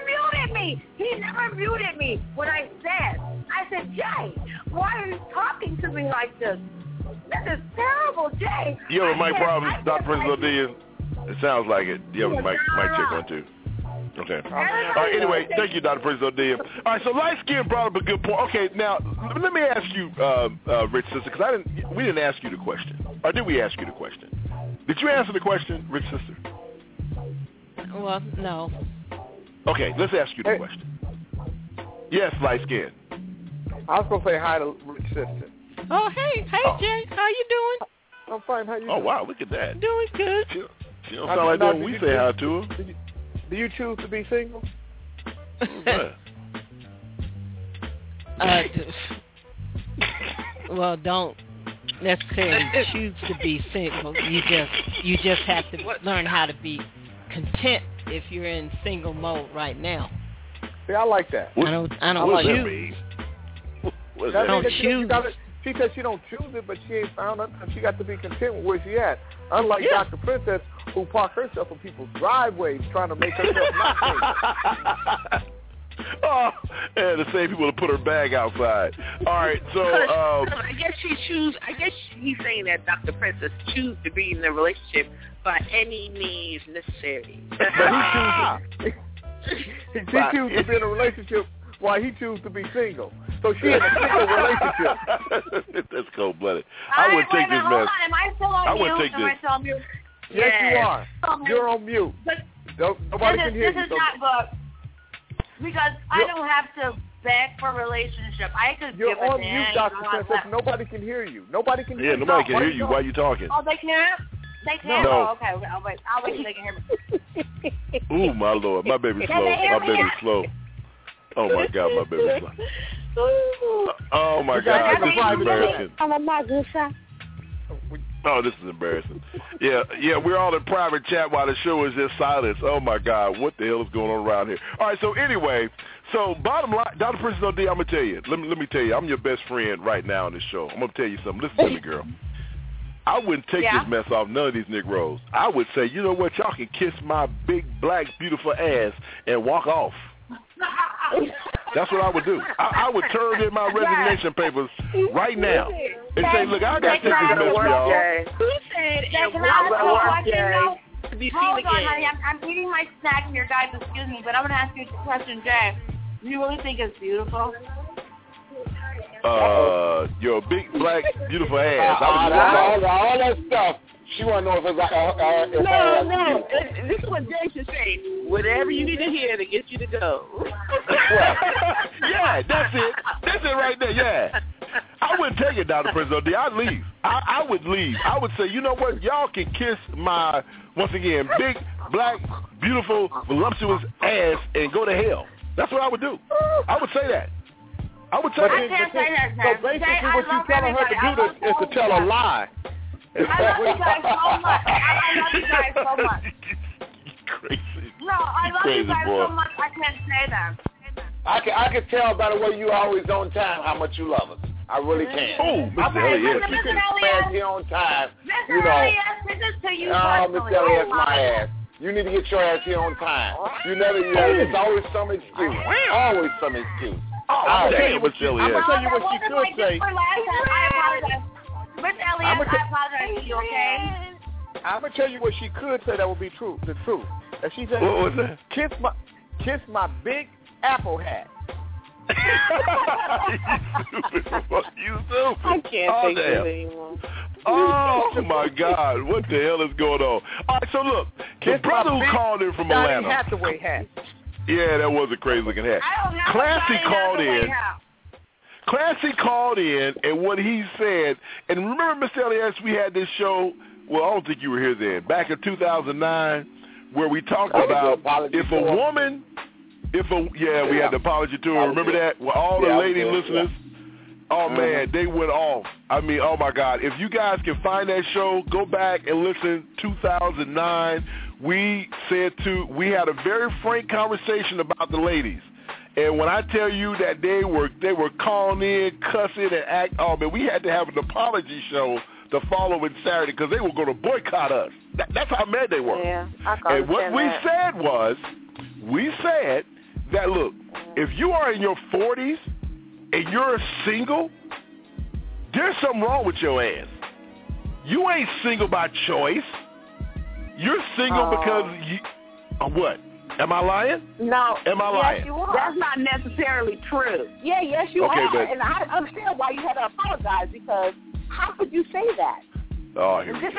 S14: never muted me when I said, Jay, why are you talking to me like this? This is terrible, Jay.
S12: You have a mic problem, Dr. Princess Odia? It sounds like it. You have a mic check one, too. Okay. All right, anyway, thank you, Dr. Princess Odia. All right, so light skin brought up a good point. Okay, now, let me ask you, Rich Sister, because we didn't ask you the question. Or did we ask you the question? Did you answer the question, Rich Sister?
S4: Well, no.
S12: Okay, let's ask you the question. Yes, light skin.
S9: I was going to say hi to Rich Sister.
S4: Oh, hey, Jay. How you doing?
S9: I'm fine. How you doing?
S12: Oh, wow, look at that.
S4: Doing good.
S12: She don't sound like that when we say hi to her.
S9: Do you choose to be single?
S4: Well, don't necessarily choose to be single. You just have to learn how to be content if you're in single mode right now.
S9: See, I like that.
S4: I don't choose.
S12: I
S4: don't choose.
S9: She said she don't choose it, but she ain't found it. She got to be content with where she at. Unlike Dr. Princess, who parked herself in people's driveways trying to make herself not single.
S12: Oh, and the same people to put her bag outside. All right, so
S2: I guess he's saying that Dr. Princess choose to be in a relationship by any means necessary.
S9: She chooses to be in a relationship while he chooses to be single. So she in a single relationship.
S12: That's cold-blooded. I wouldn't take this mess.
S14: Am I still on mute?
S12: Wouldn't take this.
S14: Am I still on mute?
S9: Yes, you are. You're on mute. Nobody can hear you.
S14: This is not good. Because I don't have to beg for a relationship. I could
S9: You're
S14: give a
S9: on mute, Dr. Princess. Nobody can hear you. Nobody can hear you.
S12: Yeah, nobody can hear you while you're talking.
S14: Oh, they can't? They can't?
S12: No.
S14: Oh, okay. I'll wait till they can hear me.
S12: Ooh, my Lord. My baby's slow. My baby's slow. Oh, my God. My baby's slow. Oh, my God. This is embarrassing. Oh, this is embarrassing. Yeah, we're all in private chat while the show is just silence. Oh, my God, what the hell is going on around here? All right, so anyway, bottom line, Dr. Princess Odia, I'm going to tell you. Let me tell you, I'm your best friend right now on this show. I'm going to tell you something. Listen to me, girl. I wouldn't take this mess off none of these Negroes. I would say, you know what, y'all can kiss my big, black, beautiful ass and walk off. That's what I would do. I would turn in my resignation papers right now and say, look, I got to take this mess, y'all.
S2: Who said it
S14: Hold on, honey. I'm eating my snack and your guys, excuse me, but I'm going to ask you a question, Jay. Do you really think it's beautiful?
S12: Your big, black, beautiful ass.
S21: All that stuff. She want to know if it's
S2: No. This is what Jay should say. Whatever you need to hear to get you to go.
S12: Yeah, that's it. That's it right there, yeah. I wouldn't take it, Dr. Princess Odia. I'd leave. I would leave. I would say, you know what? Y'all can kiss my, once again, big, black, beautiful, voluptuous ass and go to hell. That's what I would do. I would say that. I would say that.
S9: So basically what you're telling her to do is to tell a lie.
S14: I love you guys so much. I love you guys so much.
S12: Crazy.
S14: No, I love you guys so much. I can't say that.
S21: I can tell by the way you always on time how much you love us. I really can.
S12: Oh, Mr. Elliott.
S21: You can pass here on time.
S14: Mr. Elliott, this is to you personally.
S21: Mr. Elliott's my ass. You need to get your ass here on time. There's always some excuse. Always some excuse.
S12: I'm going to tell you what she could
S21: say.
S14: I apologize. Mr. Elliott, I apologize to you, okay?
S9: I'm going to tell you what she could say that would be true. The truth. If she said,
S12: what was that?
S9: Kiss my big apple hat.
S12: You stupid.
S9: I can't take this anymore.
S12: Oh, my God. What the hell is going on? All right, so look. The brother who called in from Atlanta.
S9: Hathaway hat.
S12: Yeah, that was a crazy-looking hat. Classy called in. Classy called in, and what he said, and remember, Mr. Elias, we had this show, well, I don't think you were here then, back in 2009, where we talked about if a woman... we had the apology to her. Remember that? Well, all the lady listeners, oh, man, they went off. I mean, oh, my God. If you guys can find that show, go back and listen. 2009, we had a very frank conversation about the ladies. And when I tell you that they were calling in, cussing, and man, we had to have an apology show the following Saturday because they were going to boycott us. That's how mad they were.
S8: Yeah,
S12: and what we said was, that, look, if you are in your 40s and you're single, there's something wrong with your ass. You ain't single by choice. You're single because you... what? Am I lying?
S8: No.
S12: Am I lying?
S8: Yes, you are.
S3: That's not necessarily true.
S8: Yeah, yes, you
S12: Okay,
S8: are.
S12: but-
S8: And I understand why you had to apologize because how could you say that?
S12: Oh, here we go.
S8: I'm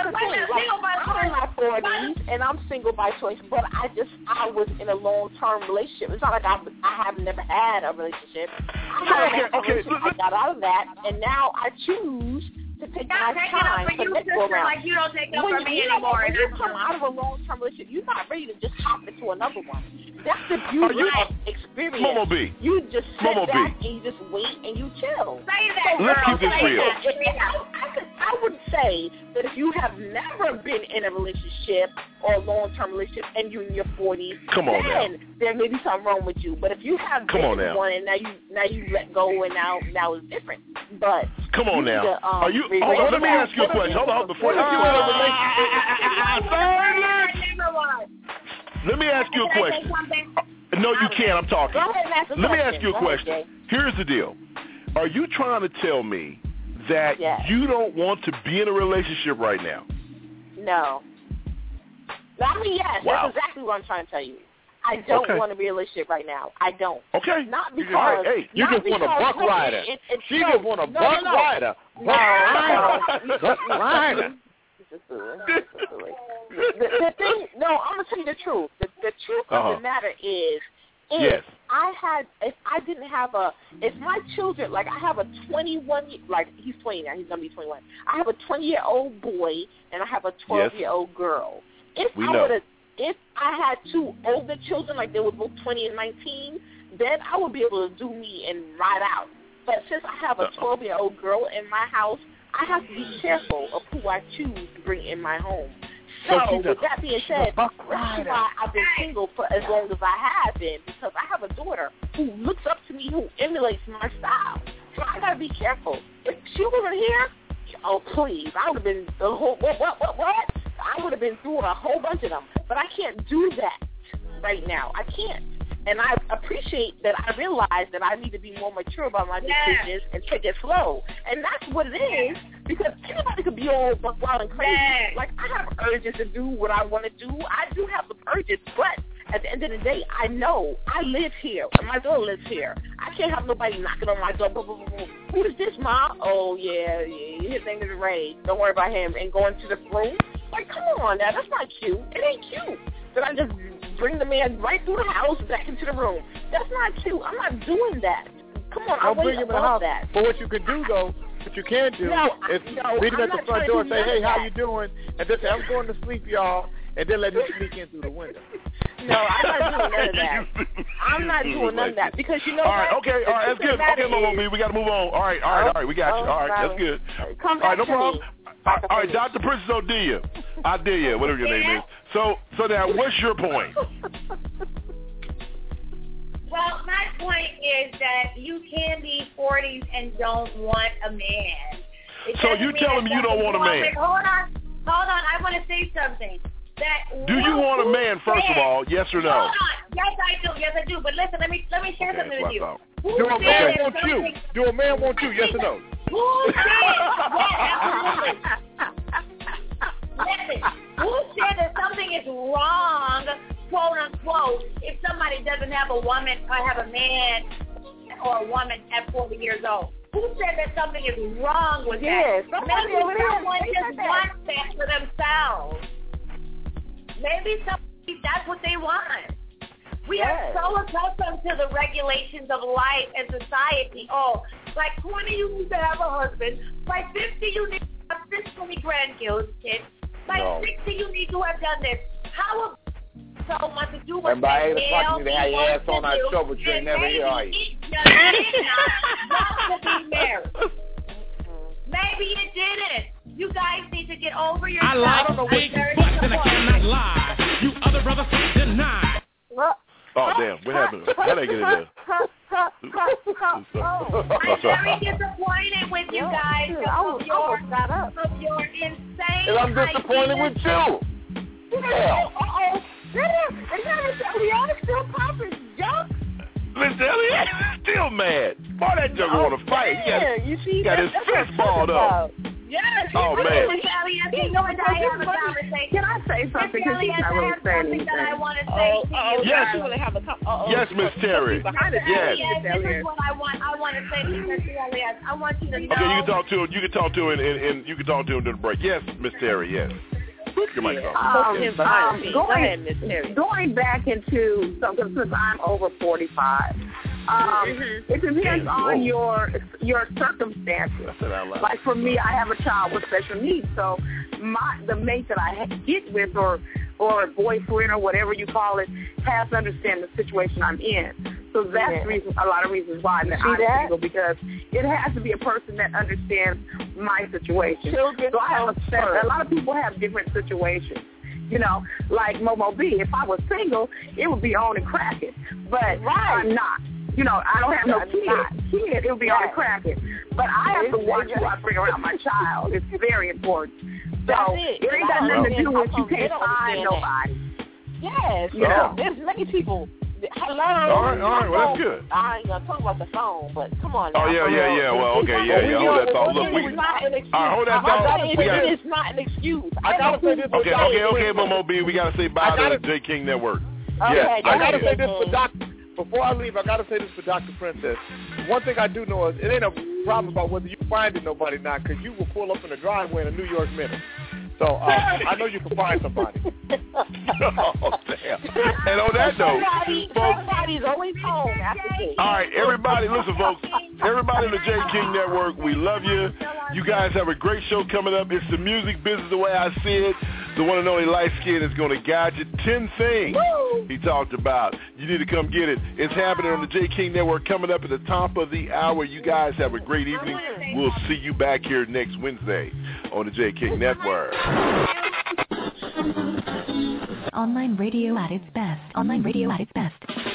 S8: in my 40s and I'm single by choice, but I was in a long-term relationship. It's not like I have never had a relationship. I got out of that, and now I choose to take my time to let go around.
S14: Like you don't take up for me anymore.
S8: When you come out of a long-term relationship, you're not ready to just hop into another one. That's the beauty of experience.
S12: Momo B.
S8: You just sit
S12: Momo
S8: back
S12: B.
S8: and you just wait and you chill.
S14: Say that,
S12: Let's
S14: girl.
S12: keep this
S14: Say
S12: real.
S14: that.
S8: I would say that if you have never been in a relationship or a long-term relationship and you're in your 40s,
S12: Come on
S8: then
S12: now.
S8: there may be something wrong with you. But if you have
S12: Come on
S8: been
S12: now.
S8: one and now you let go and now it's different. But
S12: Come on
S8: you
S12: now.
S8: need to,
S12: Are you? Hold on. Let me ask you a question. Hold on. Before you in a relationship. Let me ask you a question. No, you can't. I'm talking.
S8: Go ahead and ask a
S12: Let me
S8: question.
S12: ask you a
S8: Go ahead,
S12: question.
S8: Jay.
S12: Here's the deal. Are you trying to tell me that you don't want to be in a relationship right now?
S8: No. I mean, yes.
S12: Wow.
S8: That's exactly what I'm trying to tell you. I don't want to be in a relationship right now. I don't.
S12: Okay.
S8: Not because.
S21: Hey, you just want a buck rider. She just want a buck rider.
S8: Buck rider. The thing, no, I'm gonna tell you the truth. The truth of the matter is, if my children, like I have a 21, like he's 20 now, he's gonna be 21. I have a 20-year-old boy and I have a 12-year-old girl. If I had two older children, like they were both 20 and 19, then I would be able to do me and ride out. But since I have a 12-year-old girl in my house, I have to be careful of who I choose to bring in my home. So, with that being said, that's why I've been single for as long as I have been, because I have a daughter who looks up to me, who emulates my style. So I got to be careful. If she wasn't here, oh, please, I would have been the whole, what? I would have been through a whole bunch of them. But I can't do that right now. I can't. And I appreciate that I realize that I need to be more mature about my decisions and take it slow. And that's what it is, because anybody could be all wild and crazy. Like, I have urges to do what I want to do. I do have the urges, but at the end of the day, I know I live here, and my daughter lives here. I can't have nobody knocking on my door. Blah, blah, blah, blah. Who is this, Mom? Oh, yeah, his name is Ray. Don't worry about him. And going to the room? Like, come on now, that's not cute. It ain't cute. That I just bring the man right through the house back into the room. That's not cute. I'm not doing that. Come on,
S9: Don't bring him in the house.
S8: That.
S9: But what you can do, though, what you can do is meet him at the front door and say, hey, how you doing? And just say, I'm going to sleep, y'all. and then let me sneak in through the window.
S22: No, I'm not doing none of that. I'm not doing none of that because you know.
S12: All right, okay, all right, that's good. Okay, Momo, we got to move on. All right, we got you. All right, that's good.
S22: Come
S12: all right,
S22: back
S12: no
S22: to
S12: problem.
S22: me.
S12: All right, Dr. Princess Odelia, whatever your name is. So now, what's your point?
S14: Well, my point is that you can be 40s and don't want a man.
S12: So you telling me you don't want a man?
S14: Hold on. I want to say something. That
S12: do you want a man, first of all, yes or no?
S14: Hold on. Yes, I do. But listen, let me share something with you.
S9: Do a man want you? Do a man want you? Yes or no?
S14: Who said? Yeah, absolutely. Listen, who said that something is wrong, quote unquote, if somebody doesn't have a woman or have a man or a woman at 40 years old? Who said that something is wrong with that? Maybe someone just wants that for themselves. Maybe that's what they want. We are so accustomed to the regulations of life and society. Oh, by 20 you need to have a husband. By 50 you need to have this many grandkids. By 60 you need to have done this. How so much to do with
S21: everybody fucking to have your ass on our show, but you ain't never here, are you?
S14: Not to be married. Maybe it didn't. You guys need to get over yourself.
S16: I like big butts and I cannot lie. You other brothers can't deny.
S12: Oh, damn. What happened? How did I get in there?
S14: I'm very disappointed with you guys of your insane
S21: and I'm disappointed with you.
S14: Yeah. Uh-oh. We are still popping junk.
S12: Mr. Elliott still mad. Boy, that junk want to fight. He got his fist balled up.
S14: Yes.
S12: Oh, man.
S14: Can I say something? Because he's not really saying anything. That I want to say to you.
S12: Yes, Miss Terry. Yes.
S14: This is what I want. I want to say to you, Mr. Elliott. I want you to know.
S12: Okay, you can talk to him. You can talk to him, and you can talk to him during the break. Yes, Miss Terry. Yes. Your mic off.
S3: Going back into something since I'm over 45. It depends on your circumstances. Like for me, I have a child with special needs, so the mate that I get with or a boyfriend or whatever you call it has to understand the situation I'm in. So that's a lot of reasons why I'm single, because it has to be a person that understands my situation. So I have a lot of people have different situations. You know, like Momo B. If I was single, it would be on and cracking. But I'm not. You know, I don't have no kid. It would be on and cracking. But I have to watch who I bring around my child. It's very important. So it ain't got nothing to do with you can't find nobody.
S22: Yes.
S3: You know?
S22: There's many people. Hello.
S12: All right. Well, that's good.
S22: I ain't gonna talk about the phone, but come on.
S12: Oh yeah. Well, okay, yeah. Hold that thought. Look, hold that thought.
S22: It's not an excuse. I gotta say this.
S12: Okay, Momo B. We gotta say bye to the J King Network.
S9: Okay, I gotta say this for Dr. Before I leave, I gotta say this for Dr. Princess. One thing I do know is it ain't a problem about whether you finding nobody or not, because you will pull up in the driveway in a New York minute. So I know you can find somebody.
S12: Oh, damn. And on that note,
S22: somebody's always home after this.
S12: All right, everybody, listen, folks. Everybody in the J King Network, we love you. You guys have a great show coming up. It's the music business the way I see it. The one and only Light Skin is going to guide you. 10 things he talked about. You need to come get it. It's happening on the J King Network coming up at the top of the hour. You guys have a great evening. We'll see you back here next Wednesday on the J King Network.
S5: Online radio at its best. Online radio at its best.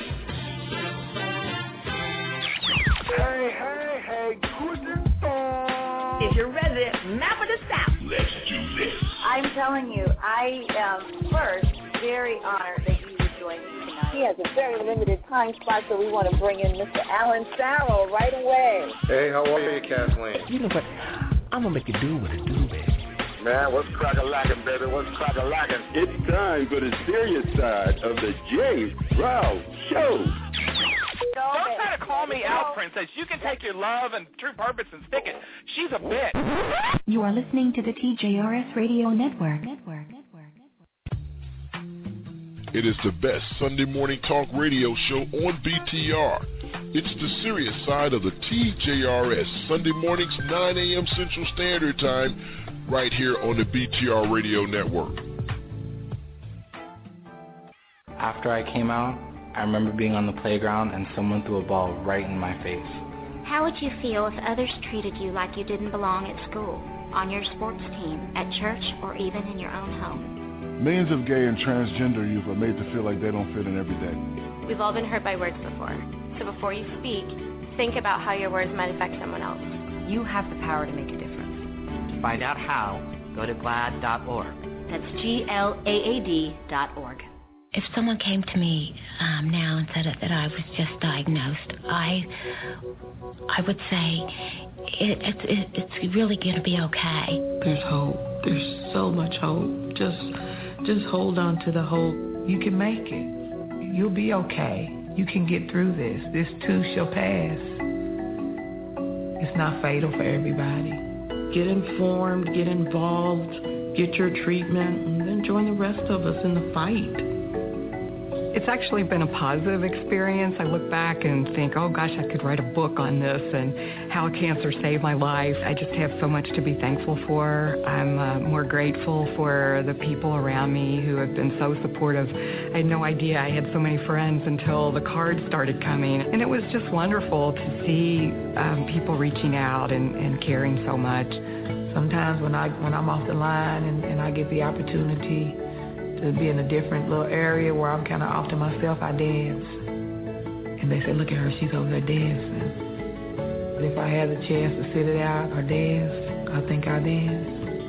S12: Hey, guten Tag.
S22: It's your resident map of the South.
S12: Let's do this.
S1: I'm telling you, I am first very honored that you would join me tonight. He has a very limited time spot, so we want to bring in Mr. Alan Farrell right away.
S10: Hey, how are you, Kathleen?
S13: You know what? I'm going to make it do what it do, baby.
S21: Man, what's crack-a-lackin', baby? What's crack-a-lackin'?
S10: It's time for the serious side of the J. Rouse Show.
S20: Don't try to call me out, Princess. You can take your love and true purpose and stick it. She's a bitch.
S5: You are listening to the TJRS Radio Network.
S6: It is the best Sunday morning talk radio show on BTR. It's the serious side of the TJRS, Sunday mornings, 9 a.m. Central Standard Time, right here on the BTR Radio Network.
S7: After I came out, I remember being on the playground and someone threw a ball right in my face.
S15: How would you feel if others treated you like you didn't belong at school, on your sports team, at church, or even in your own home?
S6: Millions of gay and transgender youth are made to feel like they don't fit in every day.
S23: We've all been hurt by words before. So before you speak, think about how your words might affect someone else.
S24: You have the power to make a difference. To find out how, go to GLAAD.org.
S15: That's GLAAD.org.
S25: If someone came to me now and said that I was just diagnosed, I would say it's really going to be okay.
S26: There's hope. There's so much hope. Just hold on to the hope. You can make it. You'll be okay. You can get through this. This too shall pass. It's not fatal for everybody. Get informed, get involved, get your treatment, and then join the rest of us in the fight.
S27: It's actually been a positive experience. I look back and think, oh gosh, I could write a book on this and how cancer saved my life. I just have so much to be thankful for. I'm more grateful for the people around me who have been so supportive. I had no idea I had so many friends until the cards started coming. And it was just wonderful to see people reaching out and caring so much.
S26: Sometimes when I'm off the line and I get the opportunity to be in a different little area where I'm kind of off to myself, I dance. And they say, look at her, she's over there dancing. But if I had the chance to sit it out or dance, I think I'll dance.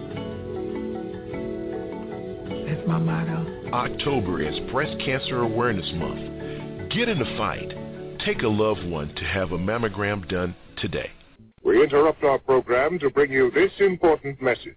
S26: That's my motto.
S6: October is Breast Cancer Awareness Month. Get in the fight. Take a loved one to have a mammogram done today.
S10: We interrupt our program to bring you this important message.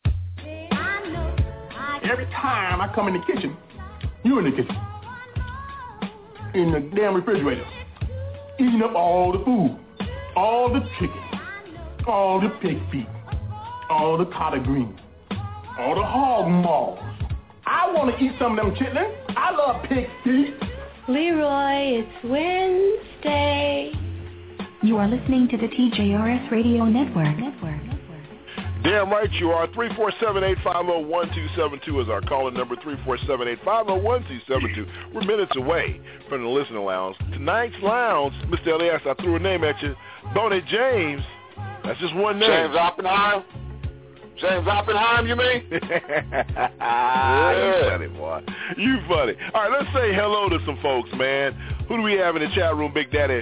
S28: Every time I come in the kitchen, you're in the kitchen, in the damn refrigerator, eating up all the food, all the chicken, all the pig feet, all the collard greens, all the hog maws. I want to eat some of them chitlins. I love pig feet.
S25: Leroy, it's Wednesday.
S5: You are listening to the TJRS Radio Network.
S6: Damn right you are. 347-850-1272 is our calling number, 347-850-1272. We're minutes away from the listening lounge. Tonight's lounge, Mr. Elias, I threw a name at you. Bonnie James. That's just one name.
S21: James Oppenheim? James Oppenheim, you mean?
S6: Yeah. You funny, boy. You funny. All right, let's say hello to some folks, man. Who do we have in the chat room, Big Daddy?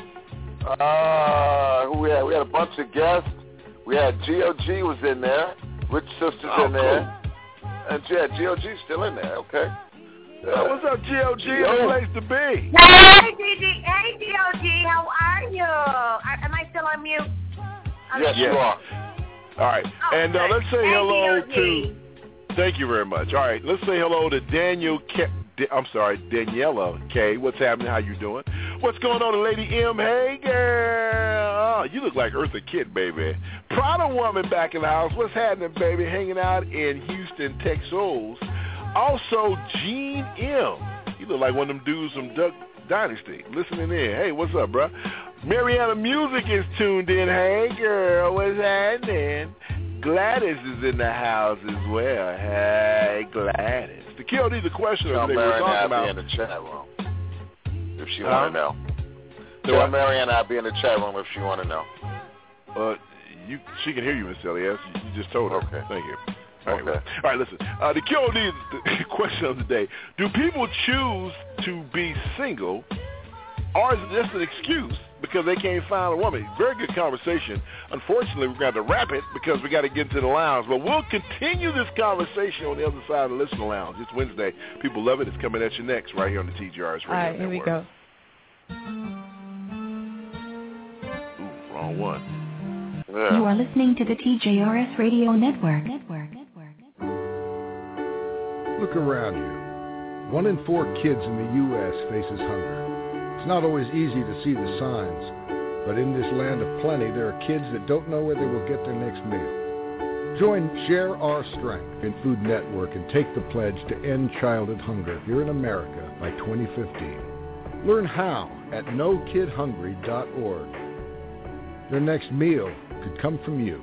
S21: Who we had? We had a bunch of guests. We had G.O.G. was in there. Rich Sisters in there. Cool. And yeah, G.O.G's still in there. Okay.
S6: What's up, G.O.G.? It's a place to be.
S14: Hey, G.O.G. How are you? Am I still on mute?
S21: Yes, you are.
S6: All right.
S14: Oh,
S6: and let's say hello
S14: D.O.G.
S6: to... Thank you very much. All right. Let's say hello to Daniela K. What's happening? How you doing? What's going on, Lady M? Hey, girl. Oh, you look like Eartha Kitt, baby. Prada Woman back in the house. What's happening, baby? Hanging out in Houston, Texas. Also, Gene M. You look like one of them dudes from Duck Dynasty. Listening in. Hey, what's up, bro? Mariana Music is tuned in. Hey, girl. What's happening? Gladys is in the house as well. Hey, Gladys. The KOD, the question of the day we're talking about.
S21: Be in the chat room if she want to know. Tell Marianne I'll be in the chat room if she want to know.
S6: She can hear you, Miss Elias. You just told her.
S21: Okay.
S6: Thank you. All right, listen. The KOD is the question of the day. Do people choose to be single, or is it just an excuse because they can't find a woman? Very good conversation. Unfortunately, we're going to wrap it because we got to get into the lounge. But we'll continue this conversation on the other side of the listener lounge. It's Wednesday. People love it. It's coming at you next right here on the TJRS Radio
S27: All right, here we go.
S6: Ooh, wrong one.
S5: Yeah. You are listening to the TJRS Radio Network.
S29: Look around you. 1 in 4 kids in the U.S. faces hunger. It's not always easy to see the signs, but in this land of plenty, there are kids that don't know where they will get their next meal. Join Share Our Strength in Food Network and take the pledge to end childhood hunger here in America by 2015. Learn how at NoKidHungry.org. Their next meal could come from you.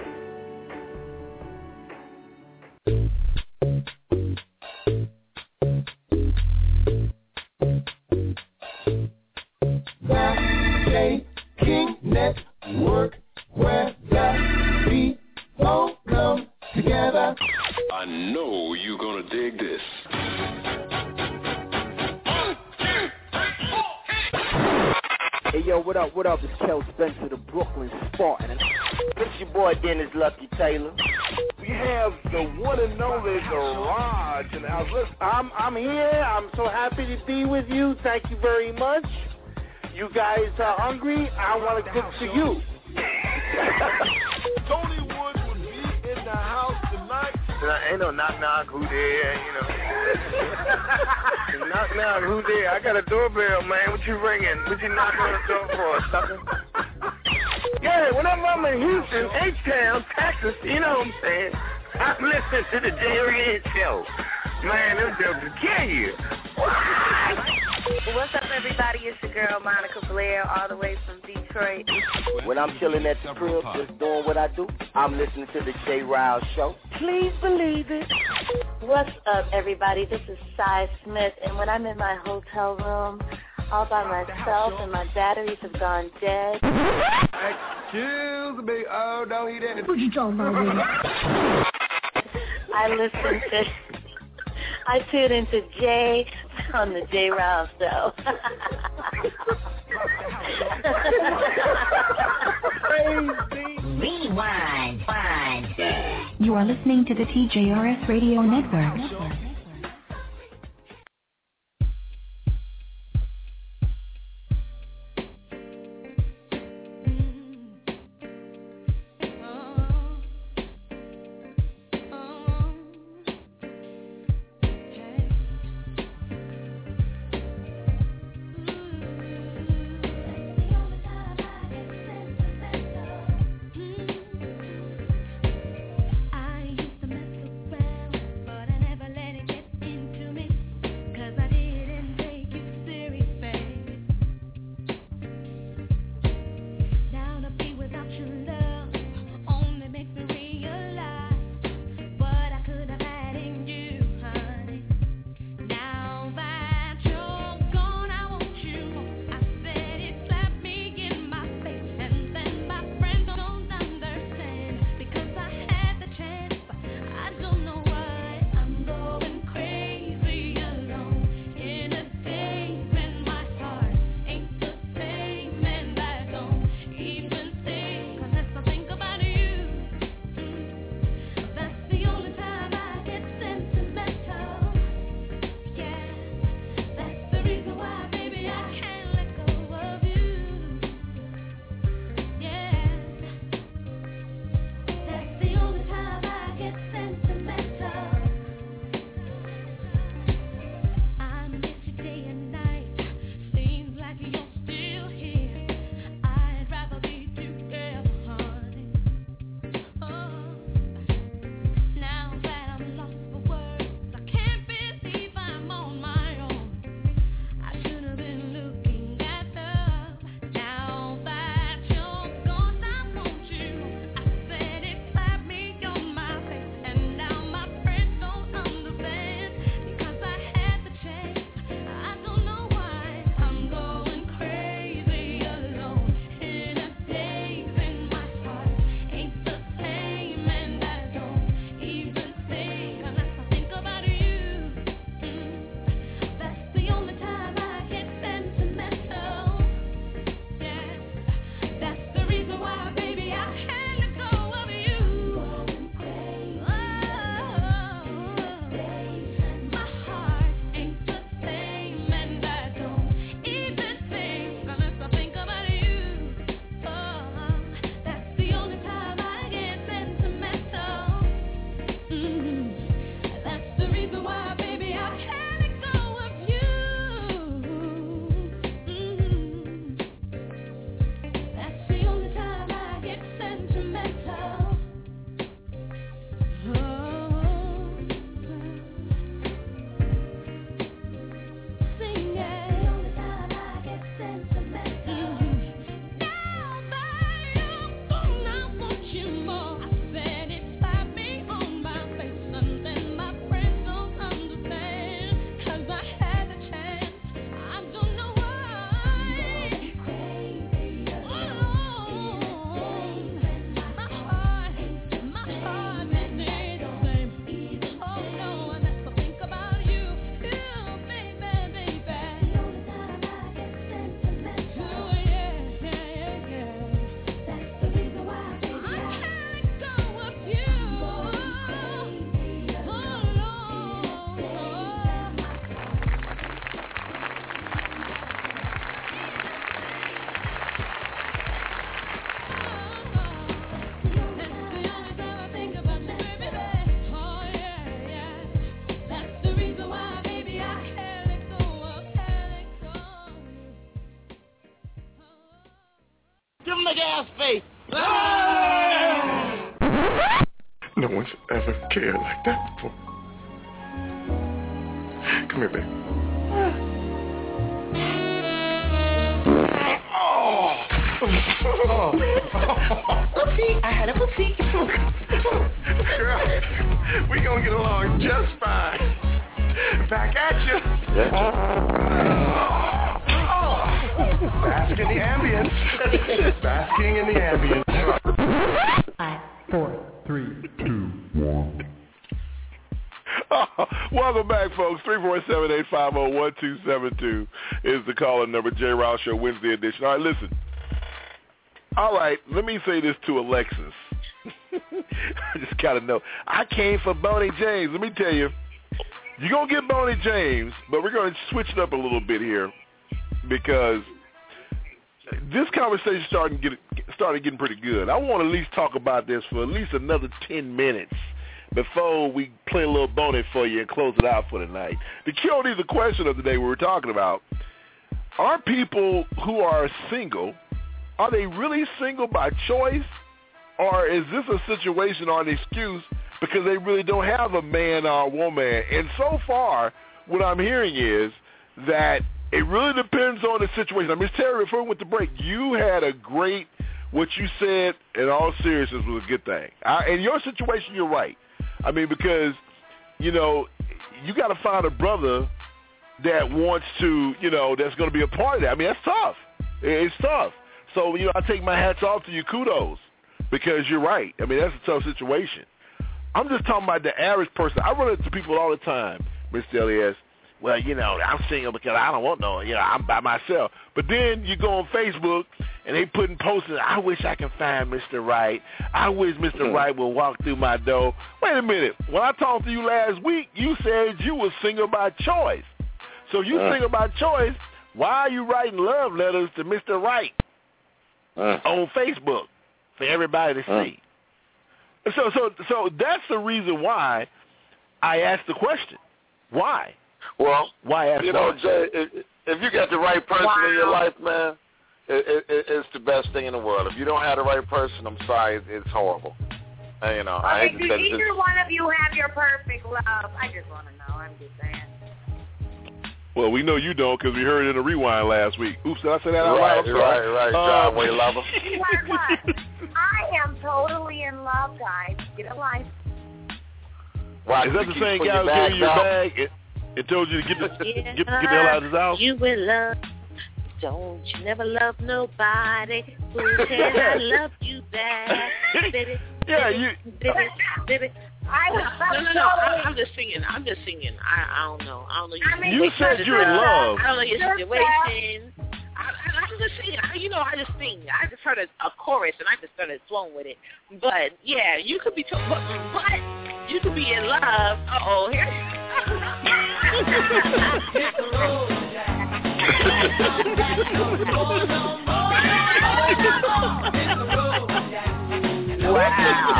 S2: Work where the people come together.
S10: I know you're gonna dig this.
S3: Hey yo, what up? It's Kel Spencer, the Brooklyn Spartan.
S4: It's your boy Dennis Lucky Taylor.
S12: We have the one and only Garage in the house. Listen,
S4: I'm here. I'm so happy to be with you. Thank you very much. You guys are hungry. I want to cook for you.
S12: Tony Woods will be in the house tonight.
S4: Ain't no knock, who there, you know. knock, who there? I got a doorbell, man. What you ringing? What you knocking on the door for, sucker? Yeah, whenever I'm in Houston, H-Town, Texas, you know what I'm saying? I'm listening to the Jerry Show. Man, them jokes will kill you.
S1: What's up, everybody? It's your girl, Monica Blair, all the way from Detroit.
S4: When I'm chilling at the crib, just doing what I do, I'm listening to the J. Rouse Show. Please believe it.
S1: What's up, everybody? This is Cy Smith, and when I'm in my hotel room all by myself and my batteries have gone dead.
S4: Excuse me. Oh, no, he didn't.
S1: What you talking about? I tune into Jay on the J. Rouse Show.
S25: Rewind. You are listening to the TJRS Radio Network.
S8: I used to mess around, but I never let the gas face.
S12: No one's ever cared like that before. Come here, baby.
S8: Oopsie, I had a oopsie.
S12: Girl, we gonna get along just fine. Back at you. Bask in the ambience. Basking in the ambience.
S2: 5, 4, 3, 2, 1.
S12: Welcome back, folks. 347-850-1272 is the calling number. J. Rouse Show, Wednesday edition. All right, listen. All right, let me say this to Alexis. I just got to know. I came for Bonnie James. Let me tell you, you're going to get Bonnie James, but we're going to switch it up a little bit here because this conversation started getting pretty good. I want to at least talk about this for at least another 10 minutes before we play a little bonnet for you and close it out for the night. The key on the question of the day we were talking about, are people who are single, are they really single by choice, or is this a situation or an excuse because they really don't have a man or a woman? And so far, what I'm hearing is that it really depends on the situation. Now, Ms. Terry, before we went to break, you had a great, what you said in all seriousness was a good thing. In your situation, you're right. I mean, because, you know, you got to find a brother that wants to, you know, that's going to be a part of that. I mean, that's tough. It's tough. So, you know, I take my hats off to you. Kudos, because you're right. I mean, that's a tough situation. I'm just talking about the average person. I run into people all the time, Mr. Elias. Well, you know, I'm single because I don't want no, you know, I'm by myself. But then you go on Facebook and they putting posters, I wish I can find Mr. Right. I wish Mr. Right will walk through my door. Wait a minute. When I talked to you last week, you said you were single by choice. So you single by choice, why are you writing love letters to Mr. Right on Facebook for everybody to see? So that's the reason why I asked the question. Why?
S21: Well,
S12: why
S21: you know, Jay, if you got the right person in your life, man, it's the best thing in the world. If you don't have the right person, I'm sorry, it's horrible. And, you know, I hate to say this.
S14: Either one of you have your perfect love? I just want to know. I'm just saying.
S12: Well, we know you don't because we heard it in the rewind last week. Oops, did I say that out loud?
S21: Right. John Wayne Lover.
S14: What? I am totally in love, guys. Get a life.
S21: Why,
S12: is that the same guy who gave you your bag? It told you to get the hell out of his house?
S9: You will love. Don't you never love nobody who said I love you back. Baby,
S12: yeah,
S9: baby. No. I'm just singing. I don't know.
S12: You said you're in love.
S9: I don't know your situation. I'm just singing. I just sing. I just heard a chorus and I just started flowing with it. But yeah, you could be. But you could be in love. Here.
S14: Wow.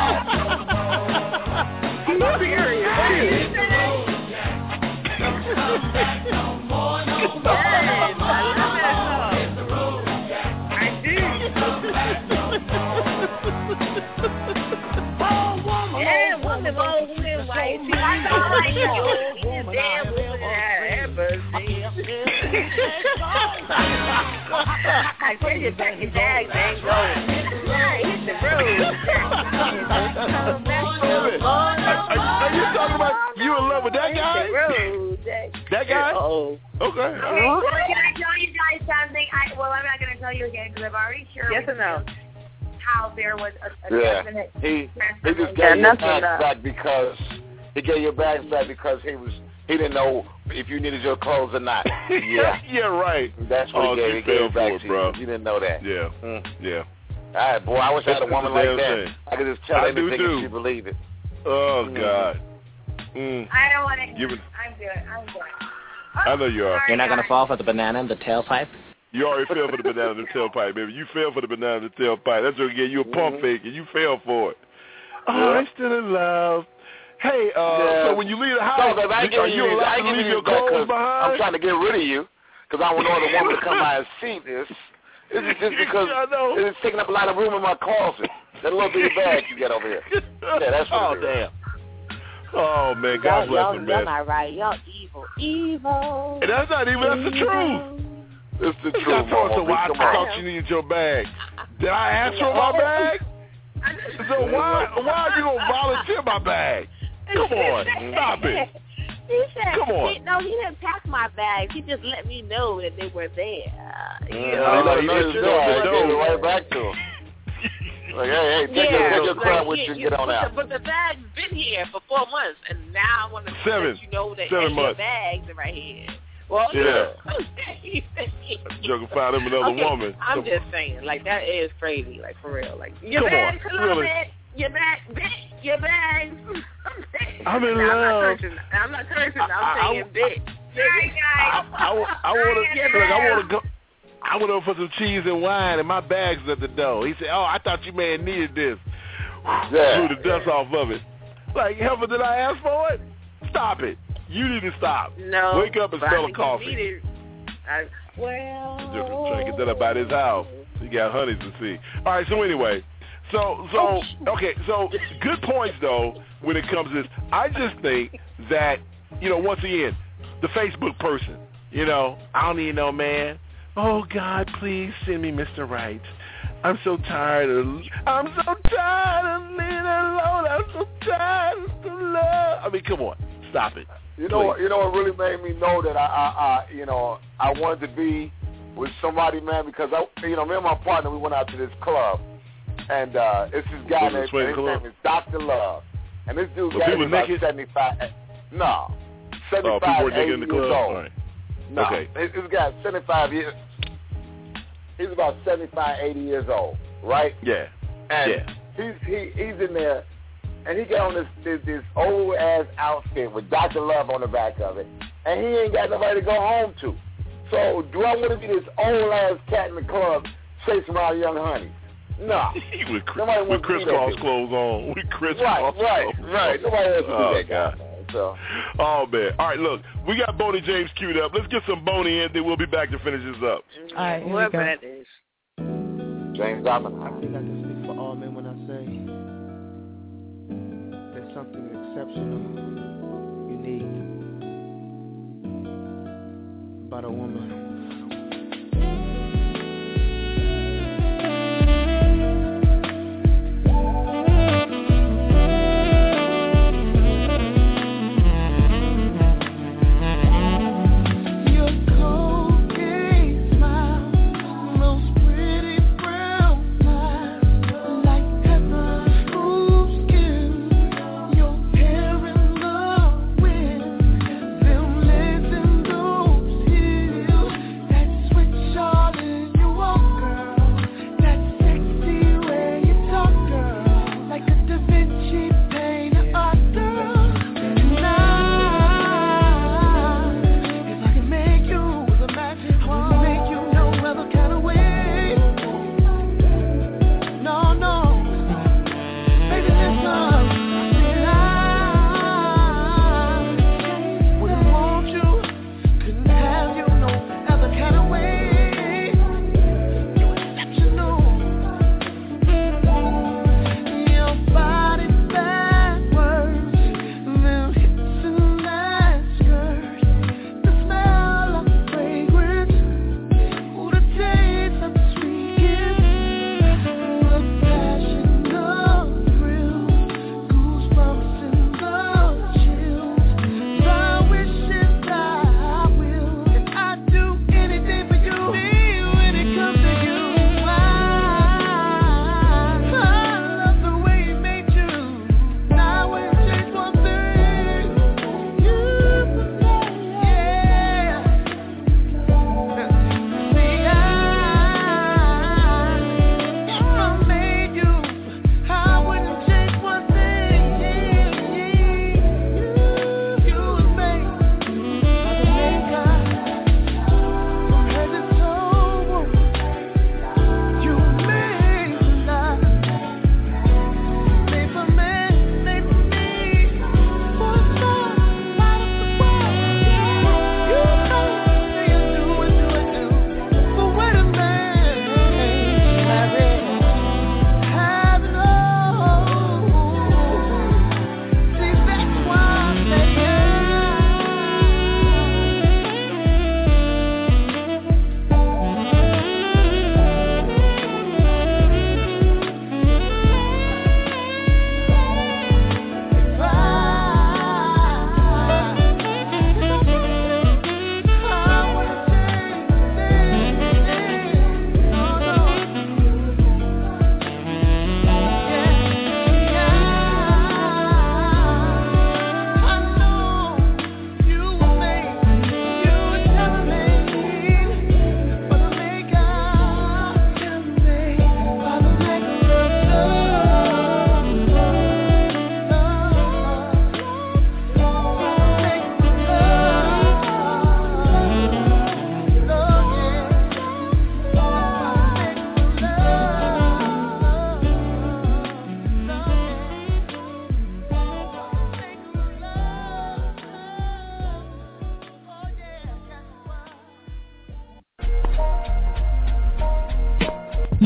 S9: I tell you, back in Jags ain't going. Hit the road.
S12: Are you talking about you in love with that guy? That guy?
S9: Oh.
S12: Okay.
S14: Can I tell you guys something? I'm not going to tell you again because I've already shared
S9: yes or no?
S14: how there was a definite.
S21: He just gave your bags back because he gave your bags back because he didn't know if you needed your clothes or not. Yeah.
S12: Yeah, right.
S21: That's what he gave it back to
S12: bro.
S21: You didn't know that.
S12: Yeah. Yeah.
S21: All right, boy, I wish I had a woman like that. I could just tell anything and she believed it.
S12: Oh, God.
S14: I don't want to. I'm good.
S12: I know you are.
S24: You're not going to fall for the banana in the tailpipe?
S12: You already fell for the banana in the tailpipe, baby. You fell for the banana in the tailpipe. That's what gave you a pump fake, and you fell for it. Oh, I'm still in love. Hey, so when you leave the house, are you allowed to leave your clothes behind?
S21: I'm trying to get rid of you because I want another woman to come by and see this. This is just because it's taking up a lot of room in my closet. That little bitty bag you get over here. Yeah, that's what it is.
S12: Damn. Oh, man, God bless him, man.
S9: Y'all not right. Y'all evil.
S12: And that's not even, that's the truth.
S21: It's the truth,
S12: Mama. I thought you needed your bag. Did I ask for my bag? So why are you going to volunteer my bag? Come on, stop it.
S9: He said,
S12: come on.
S9: He didn't pack my bags. He just let me know that they were there.
S21: He let you know. I gave it right back to him. Like, hey, take your crap with you and get on out.
S9: But the bag's been here for 4 months, and now I want to let you know that your bags are right here. Well,
S12: yeah. Joker found him another woman.
S9: I'm just saying, like, that is crazy, like, for real. Like, your
S12: come
S9: bags,
S12: on, really?
S9: Your bags.
S12: I'm in love.
S9: I'm not cursing. I'm saying bitch.
S12: I want to go. I went over for some cheese and wine, and my bag's at the door. He said, "Oh, I thought you man needed this." Blew the dust off of it. Like, hell, did I ask for it? Stop it. You need to stop.
S9: No.
S12: Wake up and smell a coffee. Trying to get that up out his house. He got honeys to see. All right, so anyway. So good points, though, when it comes to this. I just think that, once again, the Facebook person, I don't need no man. Oh, God, please send me Mr. Right. I'm so tired of living alone. I'm so tired of love. I mean, come on. Stop it.
S21: You know what really made me know that I wanted to be with somebody, man, because me and my partner, we went out to this club, and it's this guy named, his name is Dr. Love, and this dude got about 75. No, 75, 80 years old. Right. No, okay. This guy's 75 years. He's about 75, 80 years old, right?
S12: Yeah.
S21: And he's in there. And he got on this old ass outfit with Dr. Love on the back of it, and he ain't got nobody to go home to. So do I want to be this old ass cat in the club chasing around young honeys? No.
S12: with crisscross clothes on. With crisscross clothes.
S21: Right. Nobody else will do that guy. So.
S12: Oh man. All right, look, we got Boney James queued up. Let's get some Boney in, then we'll be back to finish this up.
S9: All right, whoever that is.
S21: James Diamond.
S3: I think I can speak for all men when I say something exceptional, unique about a woman.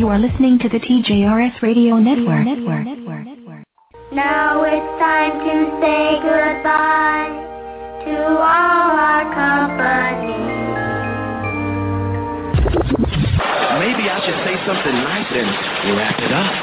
S5: You are listening to the TJRS Radio Network.
S15: Now it's time to say goodbye to all our company.
S7: Maybe I should say something nice and wrap it up.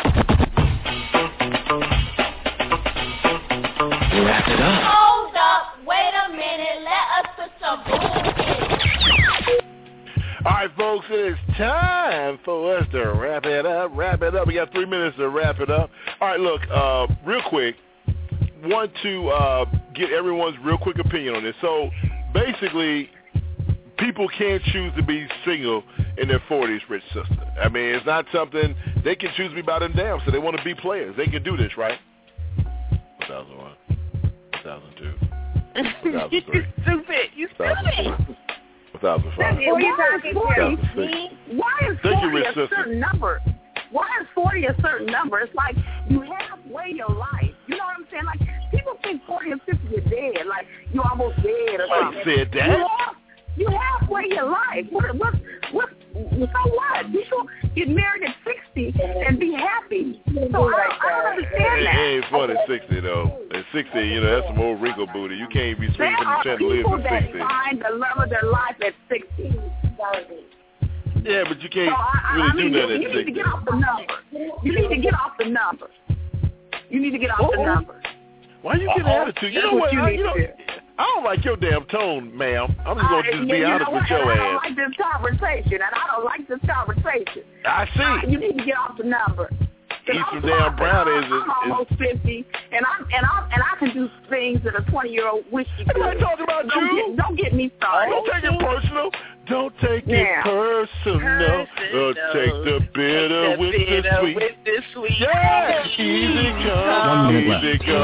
S7: Wrap it up.
S15: Hold up, wait a minute, let us put some bullshit.
S12: All right, folks, it is time for us to wrap it up. We got 3 minutes to wrap it up. All right, look, real quick, want to get everyone's real quick opinion on this. So, basically, people can't choose to be single in their 40s, Rich Sister. I mean, it's not something they can choose to be by them damn, so they want to be players. They can do this, right? 2001, 2002, 2003.
S9: You stupid.
S12: 2005.
S9: Who are you talking to?
S11: Why is 40 a certain number? Why is 40 a certain number? It's like you halfway your life. You know what I'm saying? Like, people think 40 and 50 you're dead. Like, you're almost dead or something.
S12: You said that?
S11: You halfway your life. So what? You should get married at 60 and be happy. So I don't understand that.
S12: It ain't fun at 60, though. At 60, that's some old wrinkle booty. You can't be swinging from the chandeliers at 60. There are people that find the love of their life at 60. Yeah, but you can't really do that at 60.
S11: You need to get off the number. You need to get off the number.
S12: Why you get attitude? You know what? I don't like your damn tone, ma'am. I'm just going to just be honest with your ass.
S11: I don't like this conversation, I see. You need to get off the number.
S12: Eat some damn brownies.
S11: I'm almost 50, and I can do things that a 20-year-old wish you could.
S12: I'm not talking about you.
S11: Don't get me started.
S12: Don't take it personal. Don't take it personal. Don't take the bitter with the sweet. Yeah, easy come, easy go.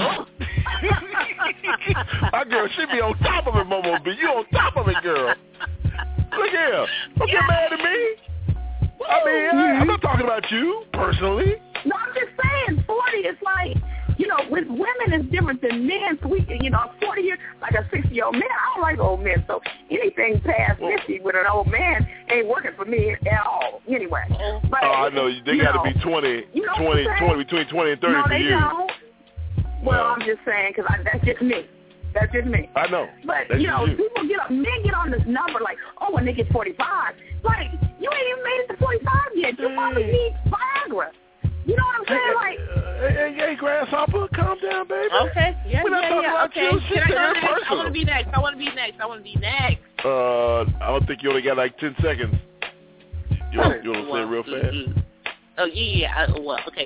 S12: My girl, she be on top of it, Momo B. You on top of it, girl. Look here. Don't get mad at me. I mean, I'm not talking about you personally.
S11: No, I'm just saying 40 is like, with women it's different than men. So we can, 40 years, like a 60-year-old man. I don't like old men. So anything past 50 with an old man ain't working for me at all. Anyway. But,
S12: I know. They got to be 20, between 20 and 30
S11: no,
S12: for you.
S11: Don't. Well, I'm just saying, because that's just me. That's just me.
S12: I know.
S11: But, men get on this number like, when they get 45. Like, you ain't even made it to 45 yet. You probably need Viagra. You know what I'm saying? Like,
S12: hey, Grasshopper, calm down, baby.
S9: Okay.
S12: We're not talking about you.
S9: Can I go next? I want to be next. I want to be next.
S12: I don't think you only got like 10 seconds. You want to say it real fast?
S9: Oh, yeah. Okay.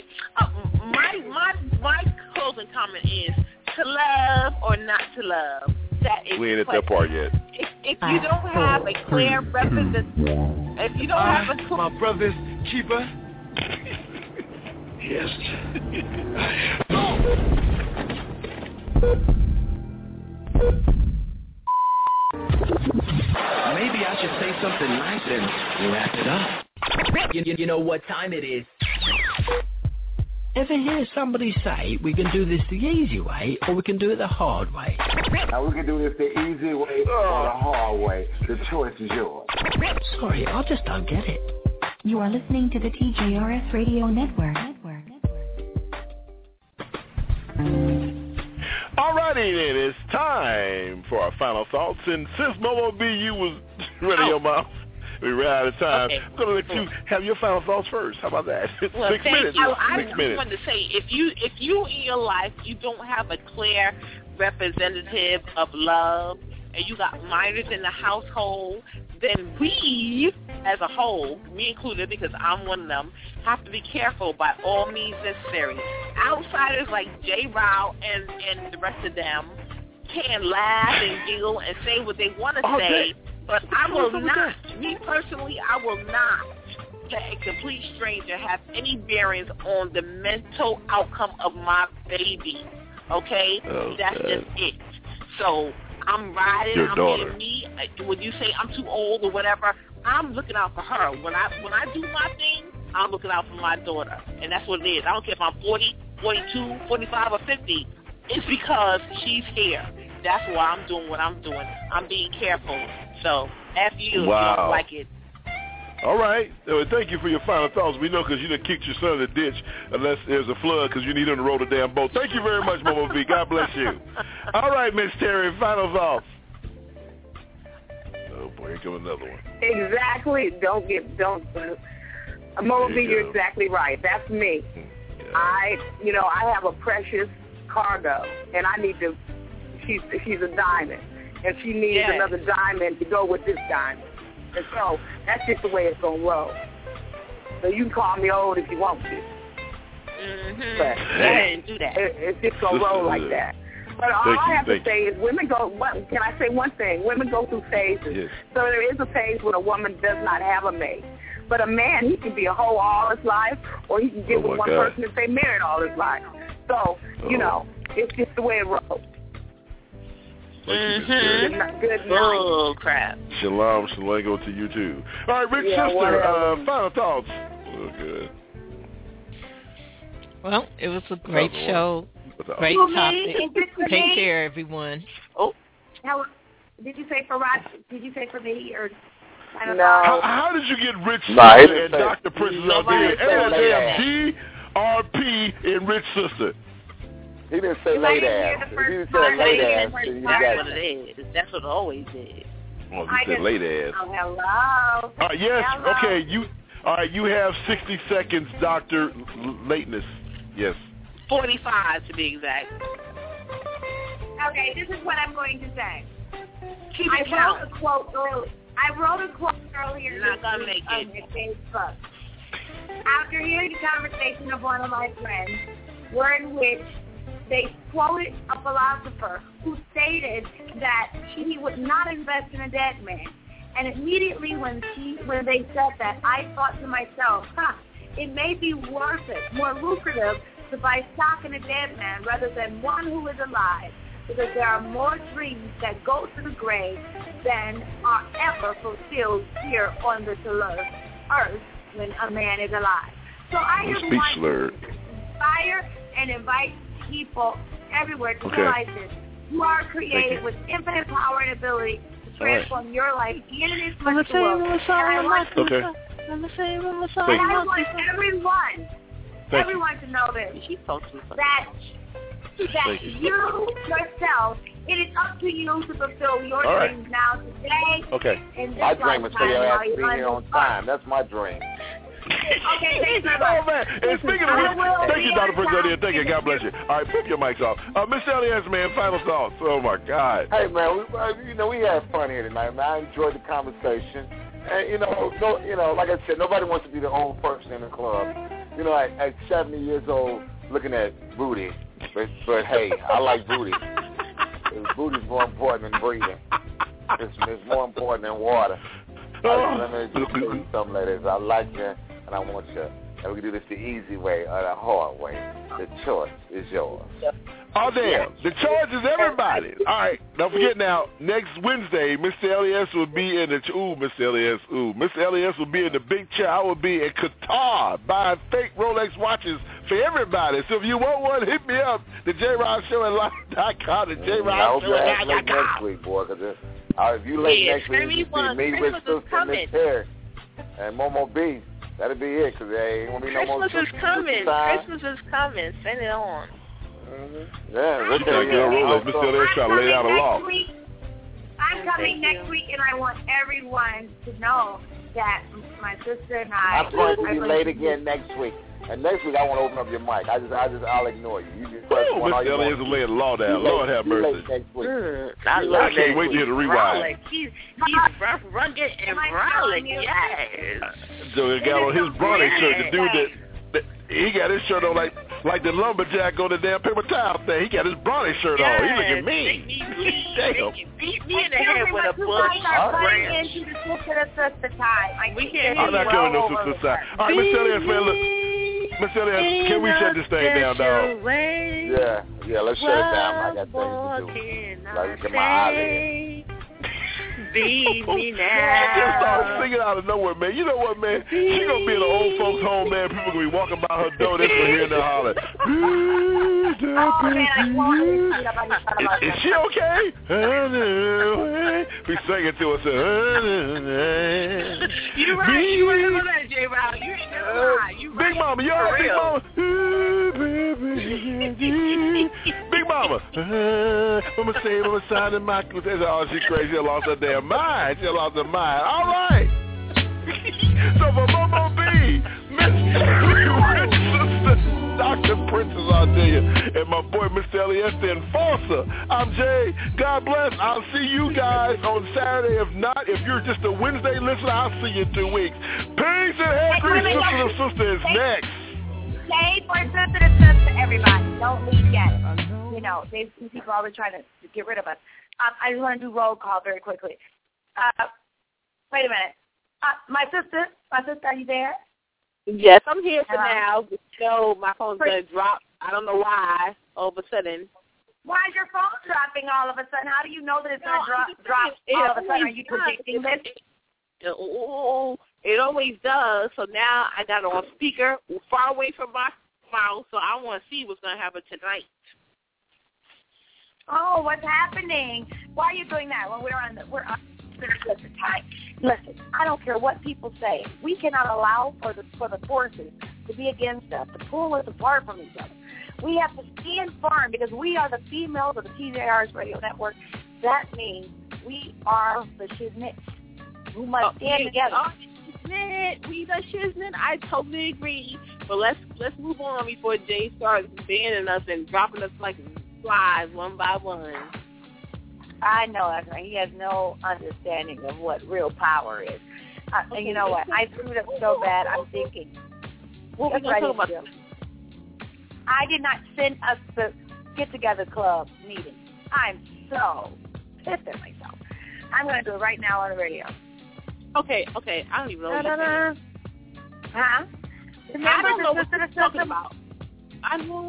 S9: My closing comment is to love or not to love. That is
S12: we ain't at that part yet.
S9: If you don't have a clear representation, if you don't have a
S7: my brother's keeper. Yes. Maybe I should say something nice and wrap it up. You know what time it is. Ever hear somebody say we can do this the easy way or we can do it the hard way?
S21: Now we can do this the easy way or the hard way. The choice is yours.
S7: Sorry, I just don't get it.
S5: You are listening to the TJRS Radio Network.
S12: Alrighty then, it's time for our final thoughts. And since Momo B, you was ready your mouth, we ran out of time.
S9: Okay.
S12: I'm going to let you have your final thoughts first. How about that?
S9: Well,
S12: 6 minutes.
S9: I just wanted to say, if you in your life, you don't have a clear representative of love, and you got minors in the household, then we, as a whole, me included, because I'm one of them, have to be careful by all means necessary. Outsiders like J. Rao and the rest of them can laugh and giggle and say what they want to say, but I will not, me personally, I will not let a complete stranger have any bearings on the mental outcome of my baby, okay? That's just it. So I'm riding, I'm being me. When you say I'm too old or whatever, I'm looking out for her. When I do my thing, I'm looking out for my daughter. And that's what it is. I don't care if I'm 40, 42, 45, or 50. It's because she's here. That's why I'm doing what I'm doing. I'm being careful. So, after you, if you don't like it.
S12: All right. Thank you for your final thoughts. We know because you done kicked your son in the ditch unless there's a flood because you need him to roll the damn boat. Thank you very much, Momo V. God bless you. All right, Miss Terry, final thoughts. Oh, boy, here comes another one.
S11: Exactly. Momo V, you're exactly right. That's me. Yeah. I have a precious cargo, and I need to, she's a diamond, and she needs another diamond to go with this diamond. And so that's just the way it's going to roll. So you can call me old if you want to.
S9: Mm-hmm.
S11: But
S9: go ahead and do that.
S11: It's just going to roll like that. But all I have to say is women go, can I say one thing? Women go through phases. Yes. So there is a phase when a woman does not have a mate. But a man, he can be a hoe all his life, or he can get with one person and stay married all his life. So, it's just the way it rolls.
S9: Mm-hmm.
S11: Good night.
S9: Oh, crap.
S12: Shalom, shalom to you, too. All right, Big Sister, final thoughts. Oh, good.
S13: Well, it was a great show. Great topic. Take care, everyone.
S14: Oh. Did you say for Rod? Did you say for me? Or I don't
S11: know.
S12: How did you get Rich Sister and Dr. Princess out there? GRP and Rich Sister.
S21: He didn't say late ass. He didn't say late ass.
S9: That's what it is. That's what it always is.
S12: Oh, he said late ass.
S14: Oh, hello.
S12: Yes.
S14: Hello.
S12: Okay. All right. You have 60 seconds, Dr. Lateness. Yes.
S9: 45 to be exact.
S14: Okay. This is what I'm going to say.
S9: I
S14: wrote a quote earlier.
S9: You're not gonna make it.
S14: On Facebook. After hearing the conversation of one of my friends, in which they quoted a philosopher who stated that he would not invest in a dead man. And immediately when they said that, I thought to myself, it may be worth it, more lucrative to buy stock in a dead man rather than one who is alive, because there are more dreams that go to the grave than are ever fulfilled here on this earth when a man is alive. So I just want to inspire and invite people everywhere to realize this. You are created with infinite power and ability to transform your life in this much world. And I want everyone to know this, that you yourself, it is up to you to fulfill your dreams now, today.
S21: Okay. My dream is for your ass to be here on time. That's my dream.
S14: Okay, thank you.
S12: Oh, man. And speaking of which, thank you, Dr. Prince. Thank you. God bless you. All right, put your mics off. Miss Elias, man, final thoughts. Oh, my God.
S21: Hey, man, we had fun here tonight, man. I enjoyed the conversation. And, like I said, nobody wants to be the only person in the club. At 70 years old, looking at booty. But hey, I like booty. Booty's more important than breathing. It's more important than water. Let me just tell you something, ladies. I like you, and I want you. And we can do this the easy way or the hard way. The choice is yours.
S12: Oh, damn. The choice is everybody. All right. Don't forget now, next Wednesday, Mr. Elias will be in the... Mr. Elias. Mr. Elias will be in the big chair. I will be in Qatar buying fake Rolex watches for everybody. So if you want one, hit me up. The JRod Show at live.com. The JRod Show at live.com.
S21: Next week, boy, because if you late next week, you see me, Rich Sister, Miss Terry, and Momo B. That'll be it, because there ain't going to be no more...
S9: Christmas is coming. Christmas is coming. Send it on.
S21: Mm-hmm. Yeah,
S12: she trying to get a Rolex. Mr. Elias trying to lay out a law.
S14: I'm coming next week, and I want everyone to know that my sister and I'm
S21: going to be late again next week. And next week, I want to open up your mic. I'll ignore you. You just press one.
S12: Mr. Elias is laying the law down. Lord have mercy.
S21: I
S12: can't wait to hear the rewind.
S9: He's rugged and rolling, yes.
S12: So he got on his Bronny shirt. The dude that he got his shirt on like the lumberjack on the damn paper towel thing. He got his Bronny shirt on. He looking mean.
S9: Damn. Beat me in the head with a bush.
S12: I'm not coming no sister side. All right, Mr. Elias, man, look. Mr. Elias, can we shut this thing down, dog?
S21: Yeah, let's shut it down. I got things to do. Like, get my eyelids.
S9: Beat me now.
S12: I just started singing out of nowhere, man. You know what, man? She gonna be in an old folks' home, man. People gonna be walking by her door. They're gonna hear her holler. Is she okay? Be singing to us.
S9: You're right. You remember that, J-Rob. You ain't never lie.
S12: Big Mama, you all Big Mama. Big Mama. Mama say, Mama sign in my... Oh, she's crazy. She lost her damn mind. She lost her mind. All right. So for Momo B, Miss Sister Dr. Princess Ardea, and my boy Mr. Elieste Enforcer, I'm Jay. God bless. I'll see you guys on Saturday. If not, if you're just a Wednesday listener, I'll see you in 2 weeks. Peace and head grease, Sister to Sister is next.
S14: Say for Sister to Sister, everybody. Don't leave yet. You know, these people are always trying to get rid of us. I just want to do roll call very quickly. Wait a minute. My sister, are you there?
S9: Yes, I'm here for now. So my phone's going to drop. I don't know why, all of a sudden.
S14: Why is your phone dropping all of a sudden? How do you know that it's going to drop all of a sudden? Are you predicting this?
S9: It always does. So now I got it on speaker, far away from my mouth, so I want to see what's going to happen tonight.
S14: Oh, what's happening? Why are you doing that when we're on time? Listen, I don't care what people say. We cannot allow for the forces to be against us, to pull us apart from each other. We have to stand firm because we are the females of the TJRS Radio Network. That means we are the shiznits who must stand together.
S9: We the shiznit. I totally agree. But let's move on before Jay starts banning us and dropping us like flies one by one.
S14: I know that's right. He has no understanding of what real power is. And you know what? I screwed up so bad. I'm thinking.
S9: What are we going to talk about?
S14: I did not send us the get-together club meeting. I'm so pissed at myself. I'm going to do it right now on the radio.
S9: Okay. I don't even know what you're saying.
S14: Huh? Remember
S9: I don't know what
S14: you're
S9: talking about. No.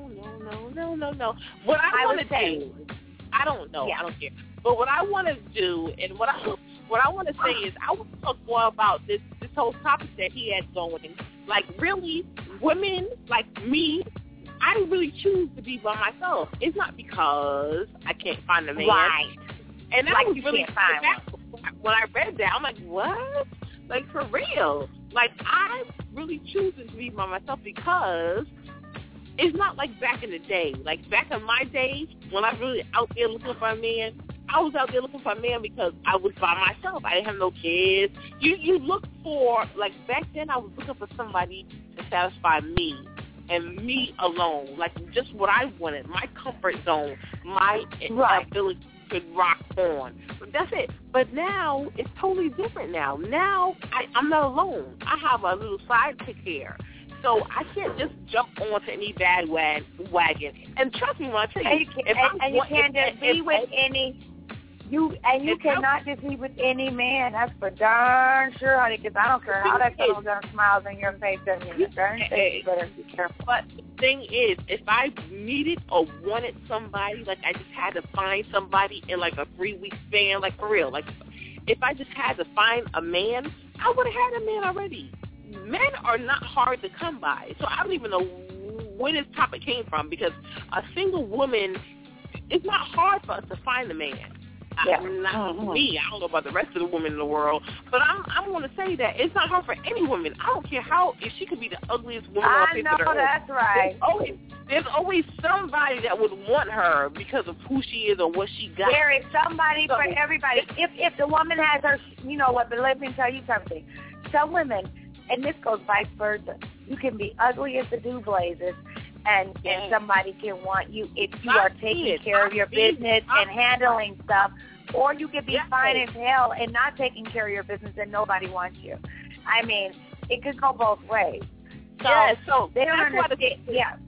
S9: What I want to do... I don't know. Yeah. I don't care. But what I want to do and what I want to say is I want to talk more about this whole topic that he had going. Like, really, women like me, I really choose to be by myself. It's not because I can't find a man.
S14: Right.
S9: And that
S14: like
S9: was
S14: you
S9: really
S14: can't find one.
S9: When I read that, I'm like, what? Like, for real. Like, I'm really choosing to be by myself because it's not like back in the day. Like, back in my day, when I was really out there looking for a man, I was out there looking for a man because I was by myself. I didn't have no kids. You look for, like, back then I was looking for somebody to satisfy me and me alone. Like, just what I wanted, my comfort zone, my ability to rock on. But that's it. But now, it's totally different now. Now, I'm not alone. I have a little sidekick here. So I can't just jump onto any bandwagon. And trust me when I tell you,
S14: you can't just be with any. You cannot just be with any man. That's for darn sure, honey. Because I don't care how that girl smiles in your face. Doesn't mean darn thing. You better be careful.
S9: But the thing is, if I needed or wanted somebody, like I just had to find somebody in like a 3-week span, like for real, like if I just had to find a man, I would have had a man already. Men are not hard to come by. So I don't even know where this topic came from because a single woman, it's not hard for us to find a man.
S14: Yeah.
S9: Not me. I don't know about the rest of the women in the world. But I'm going to say that it's not hard for any woman. I don't care if she could be the ugliest woman on the face of the earth.
S14: That's right.
S9: There's always somebody that would want her because of who she is or what she got.
S14: There is somebody for everybody. If the woman has her, you know what, but let me tell you something. Some women, and this goes vice versa, you can be ugly as the dew blazes, and somebody can want you if you are taking care of your business and handling stuff, or you can be fine as hell and not taking care of your business and nobody wants you. I mean, it could go both ways. So they don't understand.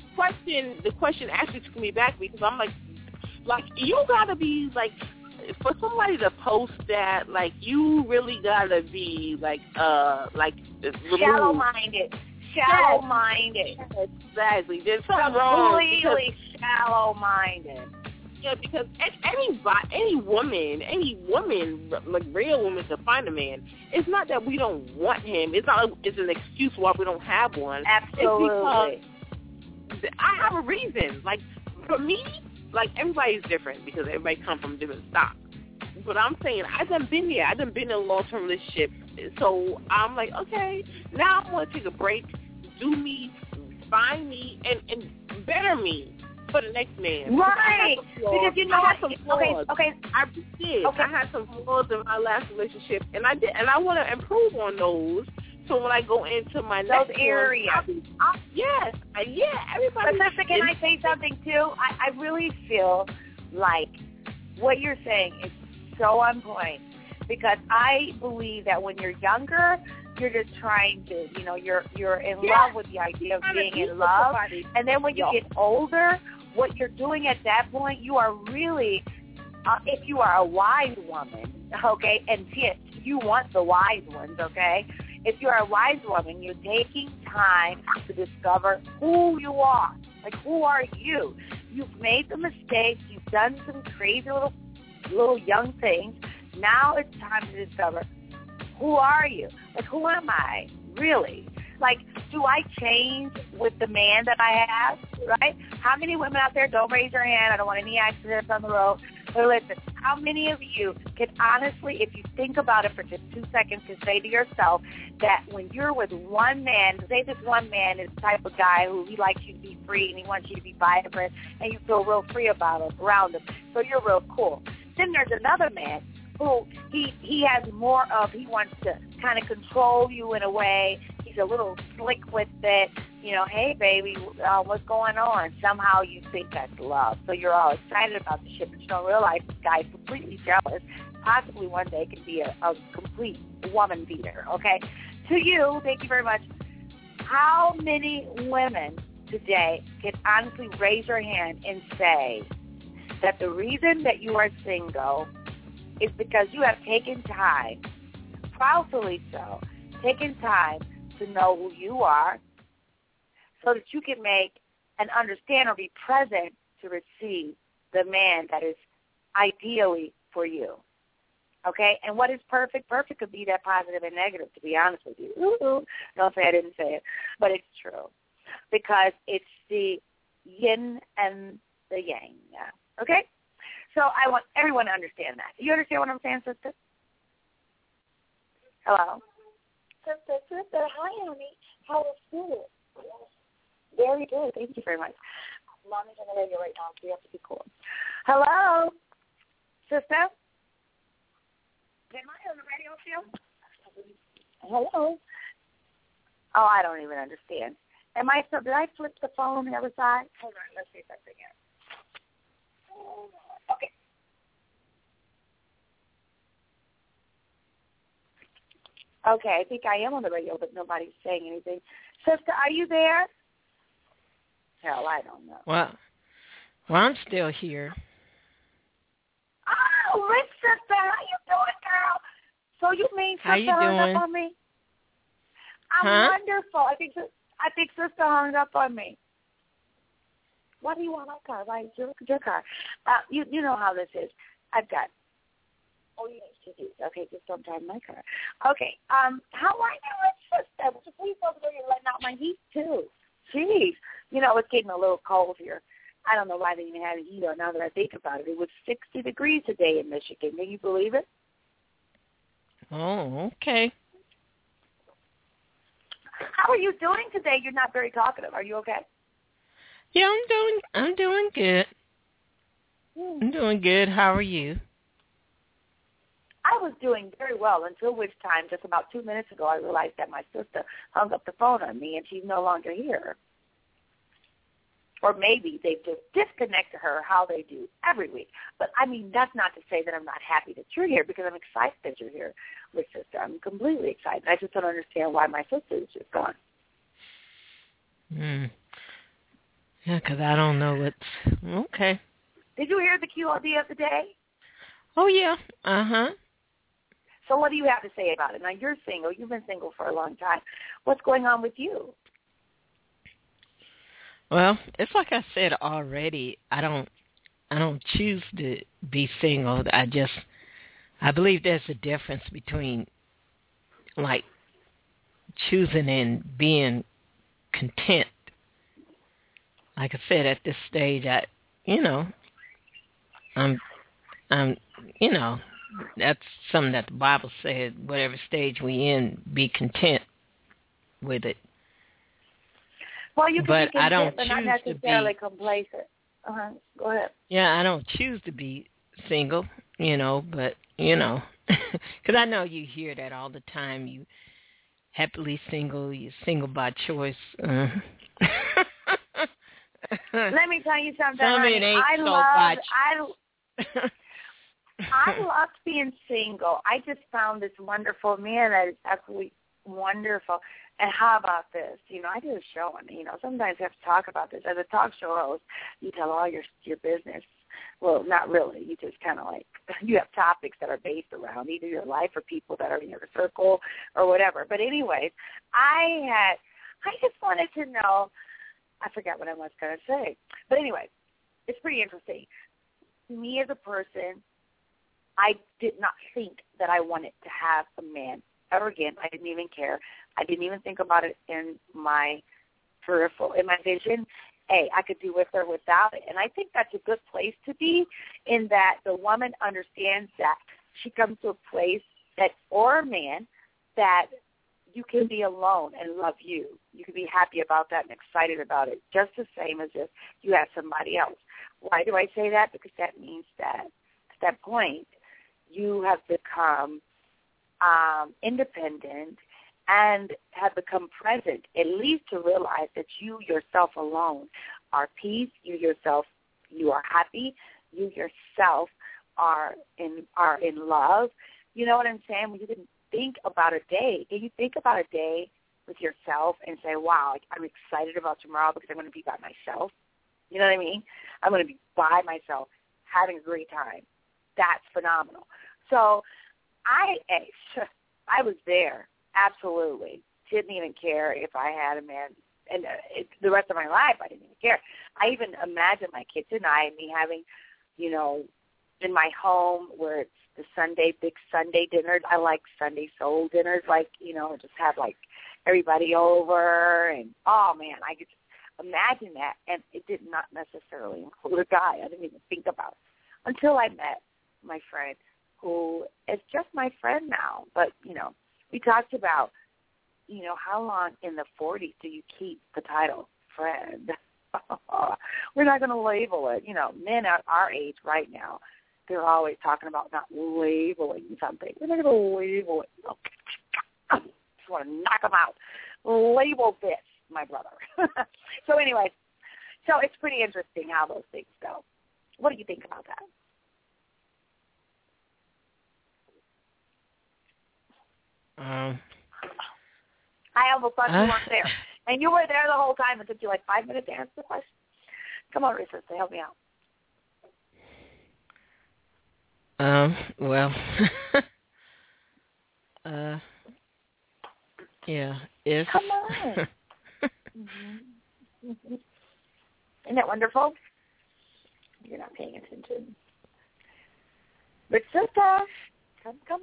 S9: The question actually took me back because I'm like you gotta be like, for somebody to post that, like you really gotta be like
S14: shallow-minded.
S9: Exactly. There's something wrong.
S14: Completely shallow-minded.
S9: Yeah, because any woman, like real woman, to find a man, it's not that we don't want him. It's not. It's an excuse why we don't have one.
S14: Absolutely.
S9: It's because I have a reason. Like for me, like, everybody's different because everybody comes from different stocks. But I'm saying, I done been there. I done been in a long-term relationship. So I'm like, okay, now I want to take a break, do me, find me, and better me for the next man.
S1: Right. Because you know
S9: I had some flaws.
S1: Okay.
S9: I did. Okay. I had some flaws in my last relationship, and I want to improve on those. So when I go into my next
S1: areas,
S9: yes, everybody.
S1: But sister, can I say something too? I really feel like what you're saying is so on point, because I believe that when you're younger, you're just trying to, you're in love with the idea of being in love, and then when you get older, what you're doing at that point, you are really, if you are a wise woman, okay, and you want the wise ones, okay. If you're a wise woman, you're taking time to discover who you are. Like, who are you? You've made the mistakes. You've done some crazy little young things. Now it's time to discover, who are you? Like, who am I, really? Like, do I change with the man that I have, right? How many women out there, don't raise your hand, I don't want any accidents on the road, but listen, how many of you can honestly, if you think about it for just 2 seconds, can say to yourself that when you're with one man, say this one man is the type of guy who he likes you to be free and he wants you to be vibrant and you feel real free around him, so you're real cool. Then there's another man who he has more of, he wants to kind of control you in a way. He's a little slick with it. Hey, baby, what's going on? Somehow you think that's love. So you're all excited about the shit, but you don't realize this guy's completely jealous. Possibly one day could be a complete woman beater, okay? To you, thank you very much. How many women today can honestly raise your hand and say that the reason that you are single is because you have taken time, proudly so, taken time to know who you are so that you can make and understand or be present to receive the man that is ideally for you. Okay? And what is perfect? Perfect could be that positive and negative, to be honest with you. Ooh, don't say I didn't say it, but it's true. Because it's the yin and the yang. Yeah. Okay? So I want everyone to understand that. Do you understand what I'm saying, sister? Hello? Sister, hi, honey. How was school? Very good. Thank you very much. Mommy's on the radio right now, so you have to be cool. Hello? Sister? Am I on the radio still? Hello? Oh, I don't even understand. Did I flip the phone on the other side? Hold on, let's see if that's again. Okay. Okay, I think I am on the radio, but nobody's saying anything. Sister, are you there? Hell, I don't know.
S13: Well, I'm still here.
S1: Oh, Rich, sister, how you doing, girl? So you mean sister hung up on me? I'm wonderful. I think sister hung up on me. Why do you want my car? Why your car? You know how this is. I've got. Oh, you need to do. Okay, just don't drive my car. Okay. How are you, Rich, sister? Would you please over there? You're letting out my heat too. Jeez. It's getting a little cold here. I don't know why they even had a heater. Now that I think about it, it was 60 degrees today in Michigan. Can you believe it?
S13: Oh, okay.
S1: How are you doing today? You're not very talkative. Are you okay?
S13: Yeah, I'm doing good. I'm doing good. How are you?
S1: I was doing very well until which time, just about 2 minutes ago, I realized that my sister hung up the phone on me and she's no longer here. Or maybe they've just disconnected her, how they do every week. But, that's not to say that I'm not happy that you're here, because I'm excited that you're here with sister. I'm completely excited. I just don't understand why my sister is just gone.
S13: Yeah, because I don't know what's... Okay.
S1: Did you hear the QOD of the day?
S13: Oh, yeah. Uh-huh.
S1: So what do you have to say about it? Now, you're single. You've been single for a long time. What's going on with you?
S13: Well, it's like I said already. I don't choose to be single. I believe there's a difference between, like, choosing and being content. Like I said, at this stage, that's something that the Bible said, whatever stage we in, be content with it.
S1: Well, you can be content, but not necessarily
S13: to be
S1: complacent. Go ahead.
S13: Yeah, I don't choose to be single, but, because I know you hear that all the time. You happily single, you're single by choice.
S1: Let me tell you something.
S13: I
S1: loved being single. I just found this wonderful man that is absolutely wonderful. And how about this? I do a show, and sometimes I have to talk about this. As a talk show host, you tell all your business. Well, not really. You just kind of you have topics that are based around either your life or people that are in your circle or whatever. But anyways, I just wanted to know. I forgot what I was going to say. But anyway, it's pretty interesting. Me as a person, I did not think that I wanted to have a man ever again. I didn't even care. I didn't even think about it in my peripheral, in my vision. Hey, I could do with or without it. And I think that's a good place to be, in that the woman understands that she comes to a place or a man, that you can be alone and love you. You can be happy about that and excited about it, just the same as if you have somebody else. Why do I say that? Because that means that at that point you have become independent and have become present, at least to realize that you yourself alone are peace, you yourself, you are happy, you yourself are in love. You know what I'm saying? When you can think about a day, can you think about a day with yourself and say, wow, I'm excited about tomorrow because I'm going to be by myself? You know what I mean? I'm going to be by myself having a great time. That's phenomenal. So I was there. Absolutely. Didn't even care if I had a man. And the rest of my life, I didn't even care. I even imagined my kids and me having, in my home where it's the big Sunday dinners. I like Sunday soul dinners, just have, everybody over. And, oh, man, I could just imagine that. And it did not necessarily include a guy. I didn't even think about it until I met my friend, who is just my friend now. But, we talked about, how long in the 40s do you keep the title friend? We're not going to label it. Men at our age right now, they're always talking about not labeling something. We're not going to label it. I just want to knock them out. Label this, my brother. So anyway, it's pretty interesting how those things go. What do you think about that? I almost thought you weren't there. And you were there the whole time. It took you 5 minutes to answer the question. Come on, Risa, help me out.
S13: Well, yeah, if...
S1: Come on. Isn't that wonderful? You're not paying attention. But sister, come.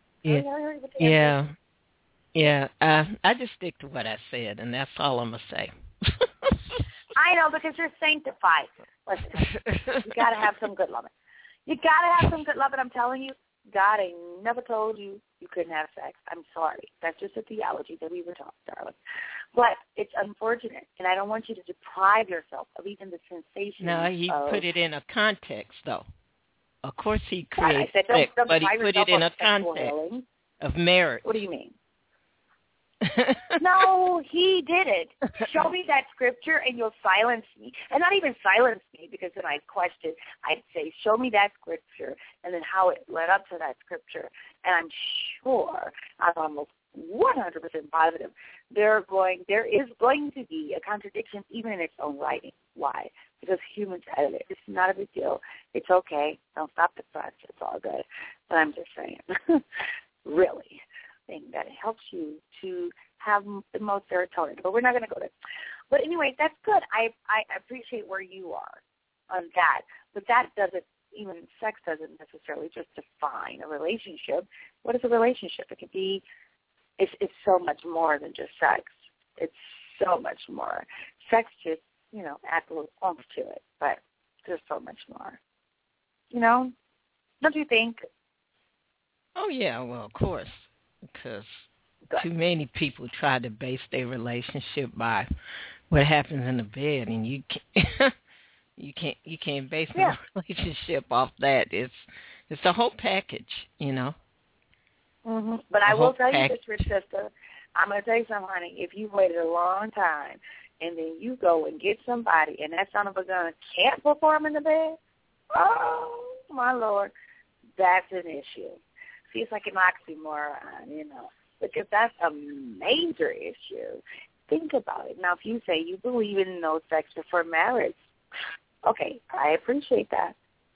S13: Yeah. I just stick to what I said, and that's all I'm going to say.
S1: I know, because you're sanctified. Listen, you got to have some good loving. You got to have some good loving. I'm telling you, God ain't never told you couldn't have sex. I'm sorry. That's just a theology that we were taught, darling. But it's unfortunate, and I don't want you to deprive yourself of even the sensation.
S13: No, he put it in a context, though. Of course he creates sex, but he put it in a context of marriage.
S1: What do you mean? No, he didn't. Show me that scripture and you'll silence me. And not even silence me, because then I'd question. I'd say, show me that scripture and then how it led up to that scripture. And I'm sure, I'm almost 100% positive, there is going to be a contradiction even in its own writing. Why? Because humans edit it. It's not a big deal. It's okay. Don't stop the press. It's all good. But I'm just saying, really, that it helps you to have the most serotonin. But we're not going to go there. But anyway, that's good. I appreciate where you are on that. But that doesn't, even sex doesn't necessarily just define a relationship. What is a relationship? It could be, it's so much more than just sex. It's so much more. Sex just, adds a little oomph to it. But There's so much more. You know? Don't you think?
S13: Oh, yeah, well, of course. Because too many people try to base their relationship by what happens in the bed, and you can't base a relationship off that. It's the whole package, you know.
S1: Mm-hmm. But I will tell you this, rich sister. I'm going to tell you something, honey. If you waited a long time and then you go and get somebody and that son of a gun can't perform in the bed, oh, my Lord, that's an issue. See, it's like an oxymoron, you know. Because that's a major issue. Think about it. Now, if you say you believe in no sex before marriage, okay, I appreciate that.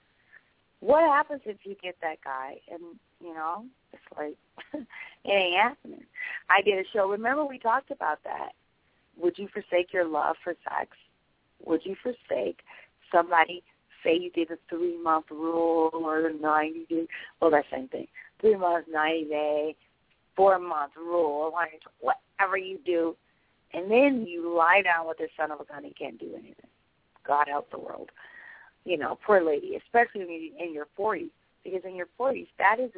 S1: What happens if you get that guy and, you know, it's like, it ain't happening. I did a show. Remember we talked about that. Would you forsake your love for sex? Would you forsake somebody, say you did a 3-month rule or the 90 day, well, that same thing, 3 months, 90 day, 4-month rule, whatever you do, and then you lie down with this son of a gun, he can't do anything. God help the world. You know, poor lady, especially when you're in your 40s, because in your 40s, that is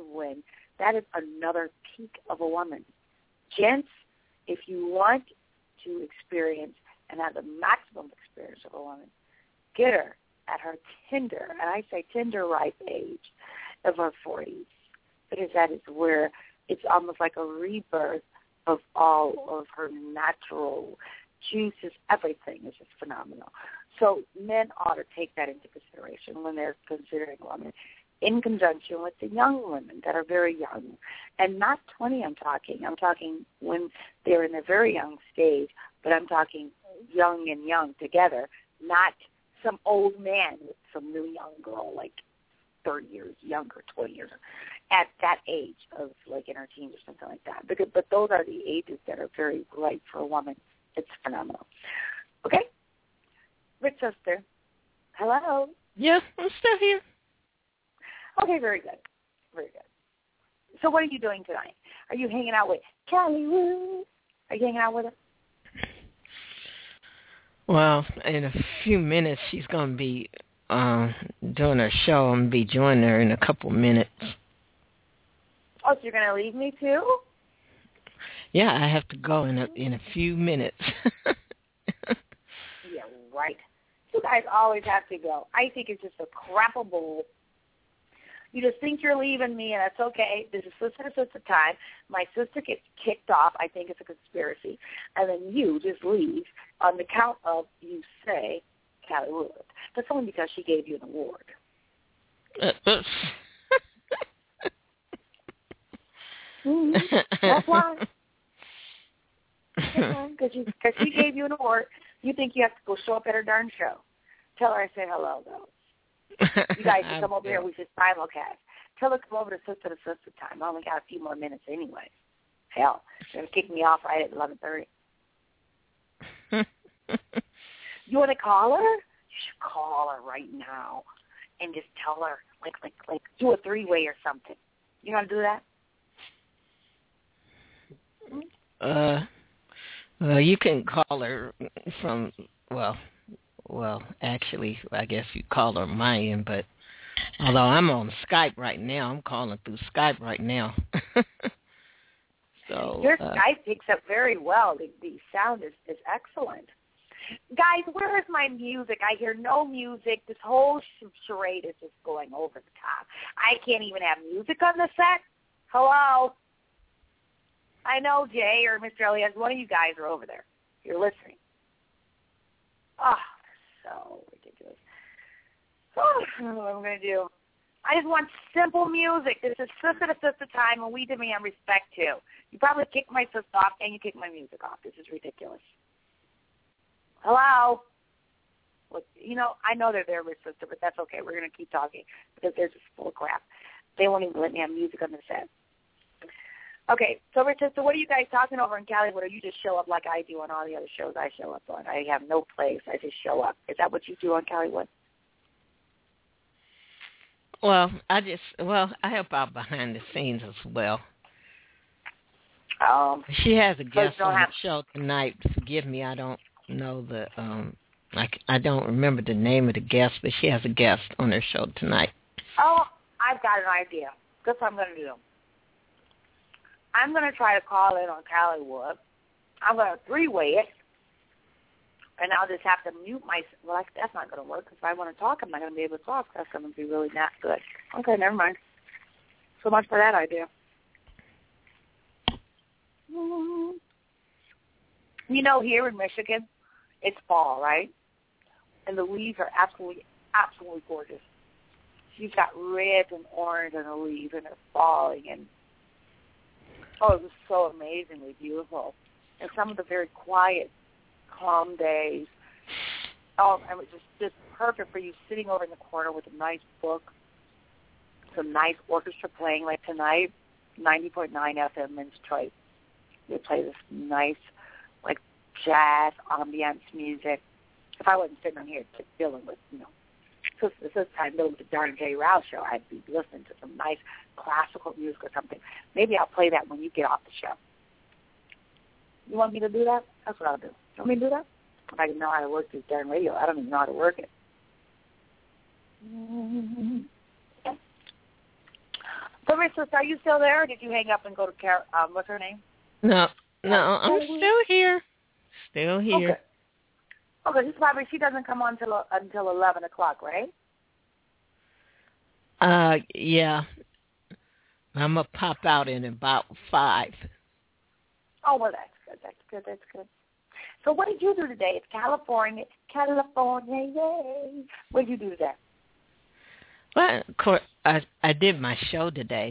S1: another peak of a woman. Gents, if you want to experience and have the maximum experience of a woman, get her at her tender, and I say tender ripe age of her 40s, because that is where it's almost like a rebirth of all of her natural juices. Everything is just phenomenal. So men ought to take that into consideration when they're considering women, in conjunction with the young women that are very young. And not 20 I'm talking when they're in a very young stage, but I'm talking young and young together, not some old man with some new young girl like 30 years younger, 20 years at that age of like in her teens or something like that. But those are the ages that are very ripe for a woman. It's phenomenal. Okay? Rich sister. Hello?
S13: Yes, I'm still here.
S1: Okay, very good. Very good. So what are you doing tonight? Are you hanging out with Callie Woo? Are you hanging out with her?
S13: Well, in a few minutes, she's going to be doing her show. I'm going to be joining her in a couple minutes.
S1: Oh, so you're going to leave me too?
S13: Yeah, I have to go in a few minutes.
S1: Yeah, right. You guys always have to go. I think it's just a crap of bull. You just think you're leaving me, and that's okay. This is sister time. My sister gets kicked off. I think it's a conspiracy. And then you just leave on the count of you say, Callie Wood. That's only because she gave you an award. That's why. Because she gave you an award. You think you have to go show up at her darn show. Tell her I say hello, though. You guys should come over here. We should simulcast. Tell her to come over to sister time. I only got a few more minutes anyway. Hell, they're going to kick me off right at 11:30. You want to call her? You should call her right now and just tell her, like do a 3-way or something. You want to do that?
S13: You can call her from, well, actually, I guess you call her my end, but although I'm on Skype right now, I'm calling through Skype right now. So
S1: your Skype picks up very well. The sound is excellent. Guys, where is my music? I hear no music. This whole charade is just going over the top. I can't even have music on the set. Hello? I know Jay or Mr. Elias, one of you guys are over there. You're listening. Oh, so ridiculous. Oh, I don't know what I'm going to do. I just want simple music. This is sister to sister time, and we demand respect, too. You probably kick my sister off, and you kick my music off. This is ridiculous. Hello? Well, I know they're there with sister, but that's okay. We're going to keep talking because they're just full of crap. They won't even let me have music on the set. Okay, so Rich sister, what are you guys talking over in Caliwood, or you just show up like I do on all the other shows I show up on? I have no place. I just show up. Is that what you do on Caliwood?
S13: Well, I help out behind the scenes as well. She has a guest on the show tonight. Forgive me, I don't know the I don't remember the name of the guest, but she has a guest on her show tonight.
S1: Oh, I've got an idea. Guess what I'm going to do? I'm going to try to call in on Callywood. I'm going to three-way it, and I'll just have to mute myself. Well, that's not going to work. If I want to talk, I'm not going to be able to talk. That's going to be really not good. Okay, never mind. So much for that idea. You know, here in Michigan, it's fall, right? And the leaves are absolutely gorgeous. You've got red and orange in the leaves, and they're falling, and it was so amazingly beautiful. And some of the very quiet, calm days. It was just perfect for you sitting over in the corner with a nice book, some nice orchestra playing like tonight, 90.9 FM in Detroit. They play this nice, like, jazz ambiance music. If I wasn't sitting on here dealing with, this time dealing with the darn Jay Rouse show, I'd be listening to some nice classical music or something. Maybe I'll play that when you get off the show. You want me to do that? That's what I'll do. You want me to do that? If I didn't know how to work this darn radio, I don't even know how to work it. So, Rachel, are you still there, or did you hang up and go to what's her name?
S13: No, I'm still here. Still here.
S1: Okay, just probably she doesn't come on until 11 o'clock, right?
S13: Yeah. I'm going to pop out in about 5.
S1: Oh, well, that's good. So what did you do today? It's California, yay. What did you do today?
S13: Well, of course, I did my show today.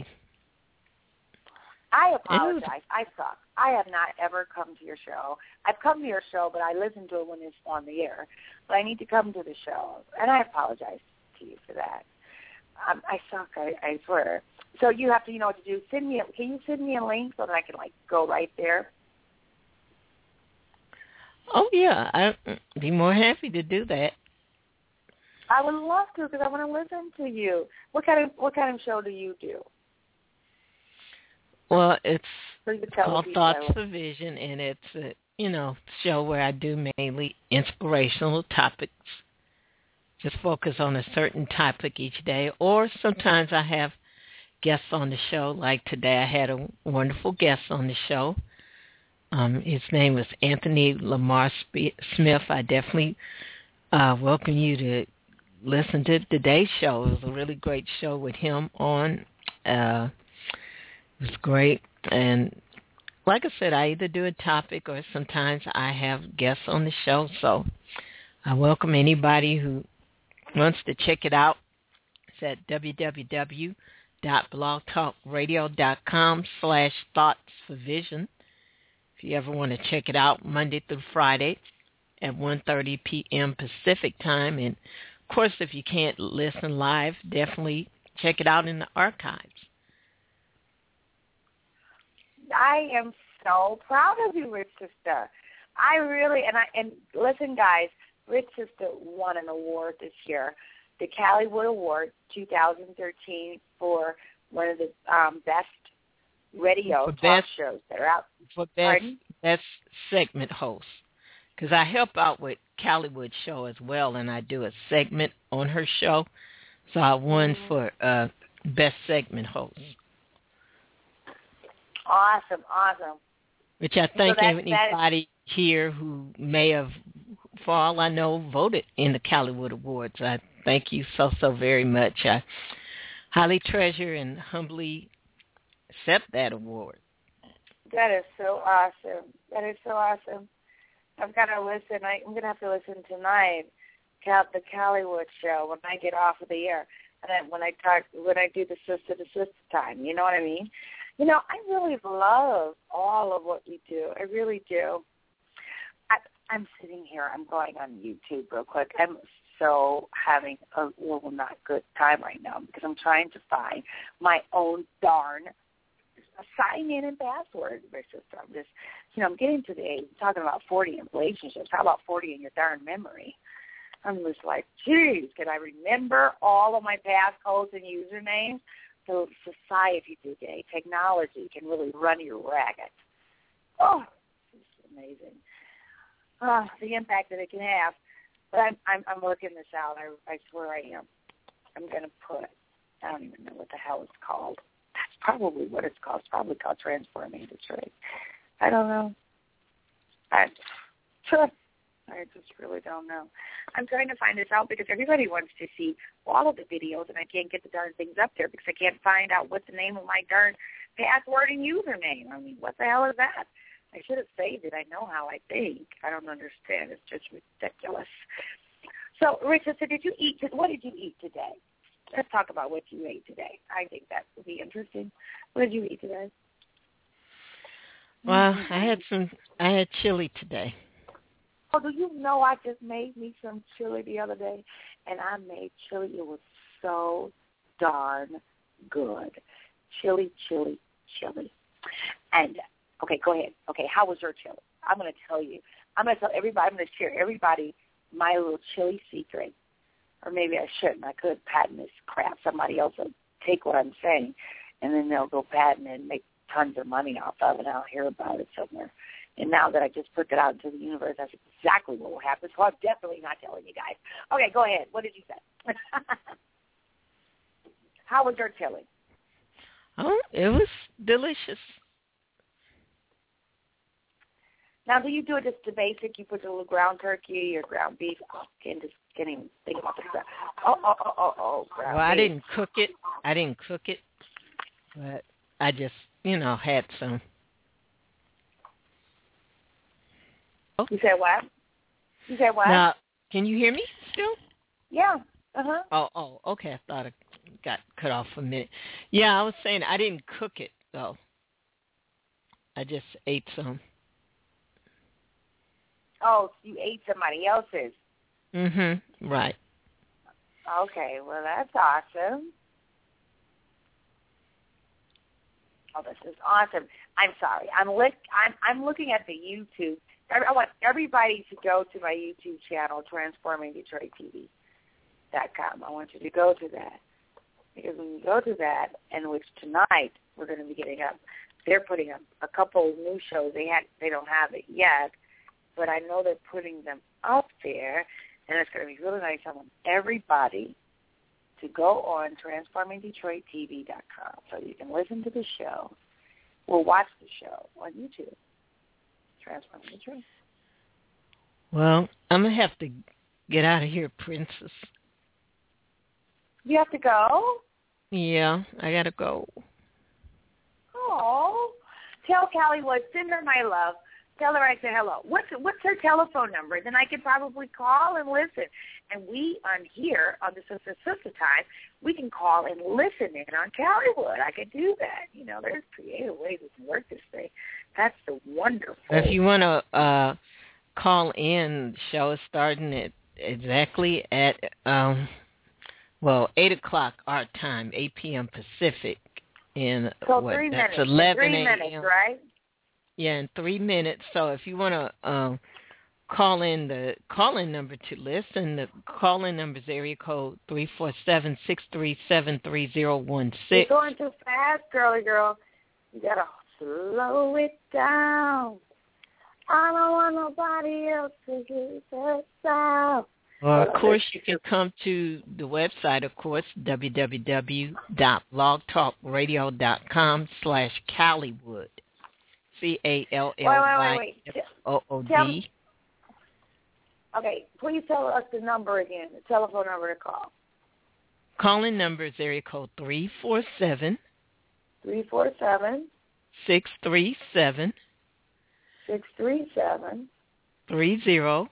S1: I apologize. I suck. I have not ever come to your show. I've come to your show, but I listen to it when it's on the air. But I need to come to the show, and I apologize to you for that. I suck. I swear. So you have to, you know what to do. Can you send me a link so that I can go right there?
S13: Oh yeah, I'd be more happy to do that.
S1: I would love to because I want to listen to you. What kind of show do you do?
S13: Well, it's called Thoughts for Vision, and it's a show where I do mainly inspirational topics. Just focus on a certain topic each day, or sometimes I have guests on the show. Like today, I had a wonderful guest on the show. His name was Anthony Lamar Smith. I definitely welcome you to listen to today's show. It was a really great show with him on. It was great. And like I said, I either do a topic or sometimes I have guests on the show. So I welcome anybody who wants to check it out. It's at www.blogtalkradio.com/thoughtsforvision. If you ever want to check it out, Monday through Friday at 1:30 p.m. Pacific time. And, of course, if you can't listen live, definitely check it out in the archives.
S1: I am so proud of you, Rich Sister. I really, and listen, guys, Rich Sister won an award this year, the Callywood Award 2013 for one of the best radio talk shows that are out.
S13: For best segment host. Because I help out with Callywood show as well, and I do a segment on her show. So I won for best segment host.
S1: Awesome.
S13: Which I think anybody here who may have, for all I know, voted in the Callywood Awards. I thank you so very much. I highly treasure and humbly accept that award.
S1: That is so awesome. I've got to listen. I'm going to have to listen tonight, the Callywood show, when I get off of the air. And then when I do the sister-to-sister time, you know what I mean? I really love all of what you do. I really do. I'm sitting here. I'm going on YouTube real quick. I'm so having a little not good time right now because I'm trying to find my own darn sign-in and password. I'm just, I'm getting to the age, talking about 40 in relationships. How about 40 in your darn memory? I'm just like, geez, can I remember all of my passcodes and usernames? So society today, technology can really run you ragged. Oh, it's amazing. The impact that it can have. But I'm working this out. I swear I am. I'm going to put, I don't even know what the hell it's called. That's probably what it's called. It's probably called Transforming Detroit. I don't know. I just really don't know. I'm trying to find this out because everybody wants to see all of the videos, and I can't get the darn things up there because I can't find out what the name of my darn password and username. I mean, what the hell is that? I should have saved it. I know how I think. I don't understand. It's just ridiculous. So, Richard, so what did you eat today? Let's talk about what you ate today. I think that would be interesting. What did you eat today?
S13: Well, I had chili today.
S1: Oh, do you know I just made me some chili the other day, and I made chili. It was so darn good. Chili. And, okay, go ahead. Okay, how was your chili? I'm going to tell you. I'm going to tell everybody. I'm going to share everybody my little chili secret. Or maybe I shouldn't. I could patent this crap. Somebody else will take what I'm saying, and then they'll go patent it and make tons of money off of it, and I'll hear about it somewhere. And now that I just put it out into the universe, that's exactly what will happen. So I'm definitely not telling you guys. Okay, go ahead. What did you say? How was your chili?
S13: Oh, it was delicious.
S1: Now, do you do it just the basic? You put a little ground turkey or ground beef? Oh, can't even think about this. Oh, ground
S13: Well,
S1: beef.
S13: I didn't cook it, but I just, had some.
S1: You said what?
S13: Now, can you hear me still?
S1: Yeah. Uh-huh.
S13: Oh, okay. I thought I got cut off for a minute. Yeah, I was saying I didn't cook it, though. I just ate some.
S1: Oh, you ate somebody else's.
S13: Mm-hmm. Right.
S1: Okay, well, that's awesome. Oh, this is awesome. I'm sorry. I'm looking at the YouTube. I want everybody to go to my YouTube channel, TransformingDetroitTV.com. I want you to go to that. Because when you go to that, and which tonight we're going to be getting up, they're putting up a couple of new shows. They don't have it yet, but I know they're putting them up there, and it's going to be really nice. I want everybody to go on TransformingDetroitTV.com so you can listen to the show or watch the show on YouTube. Transforming Detroit.
S13: Well, I'm going to have to get out of here, Princess.
S1: You have to go?
S13: Yeah, I got to go.
S1: Oh. Tell Callie send her my love. Tell her I said hello. What's her telephone number? Then I could probably call and listen. And we on here, on the Sister Time, we can call and listen in on Calliewood. I could do that. There's creative ways we can work this thing. That's the wonderful.
S13: If you want to call in, the show is starting at exactly at, 8 o'clock our time, 8 p.m. Pacific.
S1: So 3 minutes.
S13: 11
S1: 3 minutes, right?
S13: Yeah, in 3 minutes. So if you want to call in the call-in number to listen, the call-in number is area code 347-637-3016.
S1: You're going too fast, girly girl. You got to slow it down. I don't want nobody else to get that sound.
S13: Well, of course, you can come to the website, of course, www.blogtalkradio.com/Callywood. CALLYWOOD.
S1: Okay, please tell us the number again, the telephone number to call.
S13: Calling number is area code 347.
S1: 347.
S13: 637.
S1: 637.
S13: 30.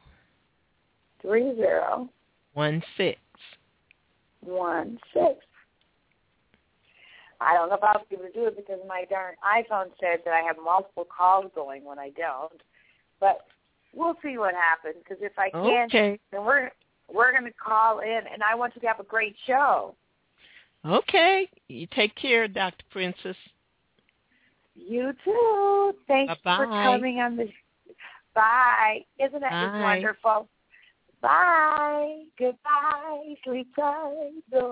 S1: 30.
S13: 16.
S1: 16. I don't know if I was able to do it because my darn iPhone says that I have multiple calls going when I don't. But we'll see what happens, because if I can, then we're going to call in, and I want you to have a great show.
S13: Okay. You take care, Dr. Princess.
S1: You too. Thanks
S13: Bye-bye.
S1: for coming on the Bye. Isn't that just wonderful? Bye. Goodbye. Sleep tight.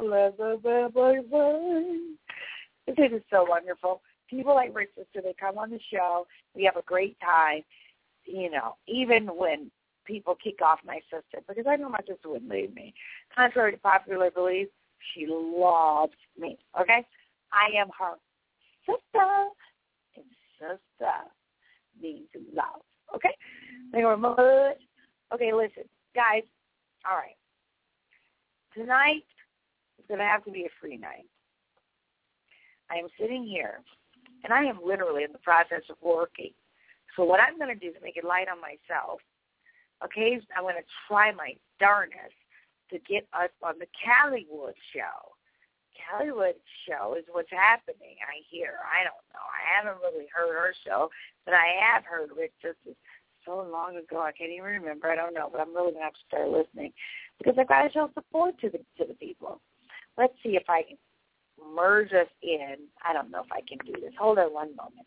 S1: This is so wonderful. People like Richard, so they come on the show. We have a great time. Even when people kick off my sister because I know my sister wouldn't leave me. Contrary to popular belief, she loves me, okay? I am her sister, and sister means love, okay? Thank you very much. Okay, listen, guys, all right. Tonight is going to have to be a free night. I am sitting here, and I am literally in the process of working. So what I'm going to do to make it light on myself, okay, I'm going to try my darnest to get us on the Callywood show. Callywood show is what's happening, I hear. I don't know. I haven't really heard her show, but I have heard of it just so long ago. I can't even remember. I don't know, but I'm really going to have to start listening because I've got to show support to the people. Let's see if I can merge us in. I don't know if I can do this. Hold on one moment.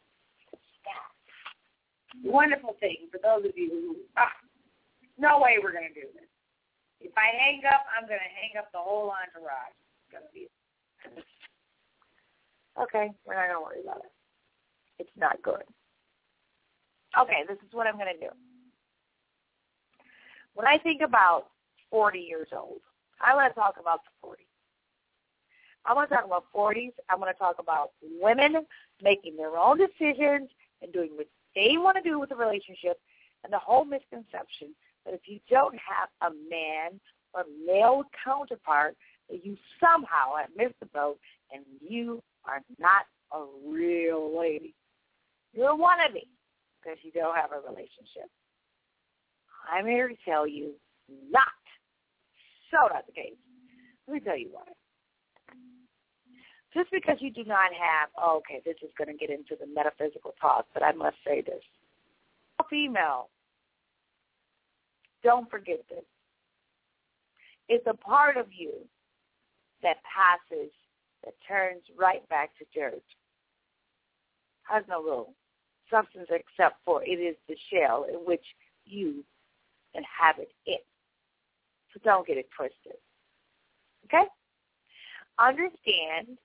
S1: Wonderful thing for those of you who, no way we're going to do this. If I hang up, I'm going to hang up the whole entourage. It's going to be okay. We're not going to worry about it. It's not good. Okay, this is what I'm going to do. When I think about 40 years old, I want to talk about the 40s. I want to talk about 40s. I want to talk about women making their own decisions and doing what they want to do with a relationship, and the whole misconception that if you don't have a man or male counterpart, that you somehow have missed the boat and you are not a real lady. You're a wannabe because you don't have a relationship. I'm here to tell you not the case. Let me tell you why. Just because you do not have, okay, this is going to get into the metaphysical talk, but I must say this. Female, don't forget this. It's a part of you that passes, that turns right back to dirt. Has no real substance except for it is the shell in which you inhabit it. So don't get it twisted. Okay? Understand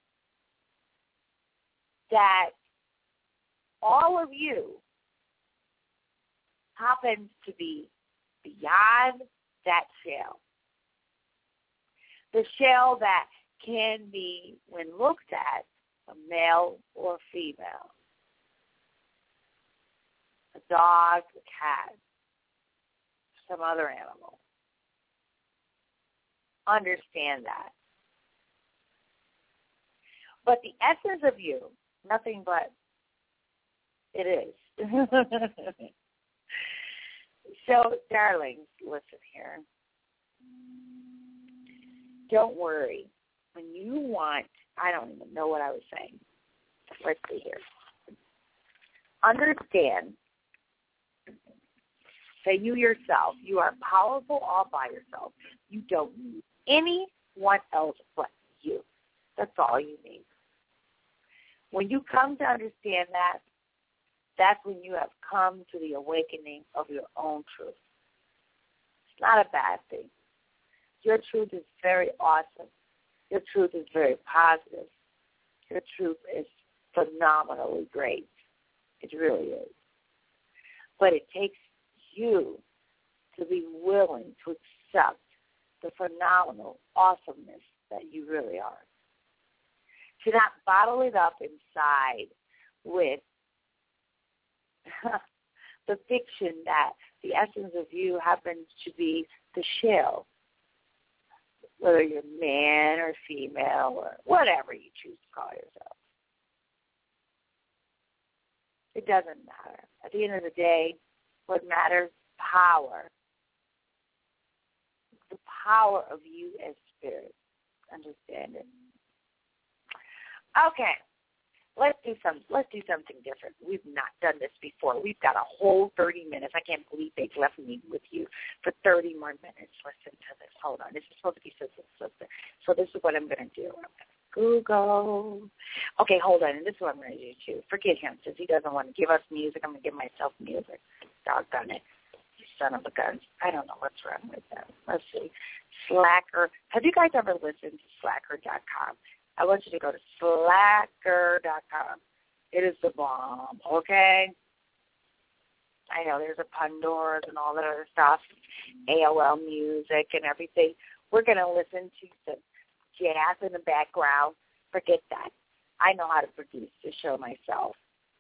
S1: that all of you happens to be beyond that shell. The shell that can be, when looked at, a male or female. A dog, a cat, some other animal. Understand that. But the essence of you, nothing but it is. So, darlings, listen here. Don't worry. When you want, I don't even know what I was saying. Let's see here. Understand that you yourself, you are powerful all by yourself. You don't need anyone else but you. That's all you need. When you come to understand that, that's when you have come to the awakening of your own truth. It's not a bad thing. Your truth is very awesome. Your truth is very positive. Your truth is phenomenally great. It really is. But it takes you to be willing to accept the phenomenal awesomeness that you really are. To not bottle it up inside with the fiction that the essence of you happens to be the shell, whether you're man or female or whatever you choose to call yourself. It doesn't matter. At the end of the day, what matters is power. The power of you as spirit. Understand it. Okay. Let's do something different. We've not done this before. We've got a whole 30 minutes. I can't believe they've left me with you for 30 more minutes. Listen to this. Hold on. This is supposed to be sister. So this is what I'm going to do. I'm going to Google. Okay, hold on. And this is what I'm going to do, too. Forget him. Since he doesn't want to give us music, I'm going to give myself music. Doggone it. Son of a gun. I don't know what's wrong with that. Let's see. Slacker. Have you guys ever listened to Slacker.com? I want you to go to Slacker.com. It is the bomb, okay? I know there's a Pandora's and all that other stuff, AOL music and everything. We're going to listen to some jazz in the background. Forget that. I know how to produce the show myself.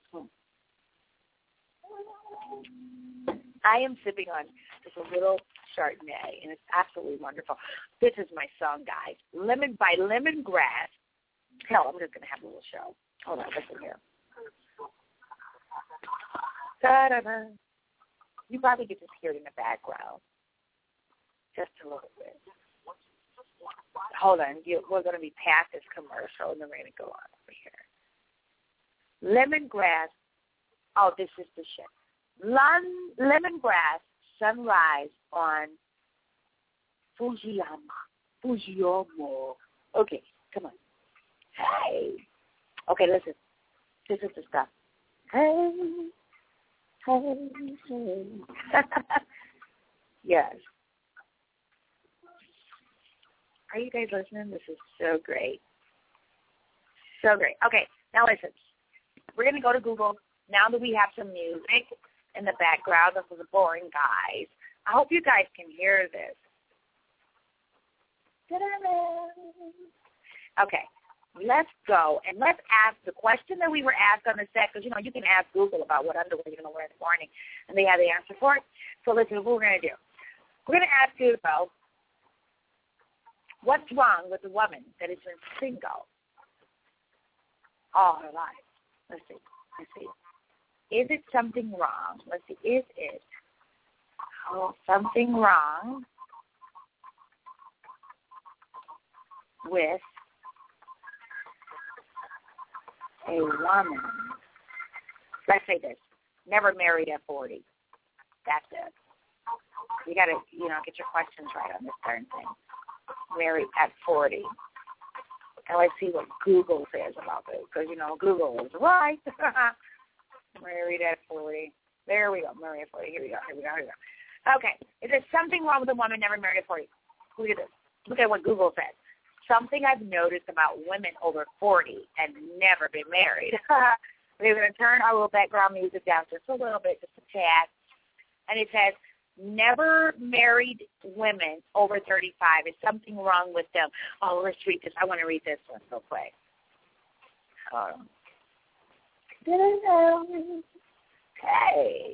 S1: I am sipping on just a little Chardonnay, and it's absolutely wonderful. This is my song, guys. Lemon by Lemongrass. Hell, I'm just going to have a little show. Hold on, listen here. Da-da-da. You probably get to hear it in the background. Just a little bit. Hold on. We're going to be past this commercial, and then we're going to go on over here. Lemongrass. Oh, this is the shit. Lemongrass sunrise on Fujiyama. Okay, come on. Hey. Okay, listen. This is the stuff. Hey. Hey. Hey. Yes. Are you guys listening? This is so great. So great. Okay, now listen. We're going to go to Google. Now that we have some music in the background, this is a boring, guys. I hope you guys can hear this. Okay, let's go and let's ask the question that we were asked on the set, because, you can ask Google about what underwear you're going to wear in the morning, and they have the answer for it. So listen, what we're going to do. We're going to ask Google, what's wrong with a woman that has been single all her life? Let's see. Is it something wrong? Let's see. Is it something wrong with a woman? Let's say this. Never married at 40. That's it. You got to, get your questions right on this darn thing. Married at 40. And let's see what Google says about this, because, Google is right. Married at 40. There we go. Married at 40. Here we go. Okay. Is there something wrong with a woman never married at 40? Look at this. Look at what Google said. Something I've noticed about women over 40 and never been married. We're going to turn our little background music down just a little bit, just a tad. And it says, never married women over 35. Is something wrong with them? Oh, let's read this. I want to read this one real quick. Hey.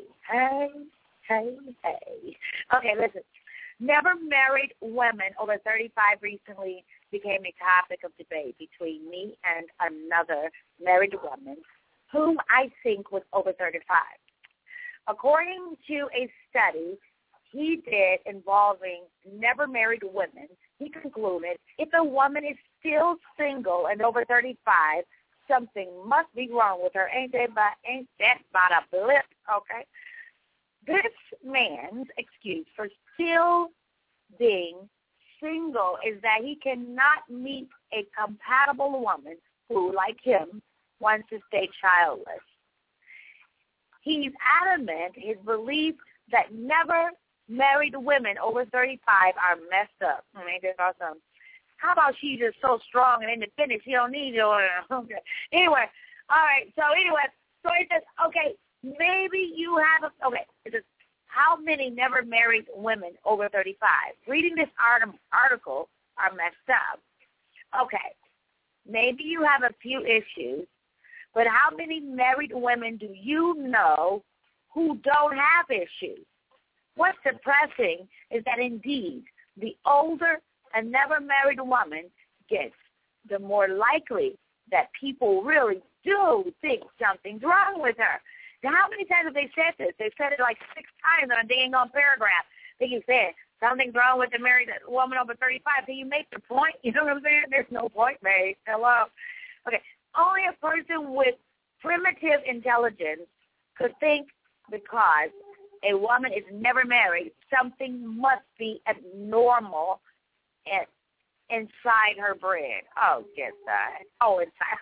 S1: Okay, listen. Never married women over 35 recently became a topic of debate between me and another married woman whom I think was over 35. According to a study he did involving never married women, he concluded if a woman is still single and over 35, something must be wrong with her. Ain't that about a blip, okay? This man's excuse for still being single is that he cannot meet a compatible woman who, like him, wants to stay childless. He's adamant his belief that never married women over 35 are messed up. Ain't that awesome? How about she's just so strong and independent she don't need you? Okay. Anyway, all right. So it says, okay, maybe you have it says, how many never married women over 35? Reading this article are messed up. Okay, maybe you have a few issues, but how many married women do you know who don't have issues? What's depressing is that indeed the older a never married woman gets, the more likely that people really do think something's wrong with her. Now, how many times have they said this? They've said it like 6 times in a dang on paragraph. They keep saying, something's wrong with the married woman over 35. Can you make the point? You know what I'm saying? There's no point made. Hello? Okay. Only a person with primitive intelligence could think because a woman is never married, something must be abnormal inside her brain. Oh, get that. Oh, inside.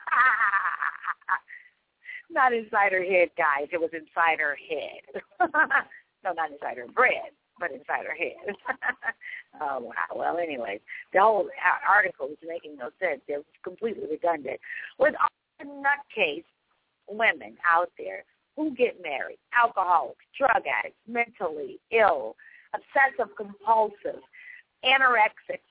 S1: Not inside her head, guys. It was inside her head. No, not inside her brain, but inside her head. Oh, wow. Well, anyways, the whole article was making no sense. It was completely redundant. With all the nutcase women out there who get married: alcoholics, drug addicts, mentally ill, obsessive compulsive, anorexics,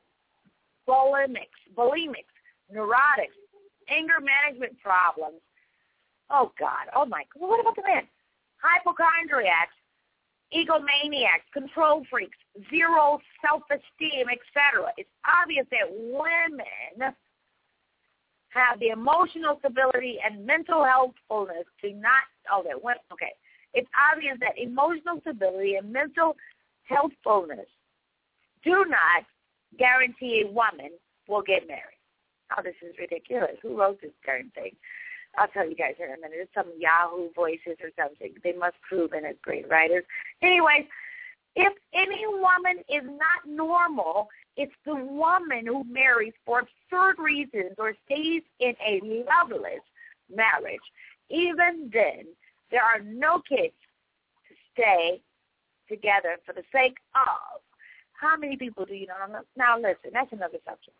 S1: bulimics, neurotics, anger management problems. Oh, God. Oh, my God. What about the men? Hypochondriacs, egomaniacs, control freaks, zero self-esteem, etc. It's obvious that women have the emotional stability and mental healthfulness to not, It's obvious that emotional stability and mental healthfulness do not guarantee a woman will get married. Oh, this is ridiculous. Who wrote this darn thing? I'll tell you guys in a minute. It's some Yahoo Voices or something. They must prove in as great writers. Anyways, if any woman is not normal, it's the woman who marries for absurd reasons or stays in a loveless marriage. Even then, there are no kids to stay together for the sake of. How many people do you know? Now, listen, that's another subject.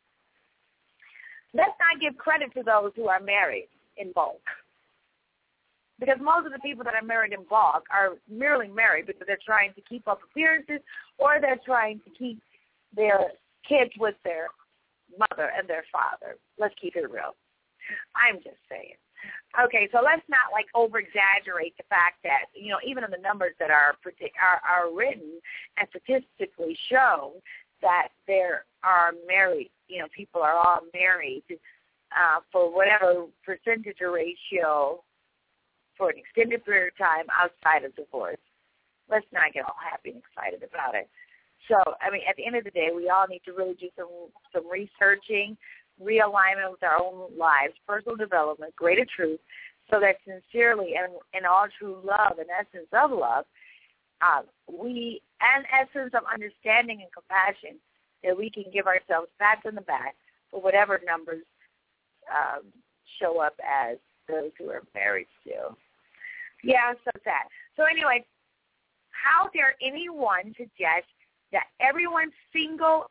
S1: Let's not give credit to those who are married in bulk. Because most of the people that are married in bulk are merely married because they're trying to keep up appearances or they're trying to keep their kids with their mother and their father. Let's keep it real. I'm just saying. Okay, so let's not over-exaggerate the fact that, even in the numbers that are written and statistically shown that there are married, people are all married for whatever percentage or ratio for an extended period of time outside of divorce. Let's not get all happy and excited about it. So, at the end of the day, we all need to really do some researching, realignment with our own lives, personal development, greater truth, so that sincerely and in all true love and essence of love, and essence of understanding and compassion, that we can give ourselves pats on the back for whatever numbers show up as those who are married still. Yeah, so sad. So anyway, how dare anyone suggest that everyone single,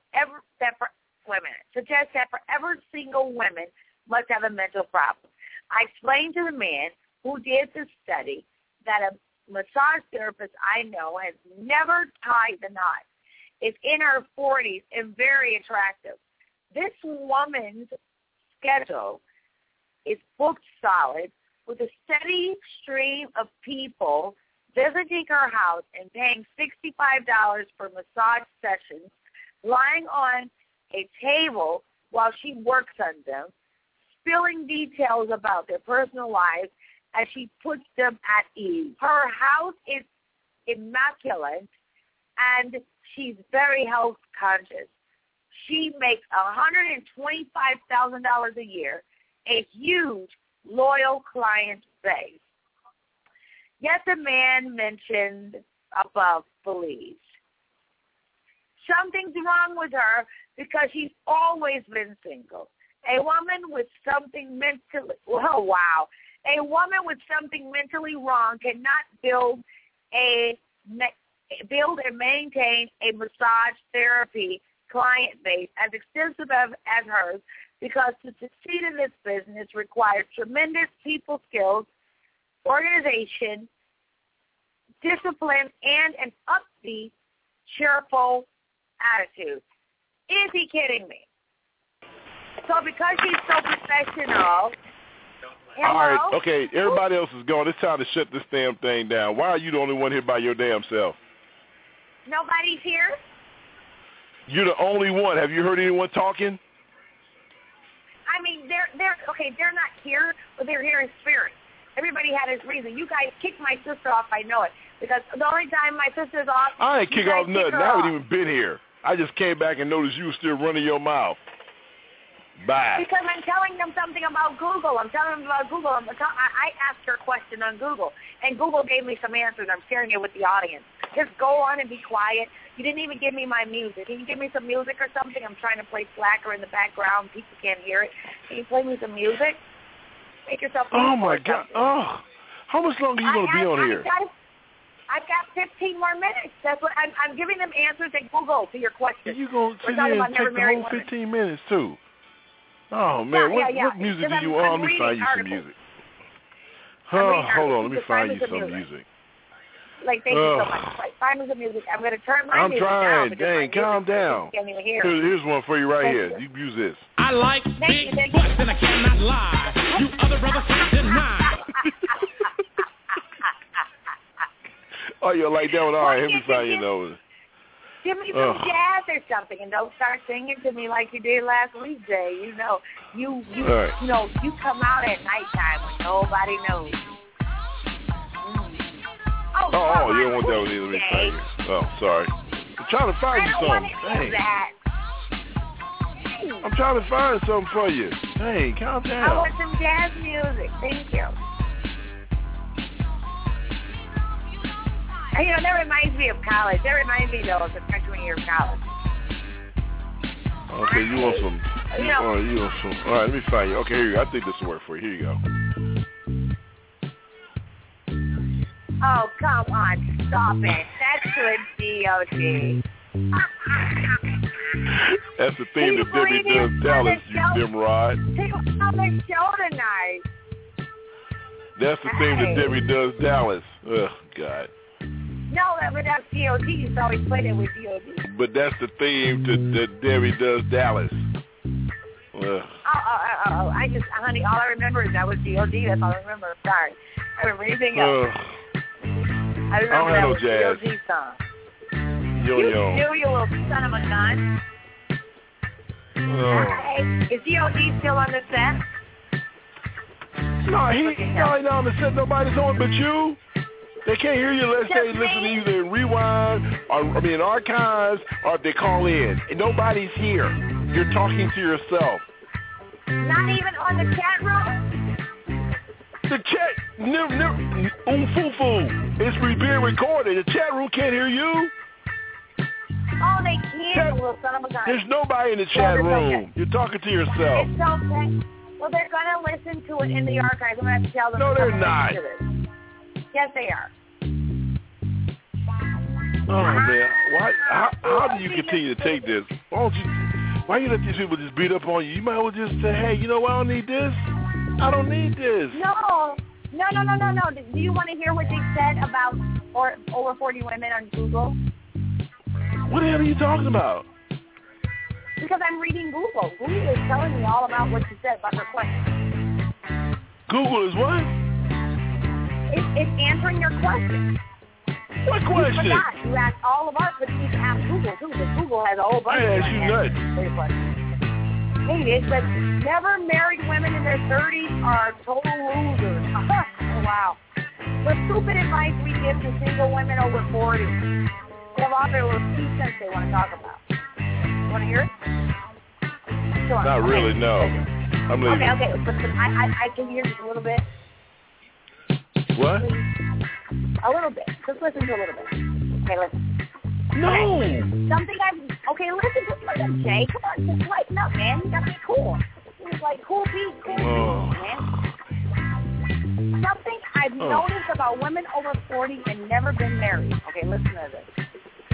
S1: suggest that forever single women must have a mental problem. I explained to the man who did the study that a massage therapist I know has never tied the knot, is in her 40s and very attractive. This woman's schedule is booked solid with a steady stream of people visiting her house and paying $65 for massage sessions, lying on a table while she works on them, spilling details about their personal lives as she puts them at ease. Her house is immaculate, and she's very health conscious. She makes $125,000 a year, a huge loyal client base. Yet the man mentioned above believes something's wrong with her because she's always been single. A woman with something mentally, a woman with something mentally wrong cannot build and maintain a massage therapy client base as extensive as hers, because to succeed in this business requires tremendous people skills, organization, discipline, and an upbeat, cheerful attitude. Is he kidding me? So because she's so professional. Hello?
S12: All right, okay, everybody else is gone. It's time to shut this damn thing down. Why are you the only one here by your damn self?
S1: Nobody's here?
S12: You're the only one. Have you heard anyone talking?
S1: They're not here, but they're here in spirit. Everybody had his reason. You guys kicked my sister off, I know it. Because the only time my sister's off,
S12: I ain't kick off nothing. I haven't even been here. I just came back and noticed you were still running your mouth. Bye.
S1: Because I'm telling them something about Google. I asked her a question on Google, and Google gave me some answers. I'm sharing it with the audience. Just go on and be quiet. You didn't even give me my music. Can you give me some music or something? I'm trying to play Slacker in the background. People can't hear it. Can you play me some music? Make yourself
S12: Oh, my God. Oh, how much longer are you going to be on here?
S1: I've got 15 more minutes. That's what I'm giving them answers at Google to your questions.
S12: You're going to sit here and take the whole 15 minutes, too. Oh, man. What music do you want? Let me find you some music. Hold on, let me find you some music.
S1: Like, thank you so much. Like, find me some music. I'm going to turn my music down.
S12: I'm trying. Dang, calm down.
S1: Can't even hear.
S12: Here's one for you right here. You use this.
S2: I like big butts and I cannot lie. You other brothers can't deny.
S12: Oh, you like that one? All right, let me find you those.
S1: Give me some jazz or something, and don't start singing to me like you did last week, Jay. You know, you come out at nighttime when nobody knows.
S12: Oh, you don't want that one either. Let me find you. Oh, sorry. I'm trying to find you something. Dang. I'm trying to find something for you. Hey, calm down.
S1: I want some jazz music. Thank you. And, that reminds me of college. That reminds me, though, of the freshman year of college.
S12: Okay, you want some. You want some. All right, let me find you. Okay, here you go. I think this will work for you. Here you go.
S1: Oh, come on. Stop it. That's good, D.O.D.
S12: That's the theme that Debbie does Dallas, you Nimrod.
S1: He was on the show tonight.
S12: That's the theme that Debbie does Dallas. Oh, God.
S1: No, but that's D.O.D. You always played it with D.O.D.
S12: But that's the theme that Debbie does Dallas.
S1: Honey, all I remember is that was D.O.D. That's all I remember. Sorry. I remember anything else. I remember that was D.O.D. song.
S12: Yo.
S1: You little son of a gun. Hey, is D.O.D. still on the set?
S12: No, he's not on the set. Nobody's on but you. They can't hear you unless they listen to either in rewind, in archives, or if they call in. And nobody's here. You're talking to yourself.
S1: Not even on the chat room?
S12: The chat, it's being recorded. The chat room can't hear you.
S1: Oh, they can't, little son of a gun.
S12: There's nobody in the chat room. Okay. You're talking to yourself.
S1: It's okay. Well, they're going to listen to it in the archives. I'm going to have to tell them.
S12: No, they're not.
S1: Yes, they are.
S12: Oh, man. How do you continue to take this? Why you let these people just beat up on you? You might as well just say, hey, you know what? I don't need this. I don't need this.
S1: No. Do you want to hear what they said about over 40 women on Google?
S12: What the hell are you talking about?
S1: Because I'm reading Google. Google is telling me all about what you said about your question.
S12: Google is what?
S1: It's answering your question.
S12: What question?
S1: You forgot. You asked all of us, but you need to ask Google, too, because Google has a whole bunch of
S12: answers.
S1: Hey, it says never married women in their 30s are total losers. Oh, wow. The stupid advice we give to single women over 40. They have all their little 2 cents they want to talk about. You want to hear it? Sure.
S12: Not really, no. I'm leaving.
S1: Okay. Listen, I can hear just a little bit.
S12: What?
S1: A little bit. Just listen to a little bit. Okay, listen.
S12: No.
S1: Okay. Listen, Jay. Come on, just lighten up, man. You gotta be cool. It was like cool beats, man. Something I've noticed about women over 40 and never been married. Okay, listen to this.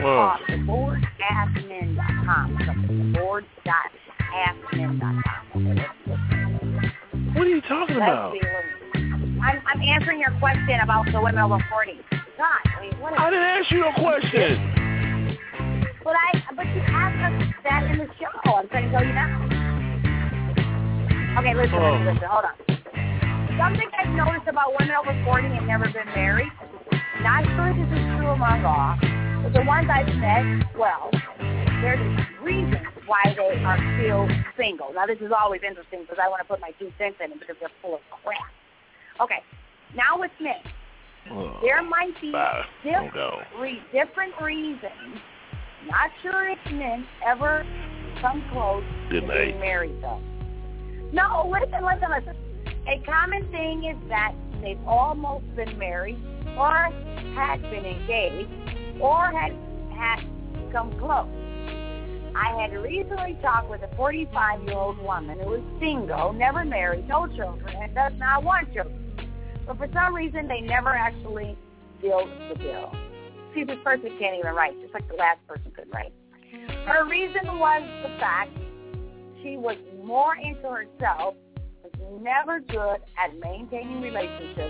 S1: Theboard.askmen.com. Theboard.askmen.com. Okay, listen.
S12: What are you talking about?
S1: I'm answering your question about the women over 40. God, I mean, what?
S12: I didn't ask you no question.
S1: But you asked us that in the show. I'm trying to tell you now. Okay, listen. Hold on. Something I've noticed about women over 40 and never been married. Not sure this is true among all, but the ones I've met, well, there's reasons why they are still single. Now, this is always interesting because I want to put my 2 cents in it because they're full of crap. Okay, now with men, there might be different reasons. Not sure if men ever come close to being married, though. No, listen. A common thing is that they've almost been married or had been engaged or had come close. I had recently talked with a 45-year-old woman who is single, never married, no children, and does not want children. But for some reason, they never actually sealed the deal. See, this person can't even write, just like the last person could write. Her reason was the fact she was more into herself, was never good at maintaining relationships,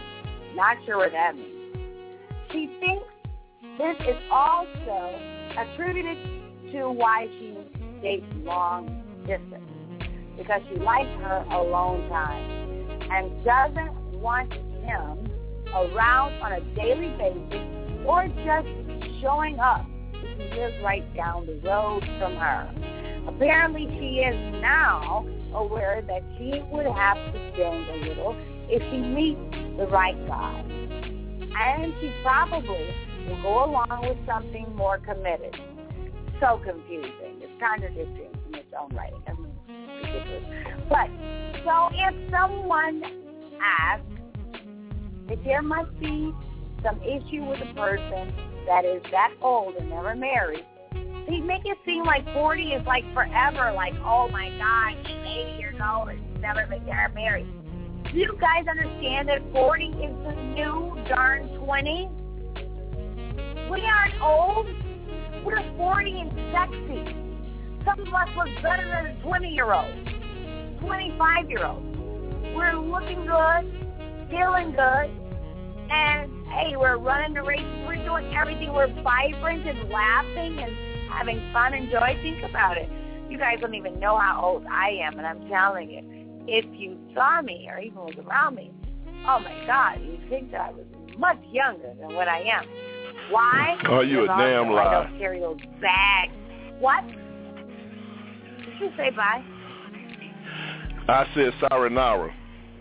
S1: Not sure what that means. She thinks this is also attributed to why she dates long distance, because she likes her alone time and doesn't want him around on a daily basis or just showing up if he lives right down the road from her. Apparently, she is now aware that she would have to bend a little if she meets the right guy. And she probably will go along with something more committed. So confusing. It's contradicting in its own right. I mean, ridiculous. But, so if someone asks if there must be some issue with a person that is that old and never married, they make it seem like 40 is like forever, like, oh my God, she's 80 years old and she's never been married. Do you guys understand that 40 is the new darn 20? We aren't old. We're 40 and sexy. Some of us look better than a 20-year-old, 25-year-old. We're looking good, feeling good, and, hey, we're running the race. We're doing everything. We're vibrant and laughing and having fun and joy. Think about it. You guys don't even know how old I am, and I'm telling you, if you saw me or even was around me, oh, my God, you'd think that I was much younger than what I am. Why?
S12: Oh, you a damn lie.
S1: I don't carry those bags. What? Did you say bye?
S12: I said sayonara.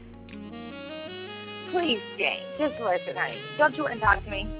S1: Please, Jane, just listen, honey. Don't you want to talk to me?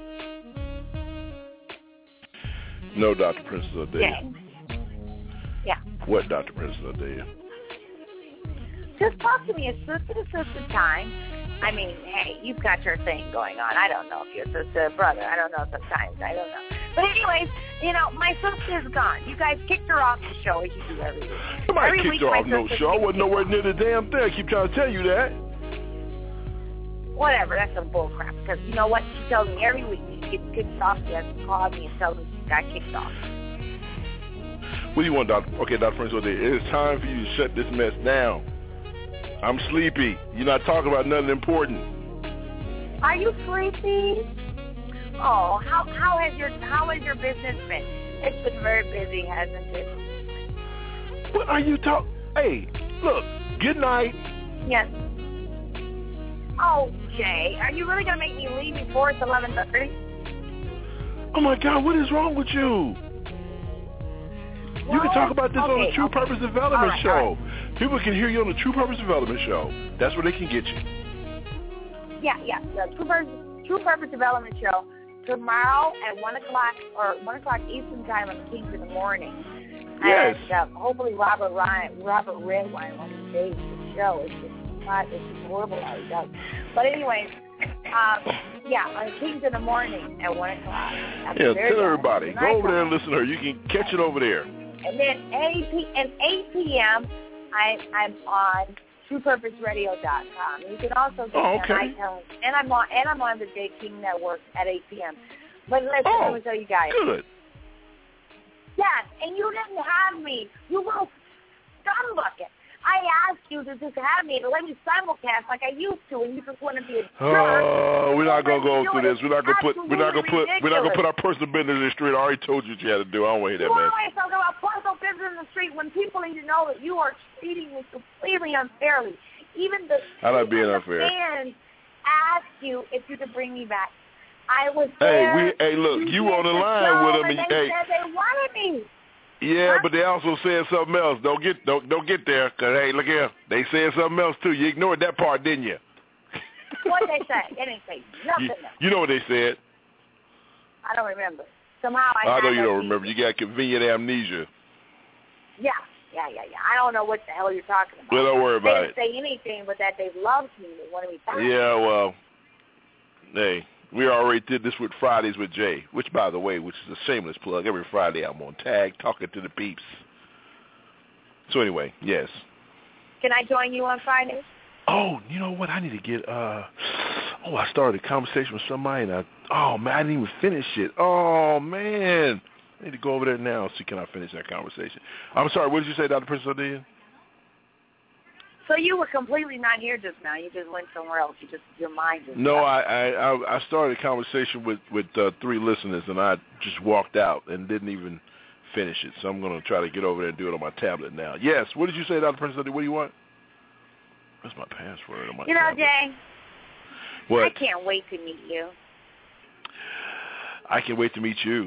S12: No, Dr. Princess Odelia.
S1: Jane. Yeah.
S12: What, Dr. Princess Odelia?
S1: Just talk to me. It's sister time. I mean, hey, you've got your thing going on. I don't know if you're sister or brother. I don't know sometimes. I don't know. But anyways, you know, my sister's gone. You guys kicked her off the show as you do every week.
S12: Somebody kicked her off no show. I wasn't nowhere near the damn thing. I keep trying to tell you that.
S1: Whatever, that's some bull crap. Because you know what? She tells me every week she gets kicked off. She has to call me and tell me she got kicked off.
S12: What do you want, Dr. Okay, Dr. Prince O'Day? It's time for you to shut this mess down. I'm sleepy. You're not talking about nothing important.
S1: Are you sleepy? Oh, how has your business been? It's been very busy, hasn't it?
S12: What are you talking? Hey, look. Good night.
S1: Yes. Oh, Jay, are you really gonna make me leave before it's 11:30?
S12: Oh my God, what is wrong with you?
S1: Well,
S12: you can talk about this on the True Purpose Development Show.
S1: Right.
S12: People can hear you on the True Purpose Development Show. That's where they can get you.
S1: Yeah. The True Purpose Development Show tomorrow at 1 o'clock or 1 o'clock Eastern Time on the Kings in the morning.
S12: Yes.
S1: And hopefully Robert Redwine on the stage the show. It's just horrible how he does. But anyways, on the Kings in the morning at 1 o'clock.
S12: Yeah, tell everybody. Go over there and listen to her. You can catch it over there.
S1: And then 8 p.m. I'm on TruePurposeRadio.com. You can also get me on iTunes, and I'm on the J King Network at 8 p.m. But listen, let me tell you guys.
S12: Good.
S1: Yes, and you didn't have me. You little scumbucket. I asked you to just have me to let me simulcast like I used to, and you just want to be a jerk.
S12: Oh, we're not gonna go through this. We're not gonna put our personal business in the street. I already told you what you had to do. I don't want to hear that, man.
S1: You always talk about personal business in the street when people need to know that you are treating me completely unfairly. Even the fans asked you if you could bring me back. I was there.
S12: Hey, look, you were on the line with them,
S1: and they said they wanted me.
S12: Yeah, but they also said something else. Don't get there, cause hey, look here, they said something else too. You ignored that part, didn't you?
S1: What they say? They didn't say nothing else.
S12: You know what they said?
S1: I don't remember. Somehow
S12: I know you don't remember. You got convenient amnesia.
S1: Yeah. I don't know what the hell you're talking about.
S12: Well, don't worry about it.
S1: They didn't say anything but that they loved me. They wanted me back.
S12: Yeah, well, hey. We already did this with Fridays with Jay, which, by the way, which is a shameless plug. Every Friday I'm on Tag talking to the peeps. So anyway, yes.
S1: Can I join you on Friday?
S12: Oh, you know what? I need to get, I started a conversation with somebody, and I didn't even finish it. Oh, man. I need to go over there now and see can I finish that conversation. I'm sorry, what did you say, Dr. Princess Odelia?
S1: So you were completely not here just now. You just went somewhere else. Your mind just.
S12: No, I started a conversation with 3 listeners, and I just walked out and didn't even finish it. So I'm going to try to get over there and do it on my tablet now. Yes. What did you say, Dr. Princess? What do you want? That's my password on my tablet.
S1: Jay.
S12: What?
S1: I can't wait to meet you.
S12: I can't wait to meet you.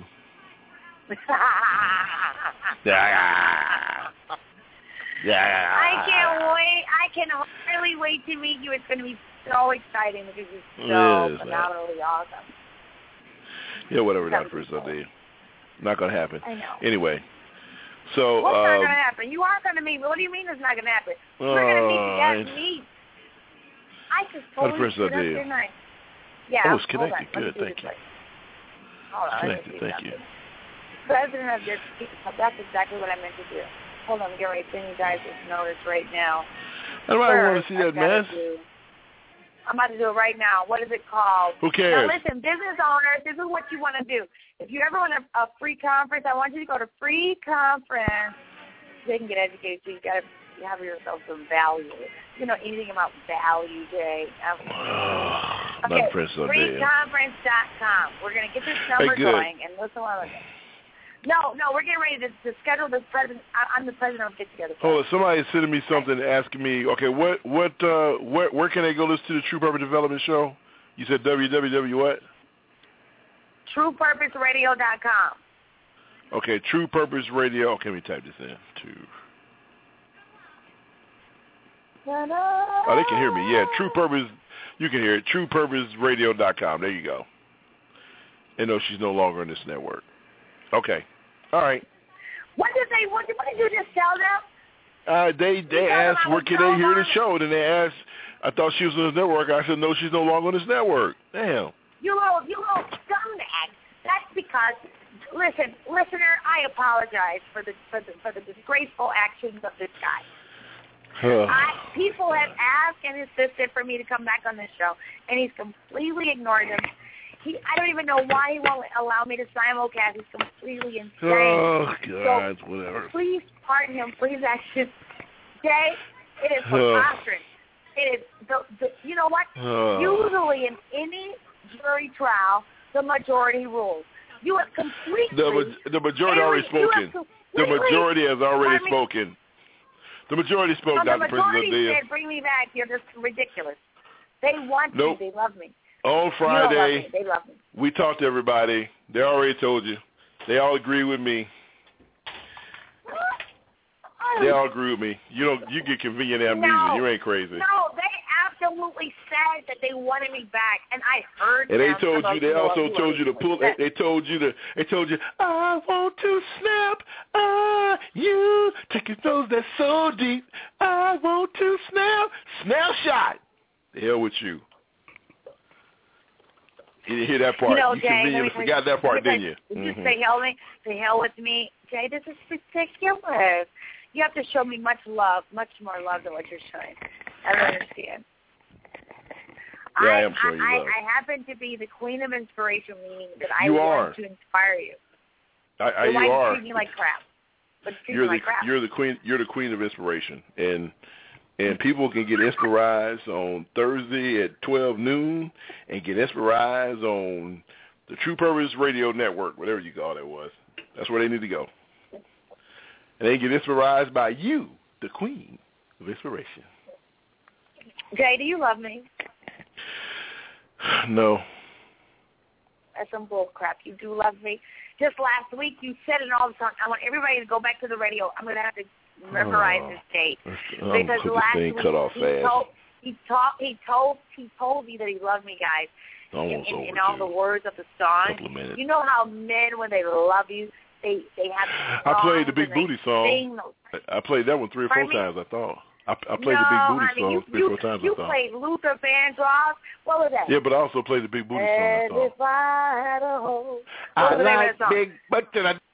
S1: I can't wait. I can hardly wait to meet you. It's going to be so exciting because you're so phenomenally awesome.
S12: Yeah, whatever, Dr. Princess. Not going to happen.
S1: I know.
S12: Anyway, so...
S1: What's not going to happen? You are going to meet me. What do you mean it's not going to happen? We're going to meet. You got to meet. I just told you that good night. Yeah.
S12: Oh, it's connected. Good, thank you.
S1: Hold on.
S12: Connected, thank you.
S1: President of this, that's exactly what I meant to do. Hold on, I'm getting ready to send you guys this notice right now.
S12: I don't want to see that mess.
S1: I'm about to do it right now. What is it called?
S12: Who cares?
S1: Now listen, business owners, this is what you want to do. If you ever want a free conference, I want you to go to free conference. They can get educated, so you got to have yourself some value. You know anything about value, Jay? Okay, freeconference.com. We're going to get this number going, and listen while I No, we're getting ready to schedule this president. I'm the president of Get Together.
S12: Oh, somebody's sending me something asking me, okay, where can they go listen to the True Purpose Development Show? You said www what?
S1: TruePurposeRadio.com.
S12: Okay, True Purpose Radio. Okay, let me type this in. Oh, they can hear me. Yeah, True Purpose. You can hear it. TruePurposeRadio.com. There you go. And no, she's no longer in this network. Okay. All right.
S1: What did you just tell them?
S12: They asked, where can they hear the show? Then they asked, I thought she was on this network. I said, no, she's no longer on this network. Damn.
S1: You little scumbag. That's because, listen, listener, I apologize for the disgraceful actions of this guy. People have asked and insisted for me to come back on this show, and he's completely ignored them. I don't even know why he won't allow me to simulcast. He's completely insane.
S12: Oh, God,
S1: so
S12: whatever.
S1: Please pardon him for his actions. Jay, it is preposterous. It is, you know what? Usually in any jury trial, the majority rules. You have completely...
S12: The majority already spoken. The majority has already spoken. The majority spoke, Dr. President.
S1: The majority said, bring me back. You're just ridiculous. They want me. They love me.
S12: On Friday,
S1: they love me.
S12: We talked to everybody. They already told you. They all agree with me. They all agree with me. You get convenient amnesia.
S1: No,
S12: you ain't crazy.
S1: No, they absolutely said that they wanted me back, and I heard.
S12: And they told you. They also told you to pull. They told you. I want to snap. You take your nose that's so deep. I want to snap. Snapshot. The hell with you. You didn't hear that part. You
S1: Jay,
S12: conveniently forgot that part, didn't you?
S1: Did you say hell with me? Jay, this is ridiculous. You have to show me much more love than what you're showing. I don't understand.
S12: Yeah, I am sure you love.
S1: I happen to be the queen of inspiration, meaning that I want to inspire you.
S12: You are.
S1: You treat me like crap. But
S12: You're the queen. You're the queen of inspiration, and people can get inspired on Thursday at 12 noon and get inspired on the True Purpose Radio Network, whatever you call it was. That's where they need to go. And they get inspired by you, the queen of inspiration.
S1: Jay, do you love me?
S12: No.
S1: That's some bull crap. You do love me. Just last week you said it all the time. I want everybody to go back to the radio. I'm going to have to memorize this date because last week he told me that he loved me, guys. In all the words of the song. You know how men, when they love you, they have.
S12: I played the Big Booty song. I played that one 3 or 4 times. I thought. I played the Big Booty song 3 or 4 times.
S1: You played Luther Vandross. What was that?
S12: Yeah, but I also played the Big Booty song.
S1: If I had a hope.
S12: I like big butts and I